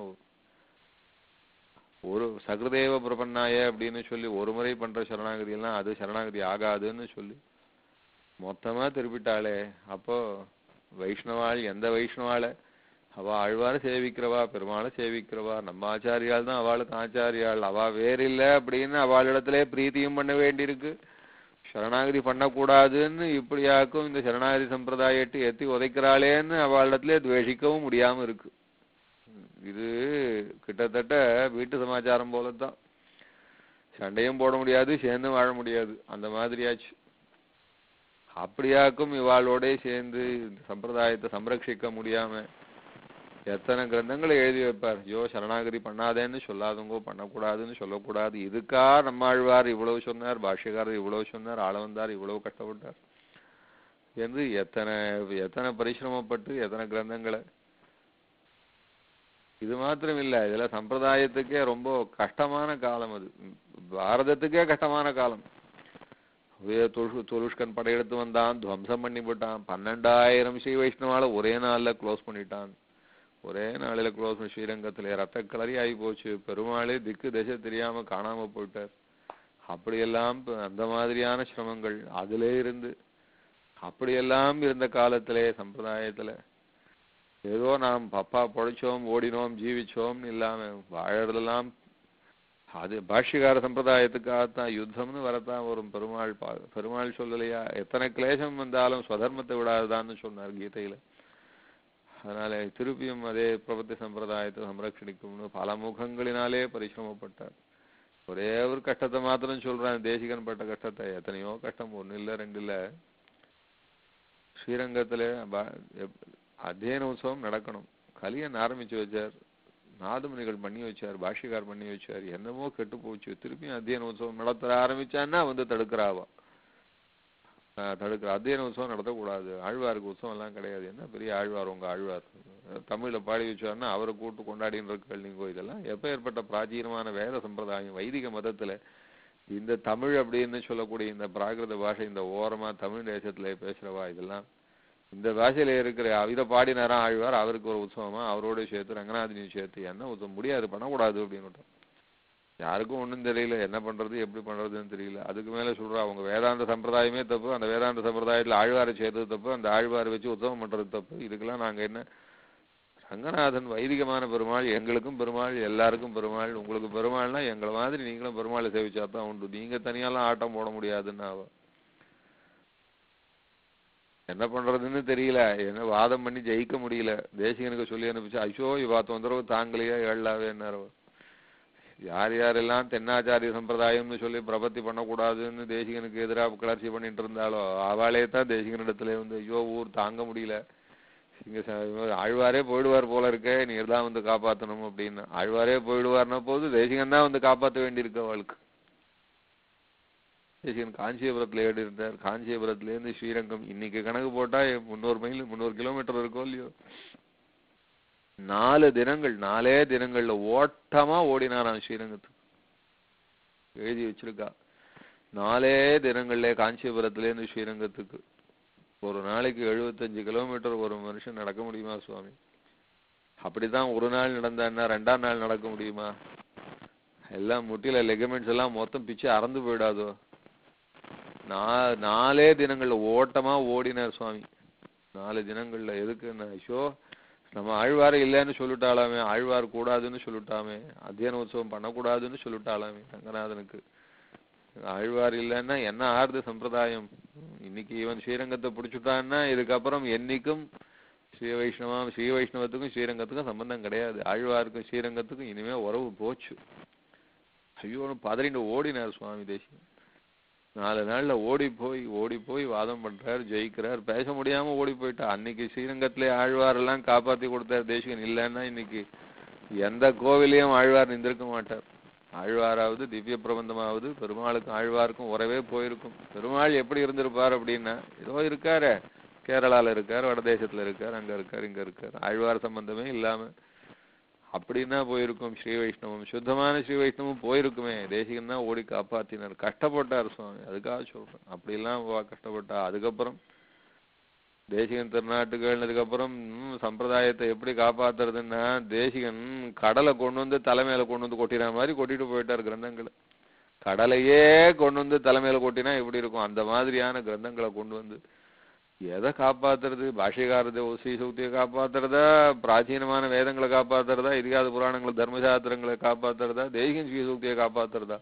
ஒரு சகிருதேவ பிரபன்னாய அப்படின்னு சொல்லி ஒரு முறை பண்ற சரணாகதி எல்லாம் அது சரணாகதி ஆகாதுன்னு சொல்லி மொத்தமா திருப்பிட்டாளே. அப்போ வைஷ்ணவாள் எந்த வைஷ்ணவாளை அவ ஆழ்வார சேவிக்கிறவா, பெருமாளை சேவிக்கிறவா, நம்ம ஆச்சாரியால் தான் அவளுக்கு ஆச்சாரியாள், அவ வேறில்லை அப்படின்னு அவளிடத்திலே பிரீத்தியும் பண்ண வேண்டியிருக்கு. சரணாகதி பண்ணக்கூடாதுன்னு இப்படியாக்கும் இந்த சரணாகதி சம்பிரதாயத்தை எத்தி உதைக்கிறாளேன்னு அவளிடத்திலே துவேஷிக்கவும் முடியாம இருக்கு. இது கிட்டத்தட்ட வீட்டு சமாச்சாரம் போலத்தான். சண்டையும் போட முடியாது, சேர்ந்து வாழ முடியாது, அந்த மாதிரியாச்சு. அப்படியாக்கும் இவாளோட சேர்ந்து இந்த சம்பிரதாயத்தை சம்ரட்சிக்க முடியாம எத்தனை கிரந்தங்களை எழுதி வைப்பார். ஐயோ சரணாகதி பண்ணாதேன்னு சொல்லாதவங்கோ, பண்ணக்கூடாதுன்னு சொல்லக்கூடாது. இதுக்கா நம்மாழ்வார் இவ்வளவு சொன்னார், பாஷ்யக்காரர் இவ்வளவு சொன்னார், ஆளவந்தார் இவ்வளவு கஷ்டப்பட்டார் என்று எத்தனை எத்தனை பரிசிரமப்பட்டு எத்தனை கிரந்தங்களை. இது மாத்திரம் இல்ல, இதுல சம்பிரதாயத்துக்கே ரொம்ப கஷ்டமான காலம். அது பாரதத்துக்கே கஷ்டமான காலம். துலுஷ்கன் படையெடுத்து வந்தான், துவம்சம் பண்ணி போட்டான். பன்னெண்டாயிரம் ஸ்ரீ வைஷ்ணவால ஒரே நாள்ல க்ளோஸ் பண்ணிட்டான். ஒரே நாளில க்ளோஸ் பண்ணி ஸ்ரீரங்கத்திலே ரத்த கிளறி ஆகி போச்சு. பெருமாளே திக்கு திசை தெரியாம காணாம போயிட்டார். அப்படியெல்லாம் அந்த மாதிரியான சிரமங்கள் அதிலே இருந்து அப்படியெல்லாம் இருந்த காலத்திலே சம்பிரதாயத்துல ஏதோ நாம் பப்பா பொழைச்சோம் ஓடினோம் ஜீவிச்சோம் இல்லாம வாழறதெல்லாம் அது பாஷ்யக்கார சம்பிரதாயத்துக்காகத்தான் யுத்தம்னு வரத்தான் வரும். பெருமாள் பா பெருமாள் சொல்லலையா, எத்தனை கிளேசம் வந்தாலும் ஸ்வதர்மத்தை விடாதுதான்னு சொன்னார் கீதையில. அதனால திருப்பியும் அதே பிரபத்தி சம்பிரதாயத்தை சம்ரட்சிக்கணும்னு பல முகங்களினாலே பரிசிரமப்பட்டார். ஒரே ஒரு கஷ்டத்தை மாத்திரம் சொல்றேன், தேசிகன் பட்ட கஷ்டத்தை. எத்தனையோ கஷ்டம், ஒண்ணு இல்ல ரெண்டு இல்ல. ஸ்ரீரங்கத்துல அத்தியன உற்சவம் நடக்கணும், கலியன் ஆரம்பிச்சு வச்சார், நாதமுனிகள் பண்ணி வச்சார், பாஷ்யக்கார் பண்ணி வச்சார், என்னமோ கெட்டு போச்சு. திருப்பியும் அத்தியன உற்சவம் நடத்த ஆரம்பிச்சான்னா வந்து தடுக்கிறாவா. தடுக்கிற. அத்தியன உற்சவம் நடத்தக்கூடாது, ஆழ்வாருக்கு உற்சவம் எல்லாம் கிடையாது. என்ன பெரிய ஆழ்வார் உங்க ஆழ்வார் தமிழ்ல பாடி வச்சாருன்னா அவரை கூட்டு கொண்டாடின்னு இருக்கீங்க நீங்க. இதெல்லாம் எப்ப ஏற்பட்ட பிராச்சீனமான வேத சம்பிரதாயம். வைதிக மதத்துல இந்த தமிழ் அப்படின்னு சொல்லக்கூடிய இந்த பிராகிருத பாஷை, இந்த ஓரமா தமிழ் தேசத்துல பேசுறவா இதெல்லாம் இந்த பாஷையில இருக்கிற இதை பாடினாரா ஆழ்வார், அவருக்கு ஒரு உற்சவமா, அவரோட சேர்த்து ரங்கநாதனையும் சேர்த்து என்ன உற்சவம் முடியாது, பண்ணக்கூடாது அப்படின்னு. யாருக்கும் ஒன்றும் தெரியல, என்ன பண்றது எப்படி பண்றதுன்னு தெரியல. அதுக்கு மேல சொல்றா அவங்க வேதாந்த சம்பிரதாயமே தப்பு, அந்த வேதாந்த சம்பிரதாயத்துல ஆழ்வாரை சேர்த்தது தப்பு, அந்த ஆழ்வாரை வச்சு உற்சவம் பண்றது தப்பு. இதுக்கெல்லாம் நாங்க என்ன, ரங்கநாதன் வைதிகமான பெருமாள், எங்களுக்கும் பெருமாள், எல்லாருக்கும் பெருமாள். உங்களுக்கு பெருமாள்னா எங்களை மாதிரி நீங்களும் பெருமாளை சேவிச்சாதான் உண்டு, நீங்க தனியாலாம் ஆட்டம் போட முடியாதுன்னு அவ என்ன பண்றதுன்னு தெரியல. என்ன வாதம் பண்ணி ஜெயிக்க முடியல. தேசிகனுக்கு சொல்லி அனுப்பிச்சு ஐயோ இவா தொந்தரவு தாங்கலையா ஏழாவே என்ன. யார் யாரெல்லாம் தென்னாச்சாரிய சம்பிரதாயம்னு சொல்லி பிரபத்தி பண்ணக்கூடாதுன்னு தேசிகனுக்கு எதிராக கிளர்ச்சி பண்ணிட்டு இருந்தாலோ அவளே தான் தேசிகனிடத்துல வந்து ஐயோ ஊர் தாங்க முடியல, இங்க ஆழ்வாரே போயிடுவார் போல இருக்க, நீர் தான் வந்து காப்பாற்றணும் அப்படின்னு. ஆழ்வாரே போயிடுவார்னா போது தேசிகன் தான் வந்து காப்பாற்ற வேண்டியிருக்கு அவளுக்கு. தேசிகன் காஞ்சிபுரத்துல ஏடி இருந்தார், காஞ்சிபுரத்துல இருந்து ஸ்ரீரங்கம் இன்னைக்கு கணக்கு போட்டா முன்னூறு மைல் முன்னூறு கிலோமீட்டர் இருக்கோ இல்லையோ, நாலு தினங்கள் நாலே தினங்கள்ல ஓட்டமா ஓடினாராம் ஸ்ரீரங்கத்துக்கு. எழுதி வச்சிருக்கா, நாலே தினங்கள்ல காஞ்சிபுரத்துல இருந்து ஸ்ரீரங்கத்துக்கு ஒரு நாளைக்கு எழுபத்தஞ்சு கிலோமீட்டர் ஒரு மனுஷன் நடக்க முடியுமா சுவாமி? அப்படிதான் ஒரு நாள் நடந்தான்னா ரெண்டாம் நாள் நடக்க முடியுமா? எல்லாம் முட்டில லெகமெண்ட்ஸ் எல்லாம் மொத்தம் பிச்சு அறந்து போயிடாதோ. நா நாலே தினங்கள்ல ஓட்டமா ஓடினார் சுவாமி. நாலு தினங்கள்ல எதுக்குன்னா ஐயோ நம்ம ஆழ்வார இல்லைன்னு சொல்லிட்டாலாமே, ஆழ்வார் கூடாதுன்னு சொல்லிட்டாமே, அத்தியன உற்சவம் பண்ணக்கூடாதுன்னு சொல்லிட்டாலாமே ரங்கநாதனுக்கு. ஆழ்வார் இல்லைன்னா என்ன ஆறுது சம்பிரதாயம்? இன்னைக்கு இவன் ஸ்ரீரங்கத்தை பிடிச்சுட்டான்னா இதுக்கப்புறம் என்னைக்கும் ஸ்ரீ வைஷ்ணவம் ஸ்ரீ வைஷ்ணவத்துக்கும் ஸ்ரீரங்கத்துக்கும் சம்பந்தம் கிடையாது. ஆழ்வாருக்கும் ஸ்ரீரங்கத்துக்கும் இனிமே உறவு போச்சு. ஐயோன்னு பதறிண்டு ஓடினார் சுவாமி தேசிகன். நாலு நாள்ல ஓடி போய் ஓடி போய் வாதம் பண்றார், ஜெயிக்கிறார். பேச முடியாம ஓடி போயிட்டா. அன்னைக்கு ஸ்ரீரங்கத்திலே ஆழ்வார் எல்லாம் காப்பாத்தி கொடுத்தார் தேசிகன். இல்லைன்னா இன்னைக்கு எந்த கோவிலையும் ஆழ்வார் நின்றிருக்க மாட்டார். ஆழ்வாராவது திவ்ய பிரபந்தமாவது பெருமாளுக்கும் ஆழ்வாருக்கும் உறவே போயிருக்கும். பெருமாள் எப்படி இருந்திருப்பார் அப்படின்னா, ஏதோ இருக்காரு, கேரளால இருக்கார், வடதேசத்துல இருக்கார், அங்க இருக்கார், இங்க இருக்கார், ஆழ்வார் சம்பந்தமே இல்லாம அப்படின்னா போயிருக்கும். ஸ்ரீ வைஷ்ணவம் சுத்தமான ஸ்ரீ வைஷ்ணவம் போயிருக்குமே. தேசிகன் தான் ஓடி காப்பாத்தினார், கஷ்டப்பட்டார் சுவாமி. அதுக்காக சொல்றேன், அப்படி எல்லாம் கஷ்டப்பட்டா. அதுக்கப்புறம் தேசிகன் திருநாட்டுகள்னதுக்கு அப்புறம் சம்பிரதாயத்தை எப்படி காப்பாத்துறதுன்னா, தேசிகன் கடலை கொண்டு வந்து தலைமையில கொண்டு வந்து கொட்டின மாதிரி கொட்டிட்டு போயிட்டார் கிரந்தங்களை. கடலையே கொண்டு வந்து தலைமையில கொட்டினா எப்படி இருக்கும், அந்த மாதிரியான கிரந்தங்களை கொண்டு வந்து எதை காப்பாத்துறது? பாஷ்யகாரத்தை ஸ்ரீ சூக்தியை காப்பாத்துறதா, பிராச்சீனமான வேதங்களை காப்பாத்துறதா, இதிகாத புராணங்களை தர்மசாஸ்திரங்களை காப்பாத்துறதா, தேசிகன் ஸ்ரீ சூக்தியை காப்பாத்துறதா?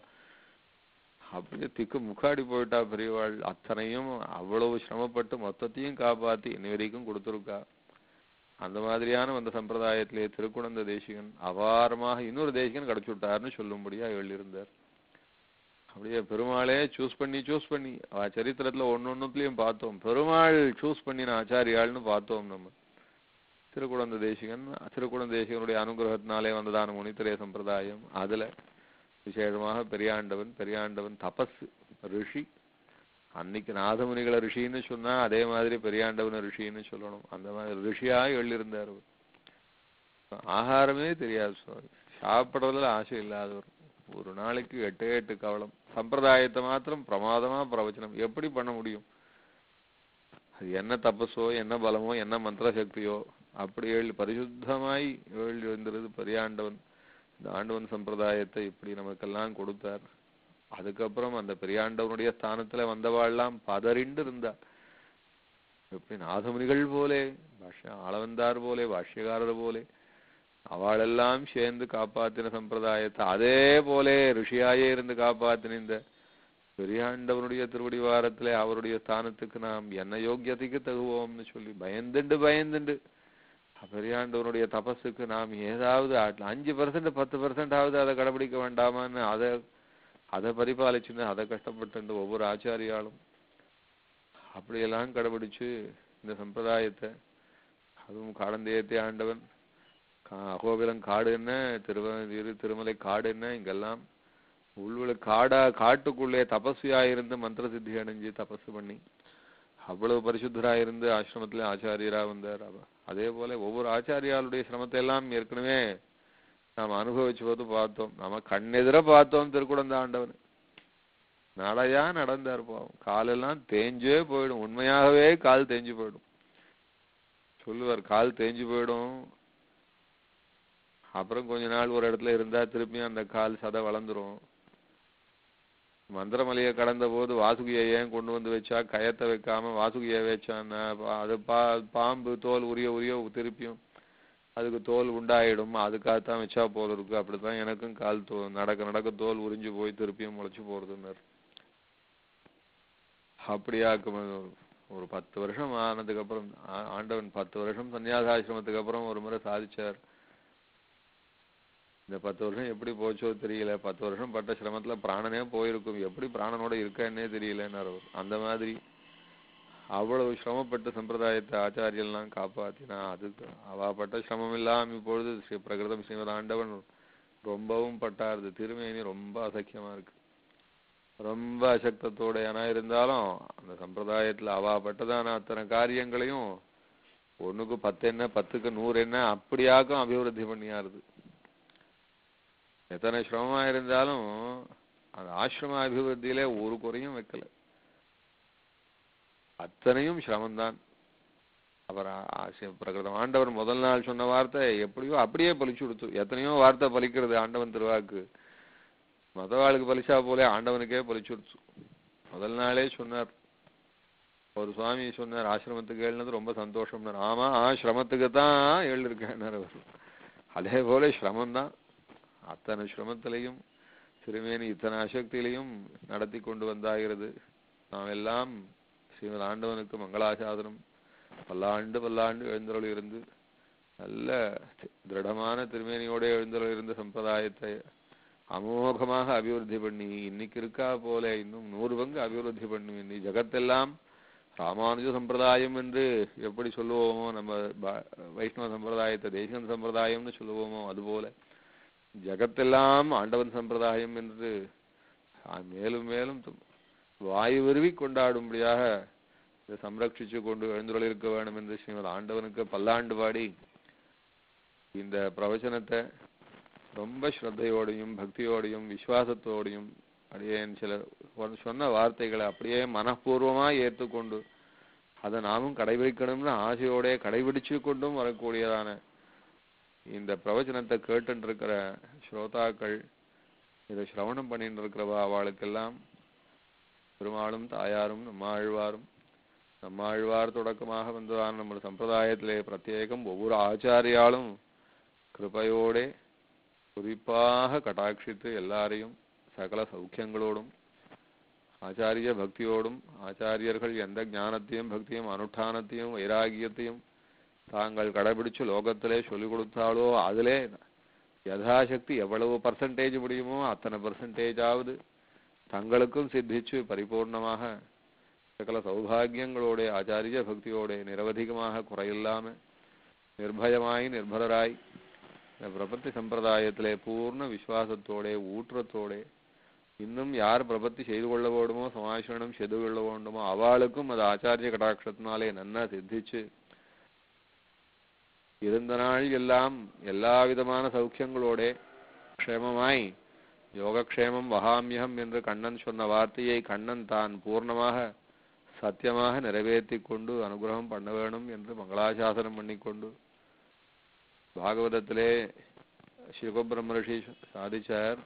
அப்படியே திக்கு முக்காடி போயிட்டா பெரியவாள். அத்தனையும் அவ்வளவு சிரமப்பட்டு மொத்தத்தையும் காப்பாத்தி இன்னி வரைக்கும் கொடுத்துருக்கா. அந்த மாதிரியான அந்த சம்பிரதாயத்திலே திருக்குடந்த தேசிகன் அபாரமாக இன்னொரு தேசிகன் கிடைச்சுட்டார்னு சொல்லும்படியா எழுதியிருந்தார். அப்படியே பெருமாளே சூஸ் பண்ணி சூஸ் பண்ணி சரித்திரத்துல ஒன்னு ஒன்னுலயும் பார்த்தோம். பெருமாள் சூஸ் பண்ணின ஆச்சாரியாள்னு பார்த்தோம் நம்ம. திருக்குடந்த தேசிகன், திருக்குடந்த தேசிகனுடைய அனுகிரகத்தினாலே வந்ததான முனித்திரே சம்பிரதாயம். அதுல விசேஷமாக பெரியாண்டவன் பெரியாண்டவன் தபஸ் ரிஷி. அன்னைக்கு நாதமுனிகளை ரிஷின்னு சொன்னா அதே மாதிரி பெரியாண்டவன் ரிஷின்னு சொல்லணும். அந்த மாதிரி ரிஷியாக எழுதியிருந்தார். ஆகாரமே தெரியாது சுவாமி, சாப்பிடுறதுல ஆசை இல்லாதவர். ஒரு நாளைக்கு எட்டு எட்டு கவலம் சம்பிரதாயத்தை மாத்திரம் பிரமாதமா பிரவச்சனம் எப்படி பண்ண முடியும்? அது என்ன தபஸோ என்ன பலமோ என்ன மந்திர சக்தியோ அப்படி எழு பரிசுத்தமாய் எழுதி வந்திருது பெரியாண்டவன். இந்த ஆண்டவன் சம்பிரதாயத்தை இப்படி நமக்கெல்லாம் கொடுத்தார். அதுக்கப்புறம் அந்த பெரியாண்டவனுடைய ஸ்தானத்துல வந்தவாள்லாம் பதறிண்டு இருந்தார். எப்படி நாதமுனிகள் போலே, பாஷ்ய ஆளவந்தார் போலே, பாஷ்யகாரர் போலே அவளெல்லாம் சேர்ந்து காப்பாத்தின சம்பிரதாயத்தை அதே போலே ரிஷியாயே இருந்து காப்பாத்தின இந்த பெரியாண்டவனுடைய திருவடிவாரத்திலே அவருடைய ஸ்தானத்துக்கு நாம் என்ன யோக்கியதைக்கு தகுவோம்னு சொல்லி பயந்துண்டு பயந்துண்டு பெரியாண்டவனுடைய தபஸுக்கு நாம் ஏதாவது அஞ்சு பர்சன்ட் பத்து பர்சன்ட் ஆகுது அதை கடைபிடிக்க வேண்டாமான்னு அதை அதை பரிபாலிச்சுன்னு அதை கஷ்டப்பட்டு ஒவ்வொரு ஆச்சாரியாலும் அப்படியெல்லாம் கடைபிடிச்சு இந்த சம்பிரதாயத்தை, அதுவும் காடந்தேயத்தை ஆண்டவன் அகோபிலம் காடு என்ன, திருவ திருமலை காடு என்ன, இங்கெல்லாம் உள்வெளி காடா காட்டுக்குள்ளே தபஸ்வியா இருந்து மந்திர சித்தி அடைஞ்சு தபசு பண்ணி அவ்வளவு பரிசுத்தராயிருந்து ஆசிரமத்திலே ஆச்சாரியரா வந்தார். அதே போல ஒவ்வொரு ஆச்சாரியாளுடைய சிரமத்தை எல்லாம் ஏற்கனவே நாம் அனுபவிச்சு போது பார்த்தோம். நாம கண்ணெதிர பார்த்தோம் திருக்குடந்த ஆண்டவன். நடையா நடந்தார் பாவம். காலெல்லாம் தேஞ்சே போயிடும். உண்மையாகவே கால் தேஞ்சு போயிடும். சொல்லுவார் கால் தேஞ்சு போயிடும். அப்புறம் கொஞ்ச நாள் ஒரு இடத்துல இருந்தா திருப்பி அந்த கால் சதை வளர்ந்துரும். மந்திரமலையை கடந்த போது வாசுகியை ஏன் கொண்டு வந்து வச்சா கயத்தை வைக்காம வாசுகியை வச்சான்னா அது பா பாம்பு தோல் உரிய உரிய திருப்பியும் அதுக்கு தோல் உண்டாயிடும். அதுக்காகத்தான் வச்சா போல இருக்கு. அப்படித்தான் எனக்கும் கால் தோ நடக்க நடக்க தோல் உறிஞ்சு போய் திருப்பியும் முளைச்சு போறதுன்னாரு. அப்படியாக்கும் ஒரு பத்து வருஷம் ஆனதுக்கு அப்புறம் ஆண்டவன் பத்து வருஷம் சன்னியாசாசிரமத்துக்கு அப்புறம் ஒரு முறை சாதிச்சார். இந்த பத்து வருஷம் எப்படி போச்சோ தெரியல. பத்து வருஷம் பட்ட சிரமத்துல பிராணனே போயிருக்கும். எப்படி பிராணனோட இருக்கன்னே தெரியலன்னாரு. அந்த மாதிரி அவ்வளவு சிரமப்பட்ட சம்பிரதாயத்தை ஆச்சாரியெல்லாம் காப்பாத்தினா அதுக்கு அவாப்பட்ட சிரமம் இல்லாம இப்பொழுது ஸ்ரீ பிரகிருதம் ஸ்ரீமத் ஆண்டவன் ரொம்பவும் பட்டாருது. திருமேனி ரொம்ப அசக்கியமா இருக்கு. ரொம்ப அசக்தத்தோட ஏன்னா இருந்தாலும் அந்த சம்பிரதாயத்துல அவாப்பட்டதான அத்தனை காரியங்களையும் ஒண்ணுக்கு பத்து என்ன பத்துக்கு நூறு என்ன அப்படியாக்கும் அபிவிருத்தி பண்ணியாருது. எத்தனை சிரமமா இருந்தாலும் அந்த ஆசிரம அபிவிருத்தியிலே ஒரு குறையும் வைக்கல. அத்தனையும் சிரமம்தான். அப்புறம் பிரகிருதம் ஆண்டவர் முதல் நாள் சொன்ன வார்த்தை எப்படியோ அப்படியே பலிச்சு கொடுத்து. எத்தனையோ வார்த்தை பலிக்கிறது ஆண்டவன் திருவாக்கு. மதவாளுக்கு பலிச்சா போலே ஆண்டவனுக்கே பலிச்சு கொடுத்து. முதல் நாளே சொன்னார். ஒரு சுவாமி சொன்னார் ஆசிரமத்துக்கு எழுந்தது ரொம்ப சந்தோஷம்னார். ஆமா ஆசிரமத்துக்கு தான் எழுதிருக்கேன் அவர். அதே போல சிரமம்தான். அத்தனை சிரமத்திலையும் திருமேனி இத்தனை அசக்தியிலையும் நடத்தி கொண்டு வந்தாகிறது. நாம் எல்லாம் ஸ்ரீமத் ஆண்டவனுக்கு மங்களாசாசனம் பல்லாண்டு பல்லாண்டு எழுந்தருள் இருந்து நல்ல திருடமான திருமேனியோட எழுந்தருள் இருந்த சம்பிரதாயத்தை அமோகமாக அபிவிருத்தி பண்ணி இன்னைக்கு இருக்கா போல இன்னும் நூறு பங்கு அபிவிருத்தி பண்ணி இன்னி ஜகத்தெல்லாம் ராமானுஜ சம்பிரதாயம் என்று எப்படி சொல்லுவோமோ, நம்ம வைஷ்ணவ சம்பிரதாயத்தை தேசிகன் சம்பிரதாயம்னு சொல்லுவோமோ அதுபோல ஜகத்தெல்லாம் ஆண்டவன் சம்பிரதாயம் என்று மேலும் மேலும் வாயு விருவி கொண்டாடும்படியாக இதை சம்ரட்சிச்சு கொண்டு எழுந்துள்ளிருக்க வேண்டும் என்று ஸ்ரீமத் ஆண்டவனுக்கு பல்லாண்டு பாடி இந்த பிரவச்சனத்தை ரொம்ப ஸ்ரத்தையோடையும் பக்தியோடையும் விசுவாசத்தோடையும் அப்படியே சில சொன்ன வார்த்தைகளை அப்படியே மனப்பூர்வமா ஏற்றுக்கொண்டு அதை நாமும் கடைபிடிக்கணும்னு ஆசையோட கடைபிடிச்சு கொண்டும் வரக்கூடியதான இந்த பிரவச்சனத்தை கேட்டு இருக்கிற ஸ்ரோதாக்கள் இதை சிரவணம் பண்ணிட்டு இருக்கிறவா அவளுக்கெல்லாம் பெருமாளும் தாயாரும் நம்மாழ்வாரும் நம்மாழ்வார் தொடக்கமாக வந்ததான நம்ம சம்பிரதாயத்திலே பிரத்யேகம் ஒவ்வொரு ஆச்சாரியாலும் கிருபையோட குறிப்பாக கட்டாட்சித்து எல்லாரையும் சகல சௌக்கியங்களோடும் ஆச்சாரிய பக்தியோடும் ஆச்சாரியர்கள் எந்த ஞானத்தையும் பக்தியும் அனுஷ்டானத்தையும் வைராகியத்தையும் தாங்கள் கடைபிடிச்சு லோகத்திலே சொல்லிக் கொடுத்தாலோ அதிலே யதாசக்தி எவ்வளவு பர்சன்டேஜ் முடியுமோ அத்தனை பர்சன்டேஜாவது தங்களுக்கும் சித்திச்சு பரிபூர்ணமாக சகல சௌபாகியங்களோட ஆச்சாரிய பக்தியோட நிரவதிகமாக குறையில்லாம நிர்பயமாய் நிர்பரராய் இந்த பிரபத்தி சம்பிரதாயத்திலே பூர்ண விசுவாசத்தோட ஊற்றத்தோட இன்னும் யார் பிரபத்தி செய்து கொள்ள வேண்டுமோ சமாசனம் செய்து கொள்ள வேண்டுமோ அவளுக்கும் அது ஆச்சாரிய கடாட்சத்தினாலே நன்னா சித்திச்சு இருந்த நாள் எல்லாம் எல்லா விதமான சௌக்கியங்களோட க்ஷேமமாய் யோகக்ஷேமம் வகாமியம் என்று கண்ணன் சொன்ன வார்த்தையை கண்ணன் தான் பூர்ணமாக சத்தியமாக நிறைவேற்றி கொண்டு அனுகிரகம் பண்ண வேணும் என்று மங்களாசாசனம் பண்ணிக்கொண்டு பாகவதத்திலே சிவபிரம்ம சாதிச்சார்.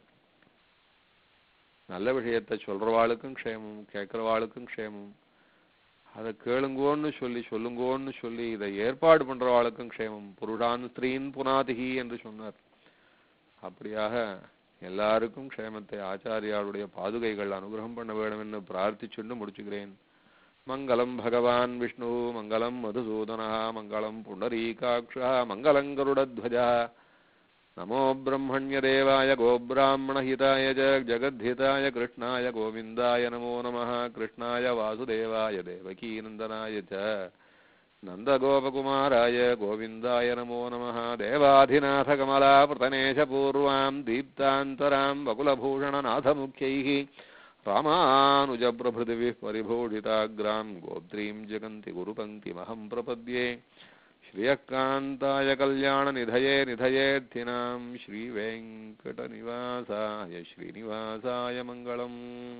நல்ல விஷயத்தை சொல்றவாளுக்கும் க்ஷேமம் கேட்கிறவாளுக்கும் க்ஷேமம் அதை கேளுங்கோன்னு சொல்லி சொல்லுங்கோன்னு சொல்லி இதை ஏற்பாடு பண்றவாளுக்கும் க்ஷேமம் புருஷான் ஸ்திரீன் புனாதிகி என்று சொன்னார். அப்படியாக எல்லாருக்கும் க்ஷேமத்தை ஆச்சாரியாளுடைய பாதுகைகள் அனுகிரகம் பண்ண வேண்டும் என்று பிரார்த்திச்சுண்டு முடிச்சுக்கிறேன். மங்களம் பகவான் விஷ்ணு மங்களம் மதுசூதனா மங்களம் புண்டரீகாக்ஷா மங்களம் கருடத்வஜா நமோ பிரம்மண்யதேவாய கோபிராமணஹிதாய ஜகத்ஹிதாய கிருஷ்ணாய கோவிந்தாய நமோ நமः கிருஷ்ணாய வாசுதேவாய தேவகீநந்தனாய ச நந்தகோபகுமாராய கோவிந்தாய நமோ நமः தேவாதிநாத கமலா பிரதனேஷ பூர்வாம் தீப்தாந்தராம் வகுலபூஷணநாதமுख्यैः ராமானுஜ பிரபிருதிவி பரிபூஷிதாக்ராம் கோத்ரீம் ஜெகந்தி குருபங்கிமஹம் பிரபத்யே ஸ்ரீயக்காந்தாய கல்யாண நிதயே நிதயேத்தினாம் ஸ்ரீ வெங்கட நிவாசாய ஸ்ரீனிவாசாய மங்களம்.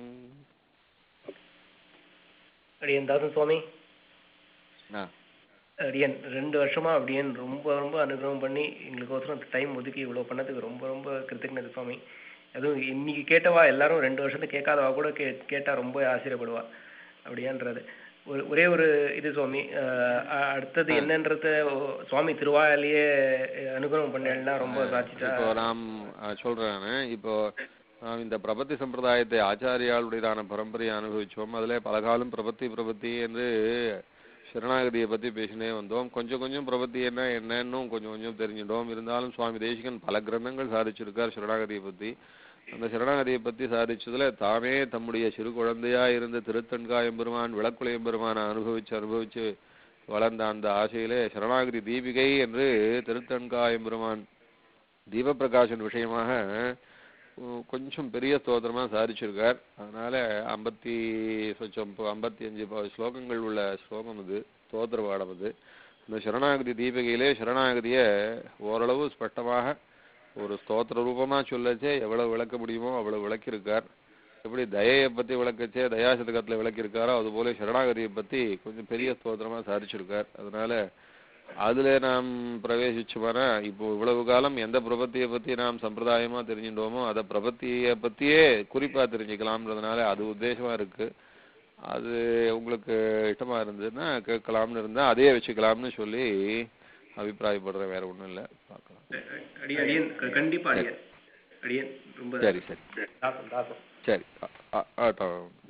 அடியன் தாசன் சுவாமி, அடியன் ரெண்டு வருஷமா அப்படியன் ரொம்ப ரொம்ப அனுகிரகம் பண்ணி எங்களுக்கோசரம் டைம் ஒதுக்கி இவ்வளவு பண்ணதுக்கு ரொம்ப ரொம்ப கிருத்தஜ்ஞதை சுவாமி. அதுவும் இன்னைக்கு கேட்டவா எல்லாரும் ரெண்டு வருஷத்துல கேட்காதவா கூட கே கேட்டா ரொம்ப ஆச்சரியப்படுவா அப்படியான்றது. ஒரு ஒரே ஒரு இது சுவாமி, அடுத்தது என்னன்றத சுவாமி திருவாயிலேயே அனுகிரகம் பண்ணா ரொம்ப சாட்சிட்டா. இப்போ நாம் சொல்றேன், இப்போ நாம் இந்த பிரபத்தி சம்பிரதாயத்தை ஆச்சாரியாளுடையதான பரம்பரையை அனுபவிச்சோம். அதுல பலகாலம் பிரபத்தி பிரபத்தி என்று சரணாகதியை பத்தி பேசினே வந்தோம். கொஞ்சம் கொஞ்சம் பிரபத்தி என்ன என்னன்னு கொஞ்சம் கொஞ்சம் தெரிஞ்சிட்டோம். இருந்தாலும் சுவாமி தேசிகன் பல கிரந்தங்கள் சாதிச்சிருக்கார் சரணாகதியை பத்தி. அந்த சரணாகதியை பத்தி சாதிச்சதுல தாமே தம்முடைய சிறு குழந்தையா இருந்த திருத்தன்காயம்பெருமான் விளக்குளையம்பெருமானை அனுபவிச்சு அனுபவிச்சு வளர்ந்த அந்த ஆசையிலே சரணாகதி தீபிகை என்று திருத்தன்காயம்பெருமான் தீபப்பிரகாசன் விஷயமாக கொஞ்சம் பெரிய ஸ்தோத்திரமா சாதிச்சிருக்கார். அதனால ஐம்பத்தி சொச்சம் ஐம்பத்தி அஞ்சு ஸ்லோகங்கள் உள்ள ஸ்லோகம் இது, ஸ்தோத்திர பாடம் இது. இந்த சரணாகதி தீபிகையிலே சரணாகதிய ஓரளவு ஸ்பஷ்டமாக ஒரு ஸ்தோத்திர ரூபமா சொல்லச்சே எவ்வளவு விளக்க முடியுமோ அவ்வளவு விளக்கியிருக்கார். எப்படி தயையை பத்தி விளக்கச்சே தயாசதகத்துல விளக்கியிருக்காரோ அதுபோல சரணாகதியை பத்தி கொஞ்சம் பெரிய ஸ்தோத்திரமா சாதிச்சிருக்கார். அதனால அதுல நாம் பிரவேசிச்சோம்னா இப்போ இவ்வளவு காலம் எந்த பிரபத்தியை பத்தி நாம் சம்பிரதாயமா தெரிஞ்சுட்டோமோ அதை பிரபத்தியை பத்தியே குறிப்பா தெரிஞ்சுக்கலாம்ன்றதுனால அது உத்தேசமா இருக்கு. அது உங்களுக்கு இஷ்டமா இருந்ததுன்னா கேட்கலாம்னு இருந்தா அதே வச்சுக்கலாம்னு சொல்லி அபிப்பிராயப்படுறேன், வேற ஒண்ணும் இல்லை. பார்க்கலாம். கண்டிப்பா. சரி சரி சரி.